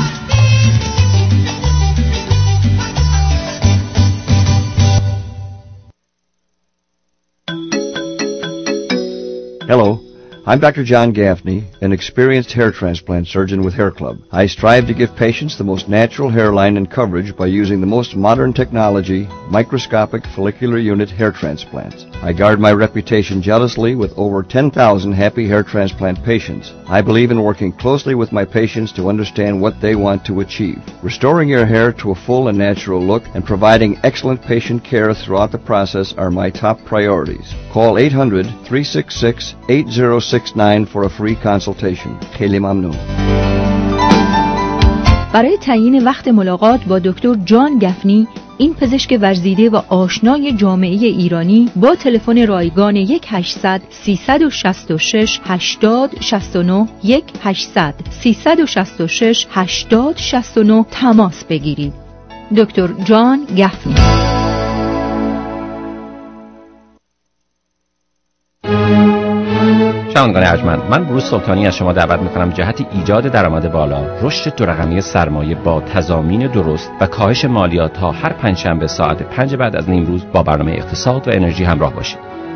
Hello, I'm Doctor John Gaffney, an experienced hair transplant surgeon with Hair Club. I strive to give patients the most natural hairline and coverage by using the most modern technology, microscopic follicular unit hair transplants. I guard my reputation jealously with over ten thousand happy hair transplant patients. I believe in working closely with my patients to understand what they want to achieve. Restoring your hair to a full and natural look and providing excellent patient care throughout the process are my top priorities. Call eight hundred, three six six, eight zero six nine for a free consultation. خیلی ممنون. برای تعیین وقت ملاقات با دکتر جان گفنی، این پزشک ورزیده و آشنای جامعه ایرانی، با تلفن رایگان یک هشتصد سیصد و شصت و شش هشتاد شصت و نه یک هشتصد سیصد و شصت و شش هشتاد شصت و نه تماس بگیرید. دکتر جان گفنی. شنوندگان ارجمند، من بروس سلطانی از شما دعوت میکنم جهت ایجاد درآمد بالا، رشد دو رقمی سرمایه با تضامین درست و کاهش مالیات تا هر پنجشنبه ساعت پنج بعد از نیم روز با برنامه اقتصاد و انرژی همراه باشید.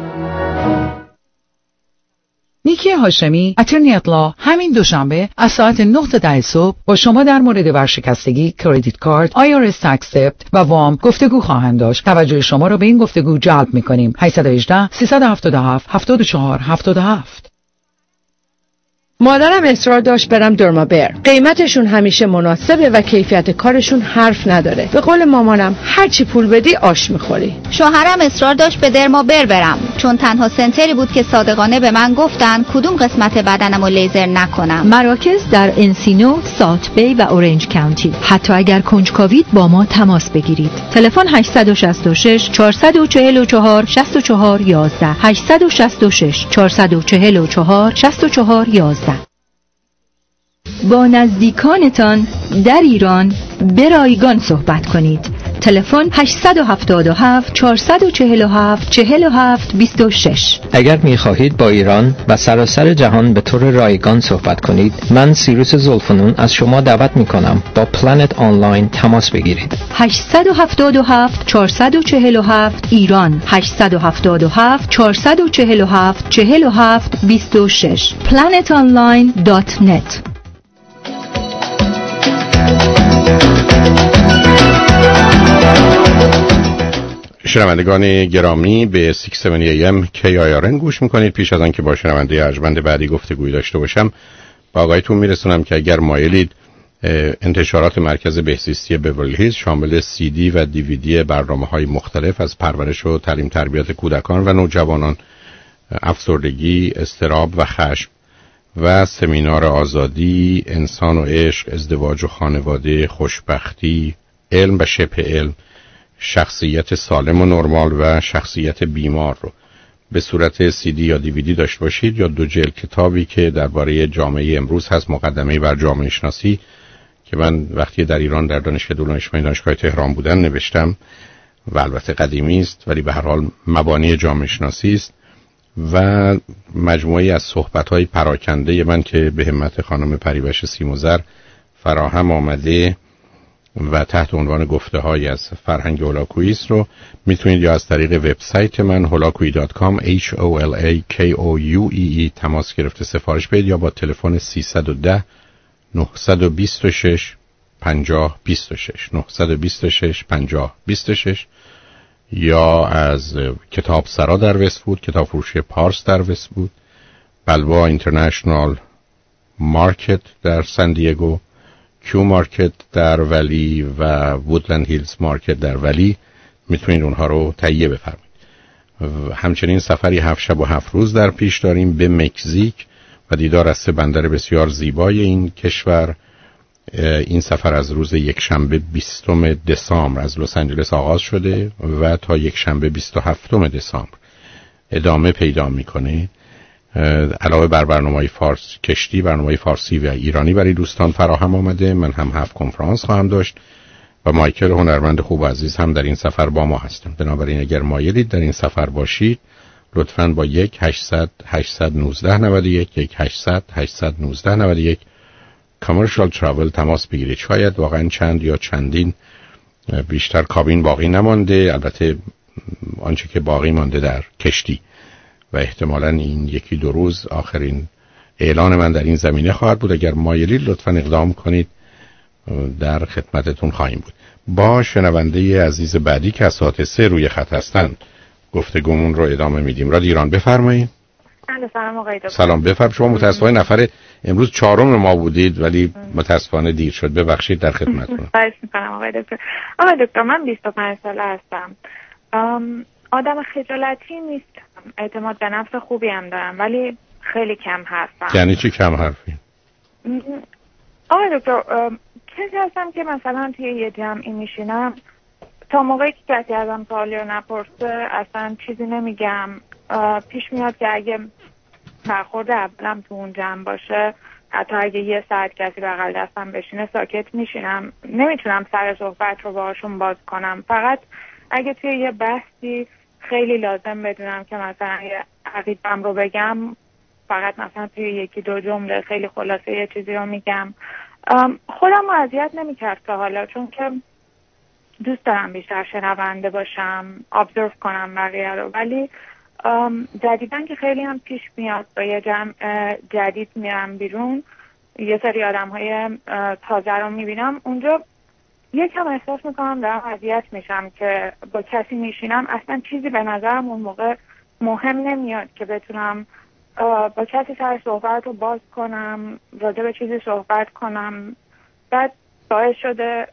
نیکی هاشمی، اترنی اطلاع، همین دوشنبه از ساعت نه تا ده صبح با شما در مورد ورشکستگی، کردیت کارت، آی آر اس اکسپت و وام گفتگو خواهند داشت. توجه شما را به این گفتگو جلب می‌کنیم. هشت یک هشت سه هفت هفت هفت چهار هفت هفت. مادرم اصرار داشت برم درمابر. قیمتشون همیشه مناسبه و کیفیت کارشون حرف نداره. به قول مامانم هر چی پول بدی آش میخوری. شوهرم اصرار داشت به درمابر برم، چون تنها سنتری بود که صادقانه به من گفتن کدوم قسمت بدنمو لیزر نکنم. مراکز در انسینو، ساوت بی و اورنج کانتی. حتی اگر کنجکاوید با ما تماس بگیرید. تلفن هشت شش شش چهار چهار چهار شش چهار یک یک هشت شش شش چهار چهار چهار شش چهار یک یک. با نزدیکانتان در ایران به رایگان صحبت کنید. تلفن هشت هفت هفت چهار چهار هفت چهار هفت دو شش. اگر می خواهید با ایران و سراسر جهان به طور رایگان صحبت کنید، من سیروس زلفنون از شما دعوت می کنم با پلنت آنلاین تماس بگیرید. هشت هفت هفت چهار چهار هفت ایران، هشت هفت هفت چهار چهار هفت چهار هفت دو شش. پلنت آنلاین دات نت. شنوندگان گرامی، به شش هفتاد ای ام کی آی آر ان گوش میکنید. پیش از آن که با شنونده ارجمند بعدی گفتگویی داشته باشم، با آگاهیتون میرسونم که اگر مایلید انتشارات مرکز بهزیستی بیورلی هیلز شامل سی دی و دیویدی برنامه‌های مختلف از پرورش و تعلیم تربیت کودکان و نوجوانان، افسردگی، اضطراب و خشم و سمینار آزادی، انسان و عشق، ازدواج و خانواده، خوشبختی، علم و شبه علم، شخصیت سالم و نرمال و شخصیت بیمار رو به صورت سی دی یا دیویدی داشته باشید، یا دو جلد کتابی که درباره جامعه امروز هست، مقدمه بر جامعه شناسی که من وقتی در ایران در دانشگاه دولت دانشگاه تهران بودن نوشتم و البته قدیمی است ولی به هر حال مبانی جامعه شناسی است، و مجموعی از صحبت‌های پراکنده من که به همت خانم پریوش سیموزر فراهم آمده و تحت عنوان گفته‌های از فرهنگ هولاکویی است رو میتونید یا از طریق وبسایت من هولاکویی دات کام اچ او ال ای کی او یو ای ای تماس گرفته سفارش بدید، یا با تلفن سیصد و ده نهصد و بیست و شش پنجاه بیست و شش نهصد و بیست و شش پنجاه بیست و شش، یا از کتاب سرا در وست‌وود، کتاب فروشی پارس در وست‌وود، بلوا اینترنشنال مارکت در سن دیگو، کیو مارکت در ولی و وودلند هیلز مارکت در ولی میتونید اونها رو تهیه بفرمایید. همچنین سفری هفت شب و هفت روز در پیش داریم به مکزیک و دیدار از سه بندر بسیار زیبای این کشور. این سفر از روز یک شنبه بیستم دسامبر از لس آنجلس آغاز شده و تا یک شنبه بیست و هفتم دسامبر ادامه پیدا میکنه علاوه بر برنامه‌های فارس کشتی، برنامه‌های فارسی و ایرانی برای دوستان فراهم آمده. من هم هفت کنفرانس خواهم داشت و مایکل هنرمند خوب و عزیز هم در این سفر با ما هستن. بنابراین اگر مایلید در این سفر باشید لطفاً با یک هشتصد هشتصد و نوزده نود و یک یک هشتصد هشتصد و نوزده نود و یک کامرشال تراول تماس بگیرید. شاید واقعاً چند یا چندین بیشتر کابین باقی نمانده، البته آنچه که باقی مانده در کشتی، و احتمالاً این یکی دو روز آخرین اعلان من در این زمینه خواهد بود. اگر مایلید لطفاً اقدام کنید، در خدمتتون خواهیم بود. با شنونده عزیز بعدی که از ساعت سه روی خط هستند گفتگومون رو ادامه میدیم. رادیو ایران بفرمایید. سلام آقای دکتر. سلام بفرمایید. شما متاسفانه نفر امروز چهارم ما بودید ولی متاسفانه دیر شد. ببخشید، در خدمتتونم. خواهش می‌کنم آقای دکتر. آقای دکتر من بیست و پنج ساله هستم. آدم خجالتی نیستم. اعتماد به نفس خوبی هم دارم ولی خیلی کم حرفم. یعنی چی کم حرفی؟ آقای دکتر کسی هستم که مثلا توی یه جمعی میشینم تا موقعی که کسی ازم سوالی رو نپرسه اصلا چیزی نمیگم. پیش میاد که اگه برخورد اولم تو اون جمع باشه، حتی اگه یه ساعت کسی بغل دستم بشینه ساکت میشینم، نمیتونم سر صحبت رو باهاشون باز کنم. فقط اگه توی یه بحثی خیلی لازم بدونم که مثلا یه عقیده‌ام رو بگم، فقط مثلا توی یکی دو جمله خیلی خلاصه یه چیزی رو میگم. خودم رو اذیت نمی‌کرد تا حالا، چون که دوست دارم بیشتر شنونده باشم، ابزرو کنم بقیه رو. ولی جدیدن که خیلی هم پیش میاد با یه جمع جدید میرم بیرون، یه سری آدم‌های تازه رو میبینم، اونجا یکم احساس میکنم دارم اذیت میشم که با کسی میشینم اصلا چیزی به نظرم اون موقع مهم نمیاد که بتونم با کسی سر صحبت رو باز کنم، راجع به چیزی صحبت کنم. بعد باعث شده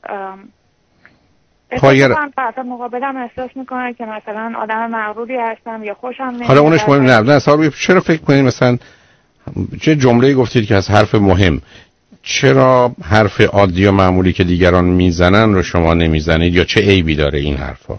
احساس کنم طرف مقابلم احساس میکنه که مثلا آدم مغروری هستم یا خوشم نمیاد. حالا اونش مهم نه. نه اصلا چرا فکر کنید مثلا چه جمله‌ای گفتید که از حرف مهم، چرا حرف عادی و معمولی که دیگران میزنن رو شما نمیزنید، یا چه عیبی داره این حرفا؟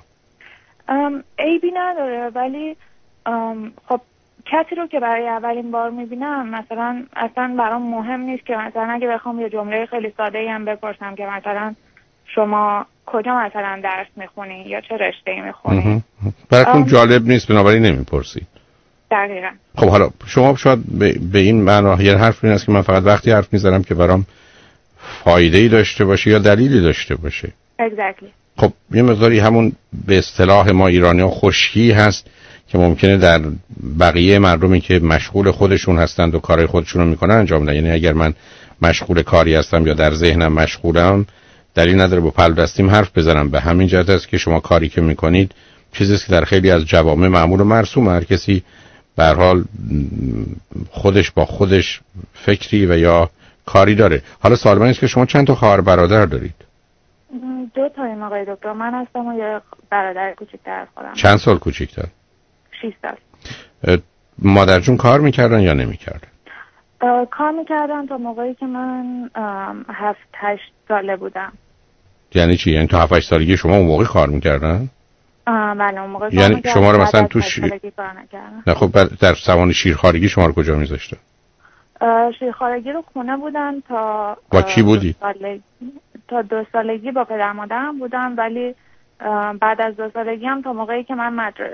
عیبی نداره، ولی خب کسی رو که برای اولین بار میبینم مثلا اصلا برام مهم نیست که مثلا اگه بخوام یه جمله خیلی ساده‌ای هم بپرسم که مثلا شما کجا مثلا درس میخونی یا چه رشته‌ای میخونی، براتون جالب نیست بنابراین نمیپرسید. دقیقاً. خب حالا شما شاید به, به این معنا یه حرف این است که من فقط وقتی حرف میزنم که برام فایده‌ای داشته باشه یا دلیلی داشته باشه. exactly. خب یه مقداری همون به اصطلاح ما ایرانی‌ها خشکی هست که ممکنه در بقیه مردمی که مشغول خودشون هستند و کارهای خودشون رو میکنن انجام بدن. یعنی اگر من مشغول کاری هستم یا در ذهنم مشغولم، دلیل نداره با پلو دستیم حرف بزنم. به همین جهت است که شما کاری که میکنید چیزی است که در خیلی از جوامع معمول و مرسوم، هر کسی به هر حال خودش با خودش فکری و یا کاری داره. حالا سوال من است که شما چند تا خواهر برادر دارید؟ دو تا این آقای دکتر. من هستم و یه برادر کوچیک‌تر از خودم. چند سال کوچیک‌تر؟ شش سال. مادرجون کار میکردن یا نمیکردن؟ کار میکردن تا موقعی که من هفت هشت ساله بودم. یعنی چی؟ یعنی تا هفت هشت سالگی شما اون موقع کار میکردن؟ بله اون موقع. یعنی شما رو مثلا تو ش... نه خب در زمان شیرخوارگی شما رو کجا میذاشتن؟ شیرخوارگی رو خونه بودن تا با کی بودی؟ سالگی. تا دو سالگی با پدر مادرم بودم، ولی بعد از دو سالگی هم تا موقعی که من مدر...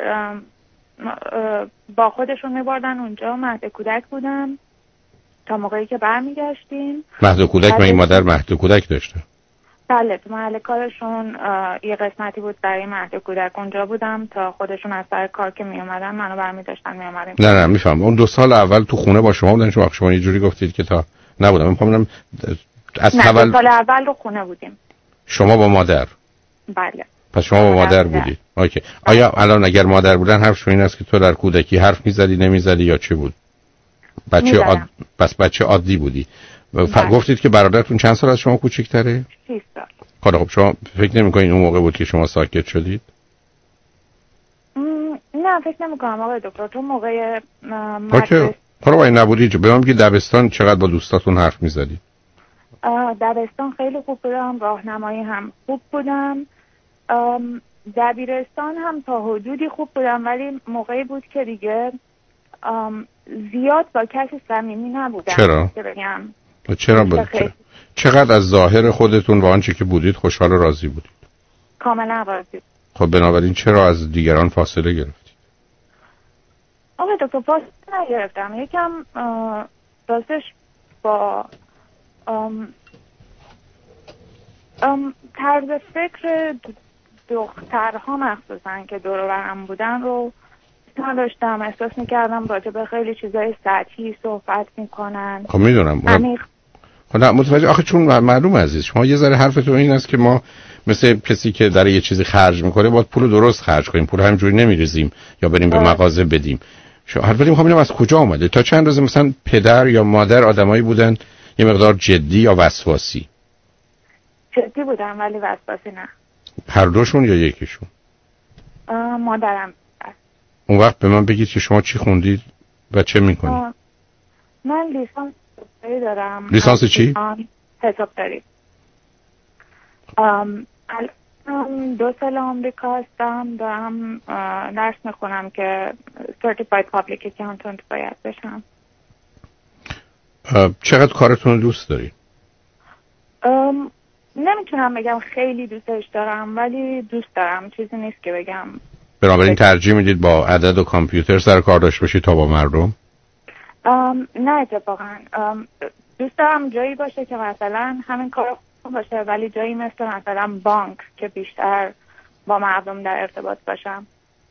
با خودشون میبردن اونجا، مهد کودک بودن تا موقعی که برمیگشتیم. مهد کودک؟ من این مادر مهد کودک داشته؟ بله تو محل کارشون یه قسمتی بود برای مهد کودک، اونجا بودم تا خودشون از سر کار که می اومدن منو برمی داشتن می اومدیم. نه نه میفهم. اون دو سال اول تو خونه با شما بودن؟ شما شما یه جوری گفتید که تا نبودم. من میگم از نه اول دو سال اول رو خونه بودیم. شما با مادر؟ بله. پس شما با مادر بودید. اوکی. آیا الان اگر مادر بودن حرفشون این است که تو در کودکی حرف میزدی نمیزدی یا چه بود؟ بچه عاد... پس بچه عادی بودی. ف... گفتید که برادرتون چند سال از شما کوچیک‌تره؟ شش سال. خب شما فکر نمی‌کنید اون موقع بود که شما ساکت شدید؟ م... نه فکر نمی‌کنم آقای دکتر. تو موقع اوکی. خب این نبودی. به من بگید دبستان چقدر با دوستاتون حرف می‌زدید؟ دبستان خیلی خوب بودم، راهنمایی هم خوب بودم، دبیرستان هم تا حدودی خوب بودم، ولی موقعی بود که دیگه ام، زیاد با کسی صمیمی نبودم. چرا؟ که بگم چرا بود؟ چقدر از ظاهر خودتون و آنچه که بودید خوشحال و راضی بودید؟ کاملا راضی. خب بنابراین چرا از دیگران فاصله گرفتید؟ آقای دکتر فاصله نگرفتم. یکم راستش با ام، ام، طرز فکر دخترها مخصوصا که دور و برم بودن رو نداشتم. احساس میکردم راجع به خیلی چیزای سطحی صحبت میکنن. خب میدونم. عمیق. خب نه متوجه. آخه چون معلوم عزیز شما یه ذره حرفتون این است که ما مثل کسی که در یه چیزی خرج میکنه باید پول درست خرج کنیم، پول همینجوری نمیریزیم یا بریم به مغازه بدیم. شما حرف میخوام ببینم از کجا اومده؟ تا چند روز مثلا پدر یا مادر آدمایی بودن یه مقدار جدی یا وسواسی؟ جدی بودن ولی وسواسی نه. هر دوشون یا یکیشون؟ مادرم. اون وقت به من بگید که شما چی خوندید و چه میکنید؟ من لیسانس حسابداری دارم. لیسانس چی؟ حسابداری. ام الان دو سال آمریکا هستم، دارم درس میخونم که Certified Public Accountant باید بشم. چقدر کارتون رو دوست دارید؟ نمیتونم بگم خیلی دوستش دارم ولی دوست دارم، چیزی نیست که بگم. بنابراین ترجیح میدید با عدد و کامپیوتر سر کار داشته باشید تا با مردم؟ ام، نه اتفاقا ام، دوست دارم جایی باشه که مثلا همین کار باشه ولی جایی مثل مثلا بانک که بیشتر با مردم در ارتباط باشم.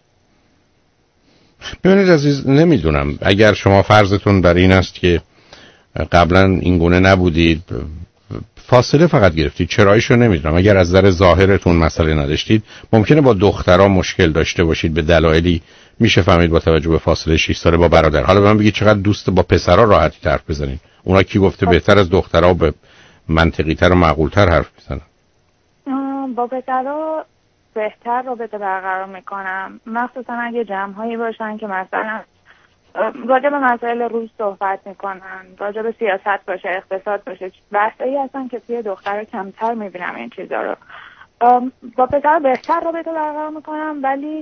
ببینید عزیز، نمیدونم اگر شما فرضتون بر این است که قبلا این گونه نبودید، فاصله فقط گرفتید، چراییشو نمیدونم. اگر از نظر ظاهرتون مسئله نداشتید ممکنه با دخترها مشکل داشته باشید به دلایلی میشه فهمید با توجه به فاصله شش ساله با برادر. حالا به من بگید چقدر دوست با پسرها راحتی حرف بزنید؟ اونا کی گفته بهتر از دخترها به منطقی تر و معقول تر حرف بزنن؟ با پسرها بهتر رابطه برقرار میکنم، مخصوصا اگه جمع‌هایی باشن که مثلا راجع به مسائل روز صحبت میکنن، راجع به سیاست باشه، اقتصاد باشه، بحثایی هستن که توی دخترها کمتر میبینم این چیزا رو. با پسرها بهتر رابطه برقرار میکنم ولی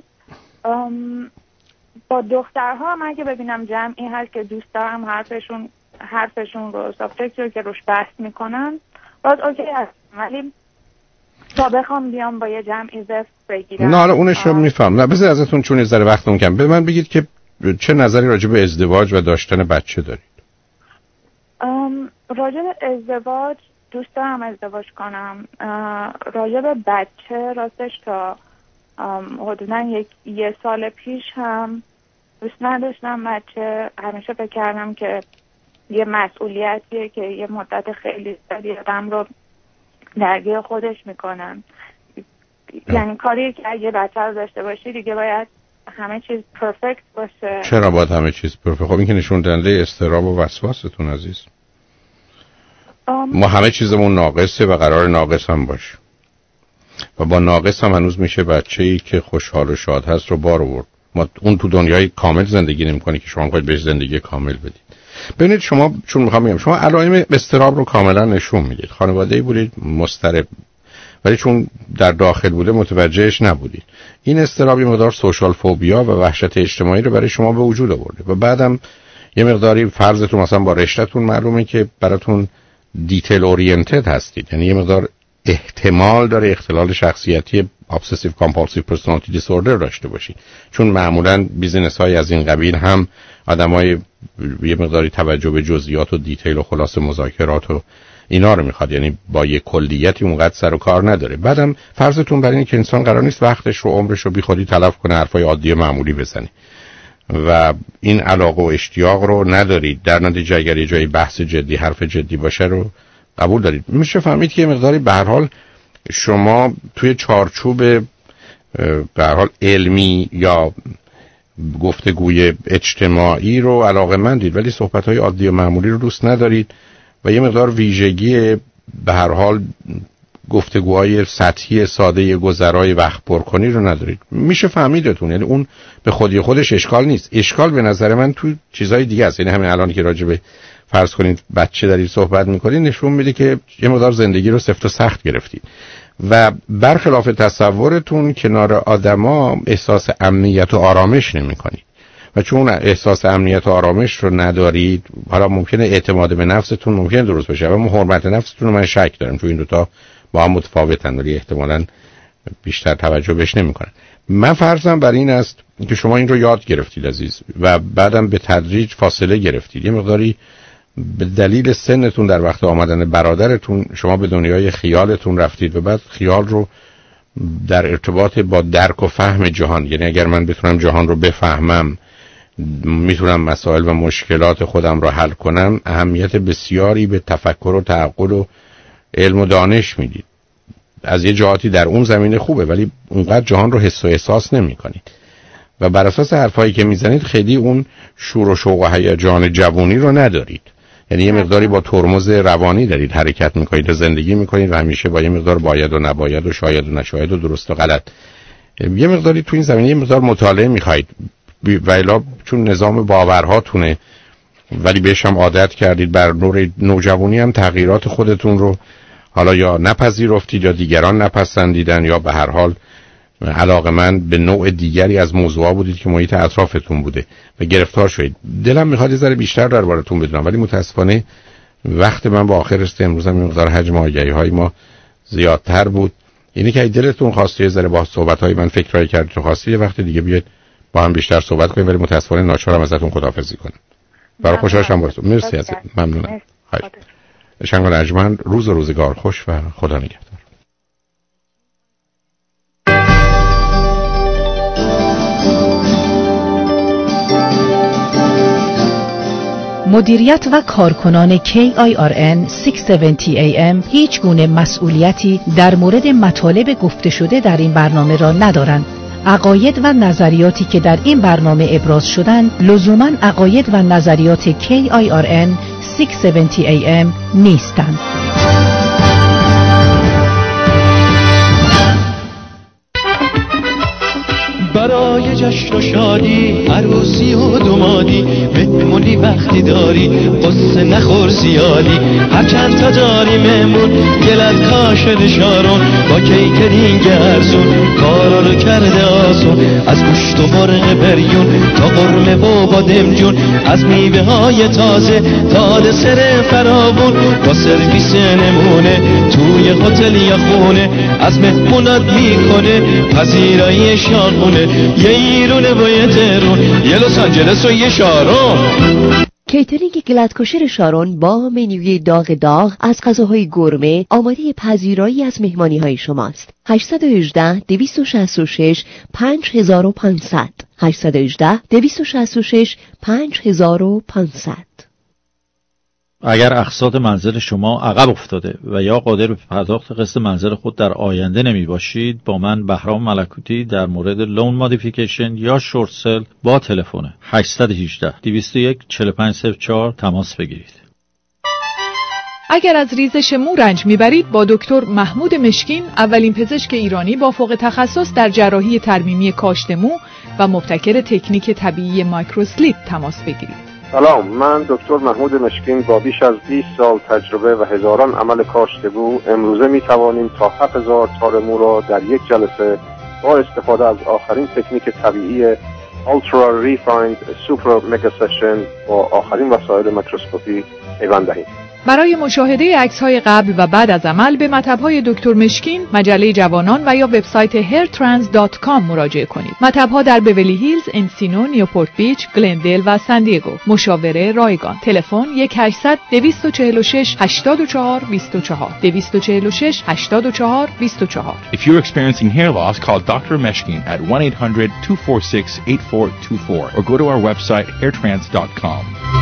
با دخترها هم اگه ببینم جمعی هست که دوست دارم حرفشون حرفشون رو سابجکت رو که روش بحث میکنن باز اوکی هست، ولی تا بخوام بیام با یه جمعی زفت بگیرم نه. حالا اونش رو میفهم. نه بذار ازتون چون از ذره وقتمون کم، به من بگید که چه نظری راجع به ازدواج و داشتن بچه دارید؟ راجع به ازدواج دوست دارم ازدواج کنم. راجع به بچه راستش تا حدوداً یک یه سال پیش هم دوست نداشتم بچه. همیشه فکر کردم که یه مسئولیتیه که یه مدت خیلی زیادی آدم رو درگیر خودش میکنن. یعنی کاری که اگه بچه رو داشته باشی دیگه باید همه چیز پرفکت باشه. چرا باید همه چیز پرفکت؟ خب این که نشون دهنده اضطراب و وسواستون عزیز. ما همه چیزمون ناقصه و قرار ناقص هم باشه و با ناقص هم هنوز میشه بچه‌ای که خوشحال و شاد هست رو بار آورد. ما اون تو دنیای کامل زندگی نمی‌کنه که شما می‌خواید بهش زندگی کامل بدید. ببینید شما چون می‌خوام بگم شما علائم اضطراب رو کاملا نشون میدید. خانواده‌ای بودید مضطرب ولی چون در داخل بوده متوجهش نبودید. این اضطراب یه مقدار سوشال فوبیا و وحشت اجتماعی رو برای شما به وجود آورده و بعدم یه مقداری فرضتون مثلا با رشته‌تون معلومه که براتون دیتیل اورینتد هستید، یعنی یه مقدار احتمال داره اختلال شخصیتی obsessive compulsive personality disorder داشته باشید، چون معمولاً بیزینس های از این قبیل هم آدمای یه مقداری توجه به جزئیات و دیتیل و خلاصه مذاکرات و اینا رو میخواد، یعنی با یه کلیتی اونقدر سر و کار نداره. بعدم فرضتون بر اینه که انسان قرار نیست وقتش رو عمرش رو بیخودی تلف کنه حرفای عادی معمولی بزنه و این علاقه و اشتیاق رو ندارید. در نتیجه اگر یه جایی بحث جدی حرف جدی باشه رو قبول دارید. میشه فهمید که مقداری به هر حال شما توی چارچوب به هر حال علمی یا گفتگوی اجتماعی رو علاقه‌مندید ولی صحبت‌های عادی و معمولی رو دوست ندارید و یه مقدار ویژگی به هر حال گفتگوهای سطحی ساده گذرای وقت پرکنی رو ندارید. میشه فهمیدتون، یعنی اون به خودی خودش اشکال نیست. اشکال به نظر من تو چیزای دیگه است. یعنی همین الان که راجع به فرض کنید بچه دارید صحبت میکنید نشون میده که یه مقدار زندگی رو سفت و سخت گرفتید و برخلاف تصورتون کنار آدما احساس امنیت و آرامش نمیکنید و چون احساس امنیت و آرامش رو ندارید، حالا ممکنه اعتماد به نفستون ممکنه درست بشه اما حرمت نفستون رو من شک دارم، چون این دوتا با هم متفاوتن ولی احتمالاً بیشتر توجه بهش نمی‌کنن. من فرضم بر این است که شما این رو یاد گرفتید عزیز و بعدم به تدریج فاصله گرفتید. یه مقداری به دلیل سنتون در وقت آمدن برادرتون شما به دنیای خیالتون رفتید و بعد خیال رو در ارتباط با درک و فهم جهان، یعنی اگر من بتونم جهان رو بفهمم میتونم مسائل و مشکلات خودم رو حل کنم، اهمیت بسیاری به تفکر و تعقل و علم و دانش میدید. از یه جهاتی در اون زمینه خوبه ولی اونقدر جهان رو حس و احساس نمی کنید و بر اساس حرفایی که میزنید خیلی اون شور و شوق و هیجان جوانی رو ندارید. یعنی یه مقداری با ترمز روانی دارید حرکت میکنید و زندگی میکنید و همیشه با یه مقدار باید و نباید و شاید و نشاید و درست و غلط. یه مقداری تو این زمینه یه مقدار مطالعه میخواید و الا چون نظام باورهاتونه ولی بهش هم عادت کردید، بر نور نوجوانی هم تغییرات خودتون رو حالا یا نپذیرفتید یا دیگران نپسندیدن یا به هر حال علاقه‌مند به نوع دیگری از موضوعا بودید که محیط اطرافتون بوده و گرفتار شدید. دلم میخواد یه ذره بیشتر دربارتون بدونم ولی متاسفانه وقت من با آخر است. امروز هم مقدار حجم آگاهی‌های ما زیادتر بود. اینی که دلتون خواسته یه ذره با صحبت‌های من فکرایی کردید تو خواسته یه وقت دیگه بیاید با هم بیشتر صحبت کنیم ولی متاسفانه ناچارم ازتون خداحافظی کنم. برای خوشحالم براتون. مرسی عزیز. ممنونم. شنگان ارجمند، روز و روزگار خوش و خدا نگهدار. مدیریت و کارکنان کی آی آر ان ششصد و هفتاد ای ام هیچ گونه مسئولیتی در مورد مطالب گفته شده در این برنامه را ندارند. عقاید و نظریاتی که در این برنامه ابراز شدند لزوماً عقاید و نظریات کی آی آر ان ششصد و هفتاد ای ام نیستند. برای جشن و شادی عروسی و دمادی مهمونی وقتی داری قصه نخور زیادی هر چند تا داری مهمون گلت کاشل شارون با کیترینگ ارزون کارا رو کرده آسون از گوشت و مرغ بریون تا قرمه و بادمجون از میوه های تازه تا دسر فراوون با سرویس نمونه توی هتل یا خونه از مهمونات میکنه پذیرایی شارونه یه ایرونه و یه تهرون یه لس آنجلس و یه شارون. کیترینگ گلدکوشر شارون با منوی داغ داغ از غذاهای گرمه آماده پذیرایی از مهمانی‌های شماست. هشت یک هشت، دو شش شش، پنج هزار و پانصد هشت یک هشت، دو شش شش، پنج هزار و پانصد. اگر اقساط منزل شما عقب افتاده و یا قادر به پرداخت قسط منزل خود در آینده نمی باشید، با من بهرام ملکوتی در مورد لون مودیفیکیشن یا شورت سل با تلفن هشت یک هشت، دو صفر یک، چهار پنج صفر چهار تماس بگیرید. اگر از ریزش مو رنج میبرید با دکتر محمود مشکین، اولین پزشک ایرانی با فوق تخصص در جراحی ترمیمی کاشت مو و مبتکر تکنیک طبیعی مایکروسلیپ تماس بگیرید. سلام، من دکتر محمود مشکین با بیش از بیست سال تجربه و هزاران عمل کاشت مو امروزه می توانیم تا هفت هزار تار مو را در یک جلسه با استفاده از آخرین تکنیک طبیعی Ultra Refined Super Mega Session با آخرین وسایل میکروسکوپی پیوند دهیم. برای مشاهده عکس‌های قبل و بعد از عمل به مطب‌های دکتر مشکین، مجله جوانان و یا وبسایت هیر ترانس دات کام مراجعه کنید. مطب‌ها در بیولی هیلز، انسینو، نیوپورت بیچ، گلندل و سان دیگو. مشاوره رایگان. تلفن یک هشتصد، دویست و چهل و شش، هشتاد و چهار، بیست و چهار دویست و چهل و شش، هشتاد و چهار، بیست و چهار. If you're experiencing hair loss, call doctor Meshkin at one eight hundred, two four six, eight four two four or go to our website hair trans dot com.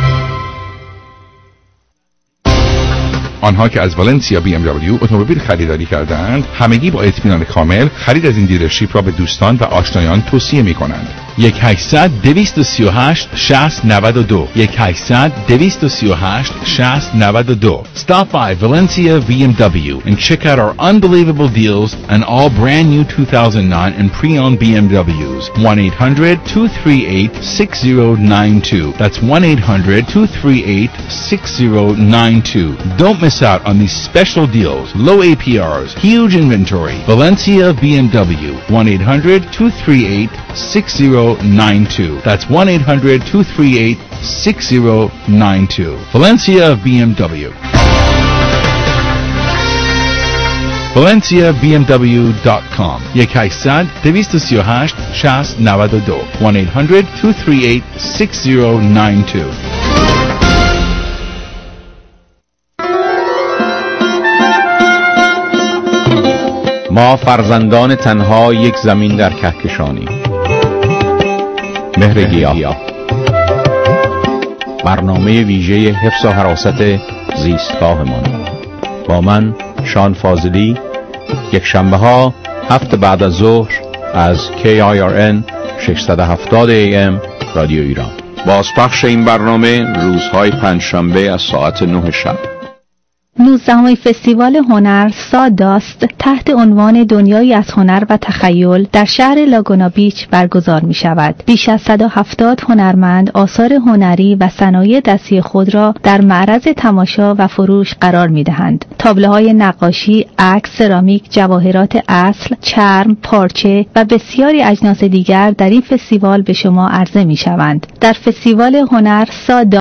آنها که از والنسیا بی ام دبلیو اتومبیل خریداری کردند همگی با اطمینان کامل خرید از این دیلرشیپ را به دوستان و آشنایان توصیه می کنند. یک هشتصد، دویست و سی و هشت، شصت، نود و دو یک هشتصد، دویست و سی و هشت، شصت، نود و دو. Stop by Valencia بی ام دبلیو and check out our unbelievable deals on all brand new two thousand nine and pre-owned بی ام دبلیوز. one eight hundred, two three eight, six zero nine two. That's one eight hundred, two three eight, six zero nine two. Don't miss out on these special deals. Low A P Rs, huge inventory. Valencia B M W, one eight hundred, two three eight, six zero nine two. That's one eight hundred, two three eight, six zero nine two. Valencia B M W. valencia b m w dot com. یک هشتصد دویست و سی و هشت شصت نود و دو. one eight hundred, two three eight, six zero nine two. ما فرزندان تنها یک زمین در کهکشانی. مهر گیاه، برنامه ویژه حفظ و حراست زیستگاهمان. با من شان فاضلی، یک شنبه ها هفت بعد از ظهر از کی آی آر ان ششصد و هفتاد ای ام رادیو ایران. بازپخش این برنامه روزهای پنجشنبه از ساعت نه شب. نوزدهمین فستیوال هنر ساداست تحت عنوان دنیایی از هنر و تخیل در شهر لاگونا بیچ برگزار می شود. بیش از صد و هفتاد هنرمند آثار هنری و صنایع دستی خود را در معرض تماشا و فروش قرار می دهند. تابلوهای نقاشی، عکس، سرامیک، جواهرات اصل، چرم، پارچه و بسیاری اجناس دیگر در این فستیوال به شما عرضه می شوند. در فستیوال هنر ساداست